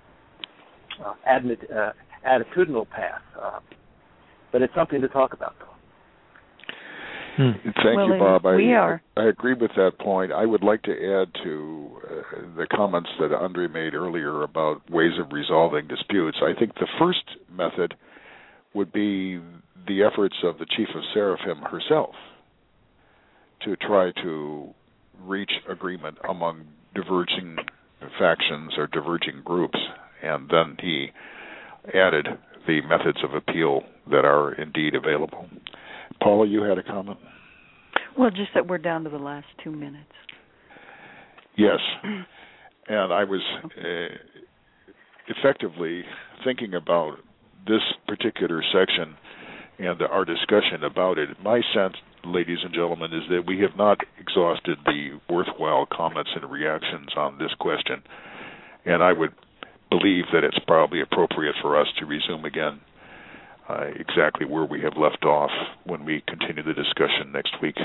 uh, admit, uh, attitudinal path. Uh, but it's something to talk about, though. Hmm. Thank well, you, Bob. I, we are. I agree with that point. I would like to add to uh, the comments that Andre made earlier about ways of resolving disputes. I think the first method would be the efforts of the Chief of Seraphim herself to try to reach agreement among diverging factions or diverging groups, and then he added the methods of appeal that are indeed available. Paula, you had a comment? Well, just that we're down to the last two minutes. Yes, and I was uh, effectively thinking about this particular section and our discussion about it. My sense, ladies and gentlemen, is that we have not exhausted the worthwhile comments and reactions on this question, and I would believe that it's probably appropriate for us to resume again uh, exactly where we have left off when we continue the discussion next week.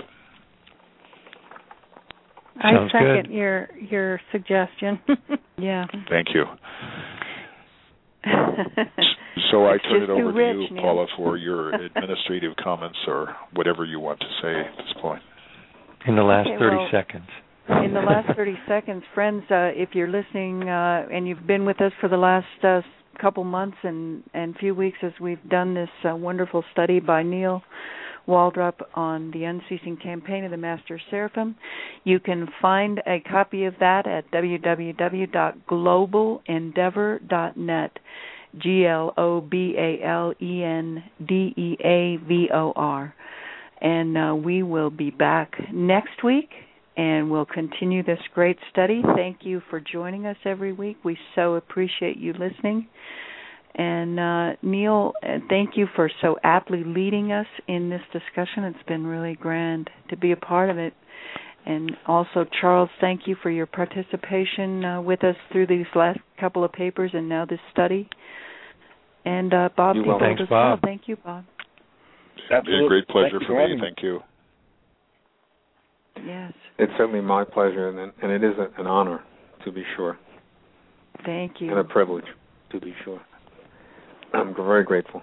I Sounds second good. your your suggestion. Yeah. Thank you. So I It's turn it just over too to rich, you, Neil. Paula, for your administrative comments or whatever you want to say at this point. In the last Okay, thirty well, seconds. In the last thirty seconds, friends, uh, if you're listening uh, and you've been with us for the last uh, couple months and, and few weeks as we've done this uh, wonderful study by Neil Waldrop on the unceasing campaign of the Master Seraphim. You can find a copy of that at w w w dot global endeavor dot net, G L O B A L E N D E A V O R. And uh, we will be back next week, and we'll continue this great study. Thank you for joining us every week. We so appreciate you listening. And uh, Neil, thank you for so aptly leading us in this discussion. It's been really grand to be a part of it. And also, Charles, thank you for your participation uh, with us through these last couple of papers and now this study. And uh, Bob, you well. Thanks, as Bob. well. Thank you, Bob. Absolutely. A great pleasure Thank for you me. Thank you. Yes. It's certainly my pleasure, and, and it is an honor, to be sure. Thank you. And a privilege, to be sure. I'm very grateful.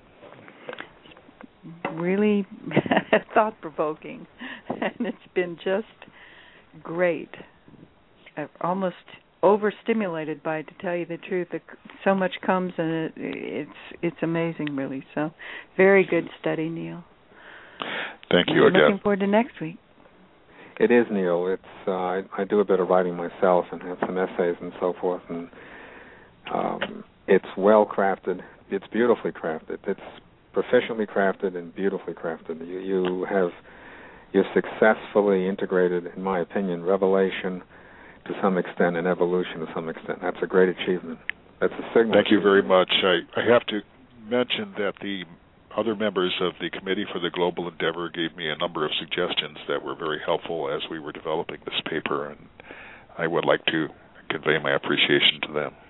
Really thought-provoking, and it's been just great. I've almost overstimulated by, to tell you the truth. So much comes, and it, it's it's amazing, really. So, very good study, Neil. Thank you I'm again. Looking forward to next week. It is, Neil. It's uh, I, I do a bit of writing myself and have some essays and so forth, and um, it's well crafted. It's beautifully crafted. It's proficiently crafted and beautifully crafted. You, you have you've successfully integrated, in my opinion, revelation to some extent and evolution to some extent. That's a great achievement. That's a signal. Thank you very much. I, I have to mention that the other members of the Committee for the Global Endeavor gave me a number of suggestions that were very helpful as we were developing this paper, and I would like to convey my appreciation to them.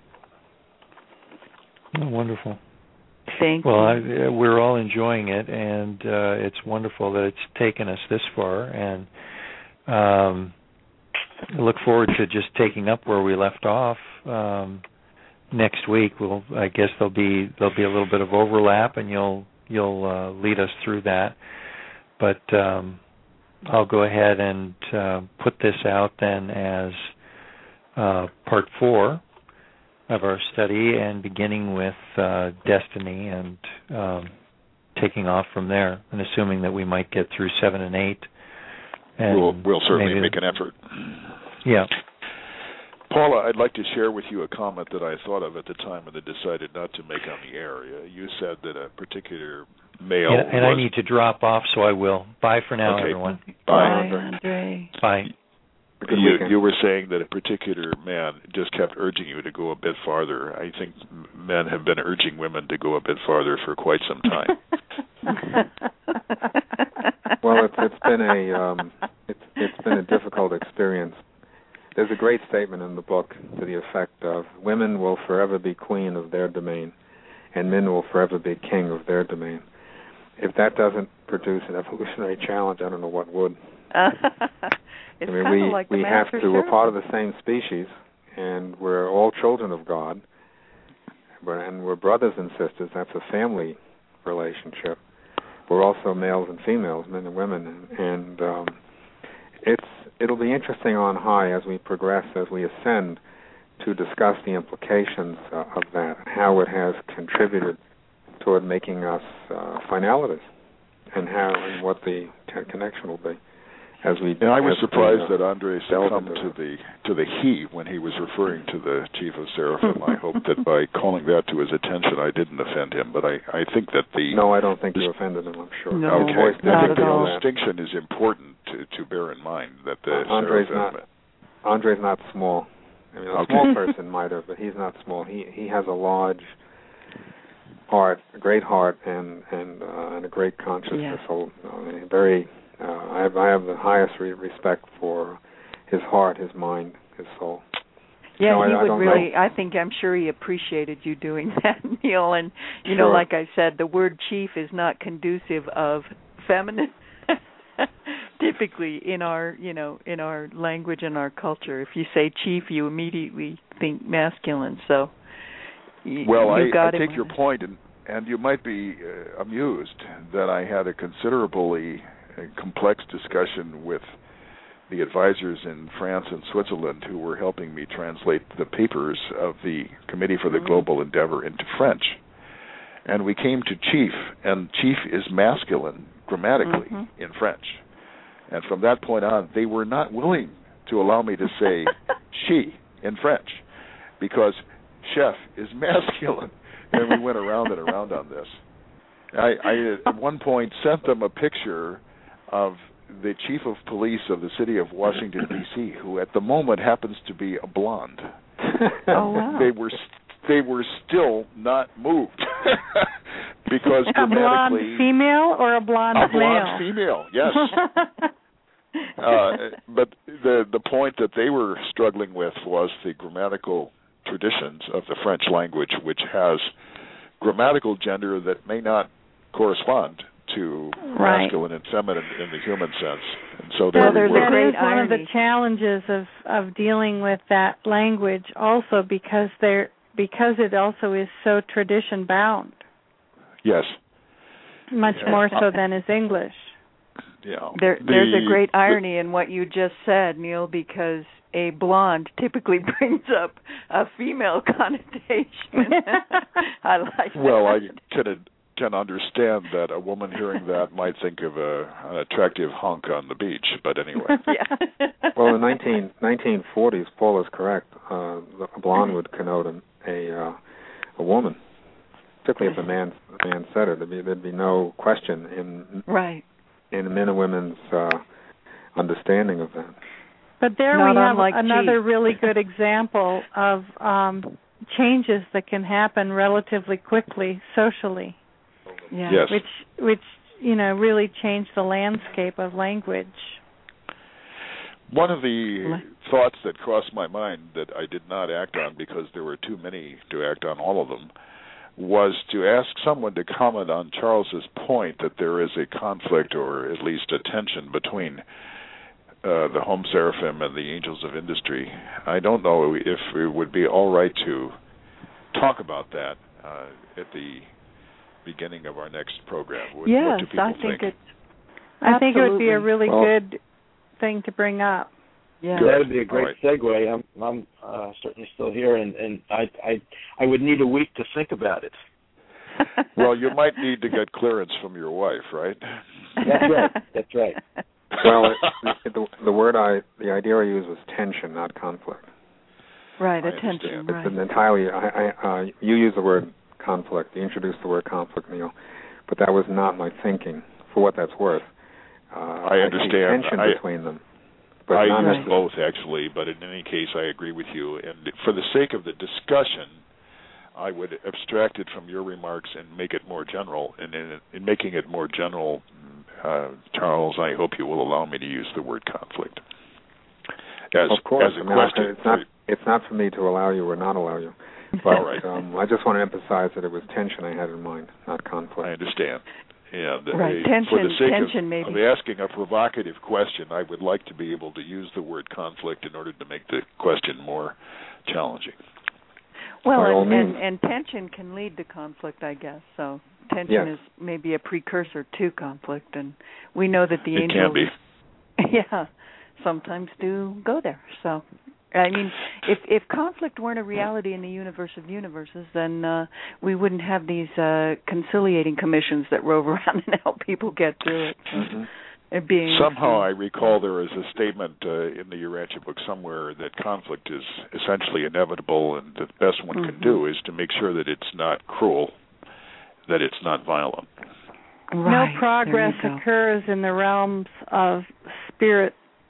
Oh, wonderful. Thank well, you. I, we're all enjoying it, and uh, it's wonderful that it's taken us this far, and um, I look forward to just taking up where we left off. Um, next week, we'll, I guess there'll be there'll be a little bit of overlap, and you'll you'll uh, lead us through that. But um, I'll go ahead and uh, put this out then as uh, part four of our study, and beginning with uh, destiny, and um, taking off from there, and assuming that we might get through seven and eight. And we'll, we'll certainly maybe, make an effort. Yeah. Paula, I'd like to share with you a comment that I thought of at the time and then decided not to make on the air. You said that a particular male... And, and was... I need to drop off, so I will. Bye for now, okay. everyone. Bye, Bye, Andre. Andre. Bye. You, you were saying that a particular man just kept urging you to go a bit farther. I think men have been urging women to go a bit farther for quite some time. Well, it's, it's been a um, it's it's been a difficult experience. There's a great statement in the book to the effect of women will forever be queen of their domain, and men will forever be king of their domain. If that doesn't produce an evolutionary challenge, I don't know what would. It's I mean, kind we of like the we have Master to. We're Seraphim. part of the same species, and we're all children of God. We're, and we're brothers and sisters. That's a family relationship. We're also males and females, men and women, and um, it's it'll be interesting on high as we progress, as we ascend, to discuss the implications uh, of that, how it has contributed toward making us uh, finalities, and how and what the t- connection will be. As we, and I was as surprised we, uh, that Andre succumbed to the to the he when he was referring to the chief of Seraphim. I hope that by calling that to his attention, I didn't offend him. But I, I think that the no, I don't think you offended him. I'm sure. No, okay, voice I not think at the all. distinction is important to, to bear in mind that the Uh, Andre's Seraphim, not Andre's not small. I mean, a Okay. small person might have, but he's not small. He he has a large heart, a great heart, and and uh, and a great consciousness. Yeah. So, uh, very. Uh, I have I have the highest re- respect for his heart, his mind, his soul. Yeah, No, I- he I would don't really. know. I think I'm sure he appreciated you doing that, Neil. And you Sure. know, like I said, the word chief is not conducive of feminine. Typically, in our you know in our language and our culture, if you say chief, you immediately think masculine. So, y- well, you I, got I him take your on it. point, and and you might be uh, amused that I had a considerably uh, complex discussion with the advisors in France and Switzerland who were helping me translate the papers of the Committee for the Mm-hmm. Global Endeavor into French. And we came to chief, and chief is masculine, grammatically mm-hmm. in French. And from that point on, they were not willing to allow me to say she in French because chef is masculine. And we went around and around on this. I, I at one point sent them a picture of the chief of police of the city of Washington, D C, who at the moment happens to be a blonde. Oh, wow. They were they were still not moved because a grammatically, blonde female or a blonde a male? blonde female, yes. uh, but the the point that they were struggling with was the grammatical traditions of the French language, which has grammatical gender that may not correspond to right. masculine and feminine in the human sense. And so Well, there that we were. is one of the challenges of, of dealing with that language also because they're because it also is so tradition bound. Yes. Much Yeah. more so than is English. Yeah. There, The- there's a great the- irony in what you just said, Neil, because a blonde typically brings up a female connotation. I like that. Well, I can can understand that a woman hearing that might think of a, an attractive hunk on the beach, but anyway. Yeah. Well, in nineteen, nineteen forties, Paul is correct. Uh, a blonde would connote a a, uh, a woman, particularly if the man the man said it. There'd be, there'd be no question in right in men and women's uh, understanding of that. But there Not we have unlike another G. really good example of um, changes that can happen relatively quickly socially. Yeah. Yes. Which, which you know, really changed the landscape of language. One of the thoughts that crossed my mind that I did not act on because there were too many to act on all of them was to ask someone to comment on Charles's point that there is a conflict or at least a tension between uh, the Home Seraphim and the Angels of Industry. I don't know if it would be all right to talk about that uh, at the beginning of our next program. What, yes, what do people I think, think? it's. I think it would be a really Well, good thing to bring up. Yeah. That would be a great right. segue. I'm, I'm uh, certainly still here, and, and I, I, I would need a week to think about it. Well, you might need to get clearance from your wife, right? That's right. That's right. Well, it, it, the, the word I, the idea I used was tension, not conflict. Right, I attention. understand. Right. It's an entirely. I, I, uh, you use the word conflict. You introduced the word conflict, Neil, but that was not my thinking. For what that's worth, uh, I understand. see tension I, between them. But I not use necessarily- both, actually, but in any case, I agree with you. And for the sake of the discussion, I would abstract it from your remarks and make it more general. And in, in making it more general, uh, Charles, I hope you will allow me to use the word conflict as, of course. as a I mean, question. it's not. It's not for me to allow you or not allow you. But All right. um, I just want to emphasize that it was tension I had in mind, not conflict. I understand. Yeah, the, Right. uh, Tension- for the sake tension of, maybe. of asking a provocative question, I would like to be able to use the word conflict in order to make the question more challenging. Well, By all and, and, means. and tension can lead to conflict, I guess. So tension Yes. is maybe a precursor to conflict, and we know that the It angels, can be. yeah, sometimes do go there. So, I mean, if if conflict weren't a reality in the universe of universes, then uh, we wouldn't have these uh, conciliating commissions that rove around and help people get through it. So Mm-hmm. it being Somehow I recall there is a statement uh, in the Urantia book somewhere that conflict is essentially inevitable, and the best one mm-hmm. can do is to make sure that it's not cruel, that it's not violent. right. No progress There you go. occurs in the realms of spirit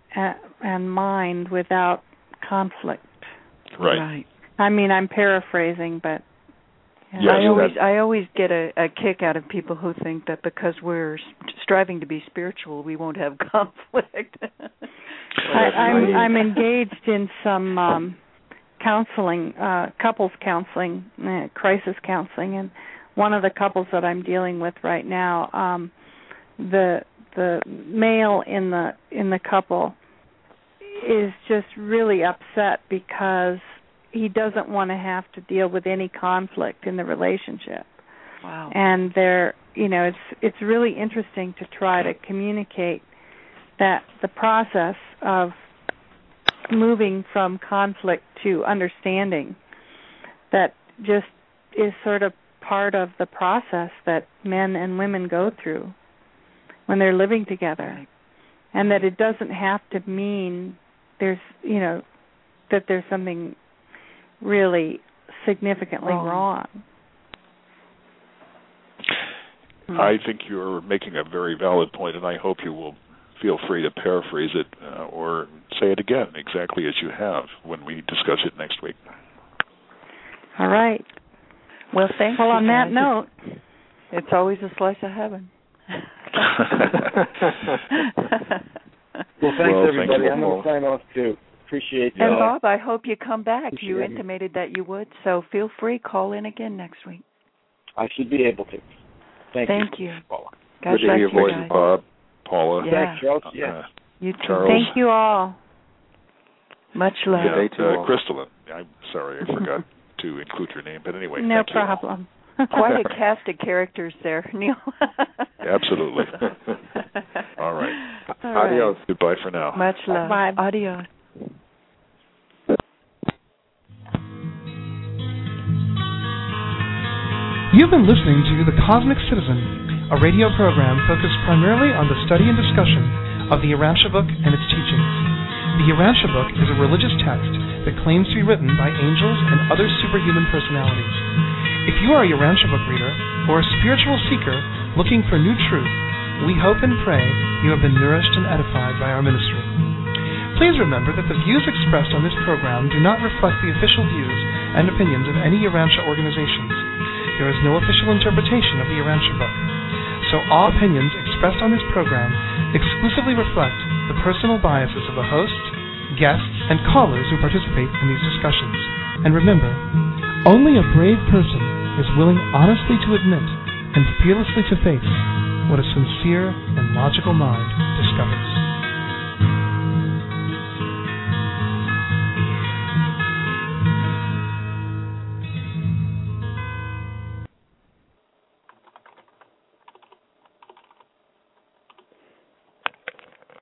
and mind without conflict. Right. Right. I mean, I'm paraphrasing, but yeah. Yes, I always that- I always get a, a kick out of people who think that because we're striving to be spiritual, we won't have conflict. I, I'm I'm engaged in some um, counseling, uh, couples counseling, uh, crisis counseling, and one of the couples that I'm dealing with right now, um, the the male in the in the couple is just really upset because he doesn't want to have to deal with any conflict in the relationship. Wow. And there, you know, it's it's really interesting to try to communicate that the process of moving from conflict to understanding that just is sort of part of the process that men and women go through. when they're living together, and that it doesn't have to mean there's, you know, that there's something really significantly wrong. wrong. I think you're making a very valid point, and I hope you will feel free to paraphrase it uh, or say it again exactly as you have when we discuss it next week. All right. Well, thank well, you. Well, on that guys. note, it's always a slice of heaven. Well, thanks, well, everybody. thank I'm going to sign off, too. Appreciate you. And, Bob, I hope you come back. Appreciate you it. intimated that you would, so feel free. Call in again next week. I should be able to. Thank, thank you. you. Paula. God Good to hear your voice, guys. Bob, Paula. Yeah. Thanks, Charles. Yeah. Uh, you too. Charles. Thank you all. Much love. Yeah, to uh, all. Crystalline. I'm sorry, I forgot to include your name, but anyway, no thank problem. You. Quite a cast of characters there, Neil. Absolutely. All right. All Adios. right. Goodbye for now. Much love. Bye. Adios. You've been listening to The Cosmic Citizen, a radio program focused primarily on the study and discussion of the Urantia book and its teachings. The Urantia book is a religious text that claims to be written by angels and other superhuman personalities. If you are a Urantia book reader or a spiritual seeker looking for new truth, we hope and pray you have been nourished and edified by our ministry. Please remember that the views expressed on this program do not reflect the official views and opinions of any Urantia organizations. There is no official interpretation of the Urantia book, so all opinions expressed on this program exclusively reflect the personal biases of the host, guests, and callers who participate in these discussions. And remember, only a brave person is willing honestly to admit and fearlessly to face what a sincere and logical mind discovers.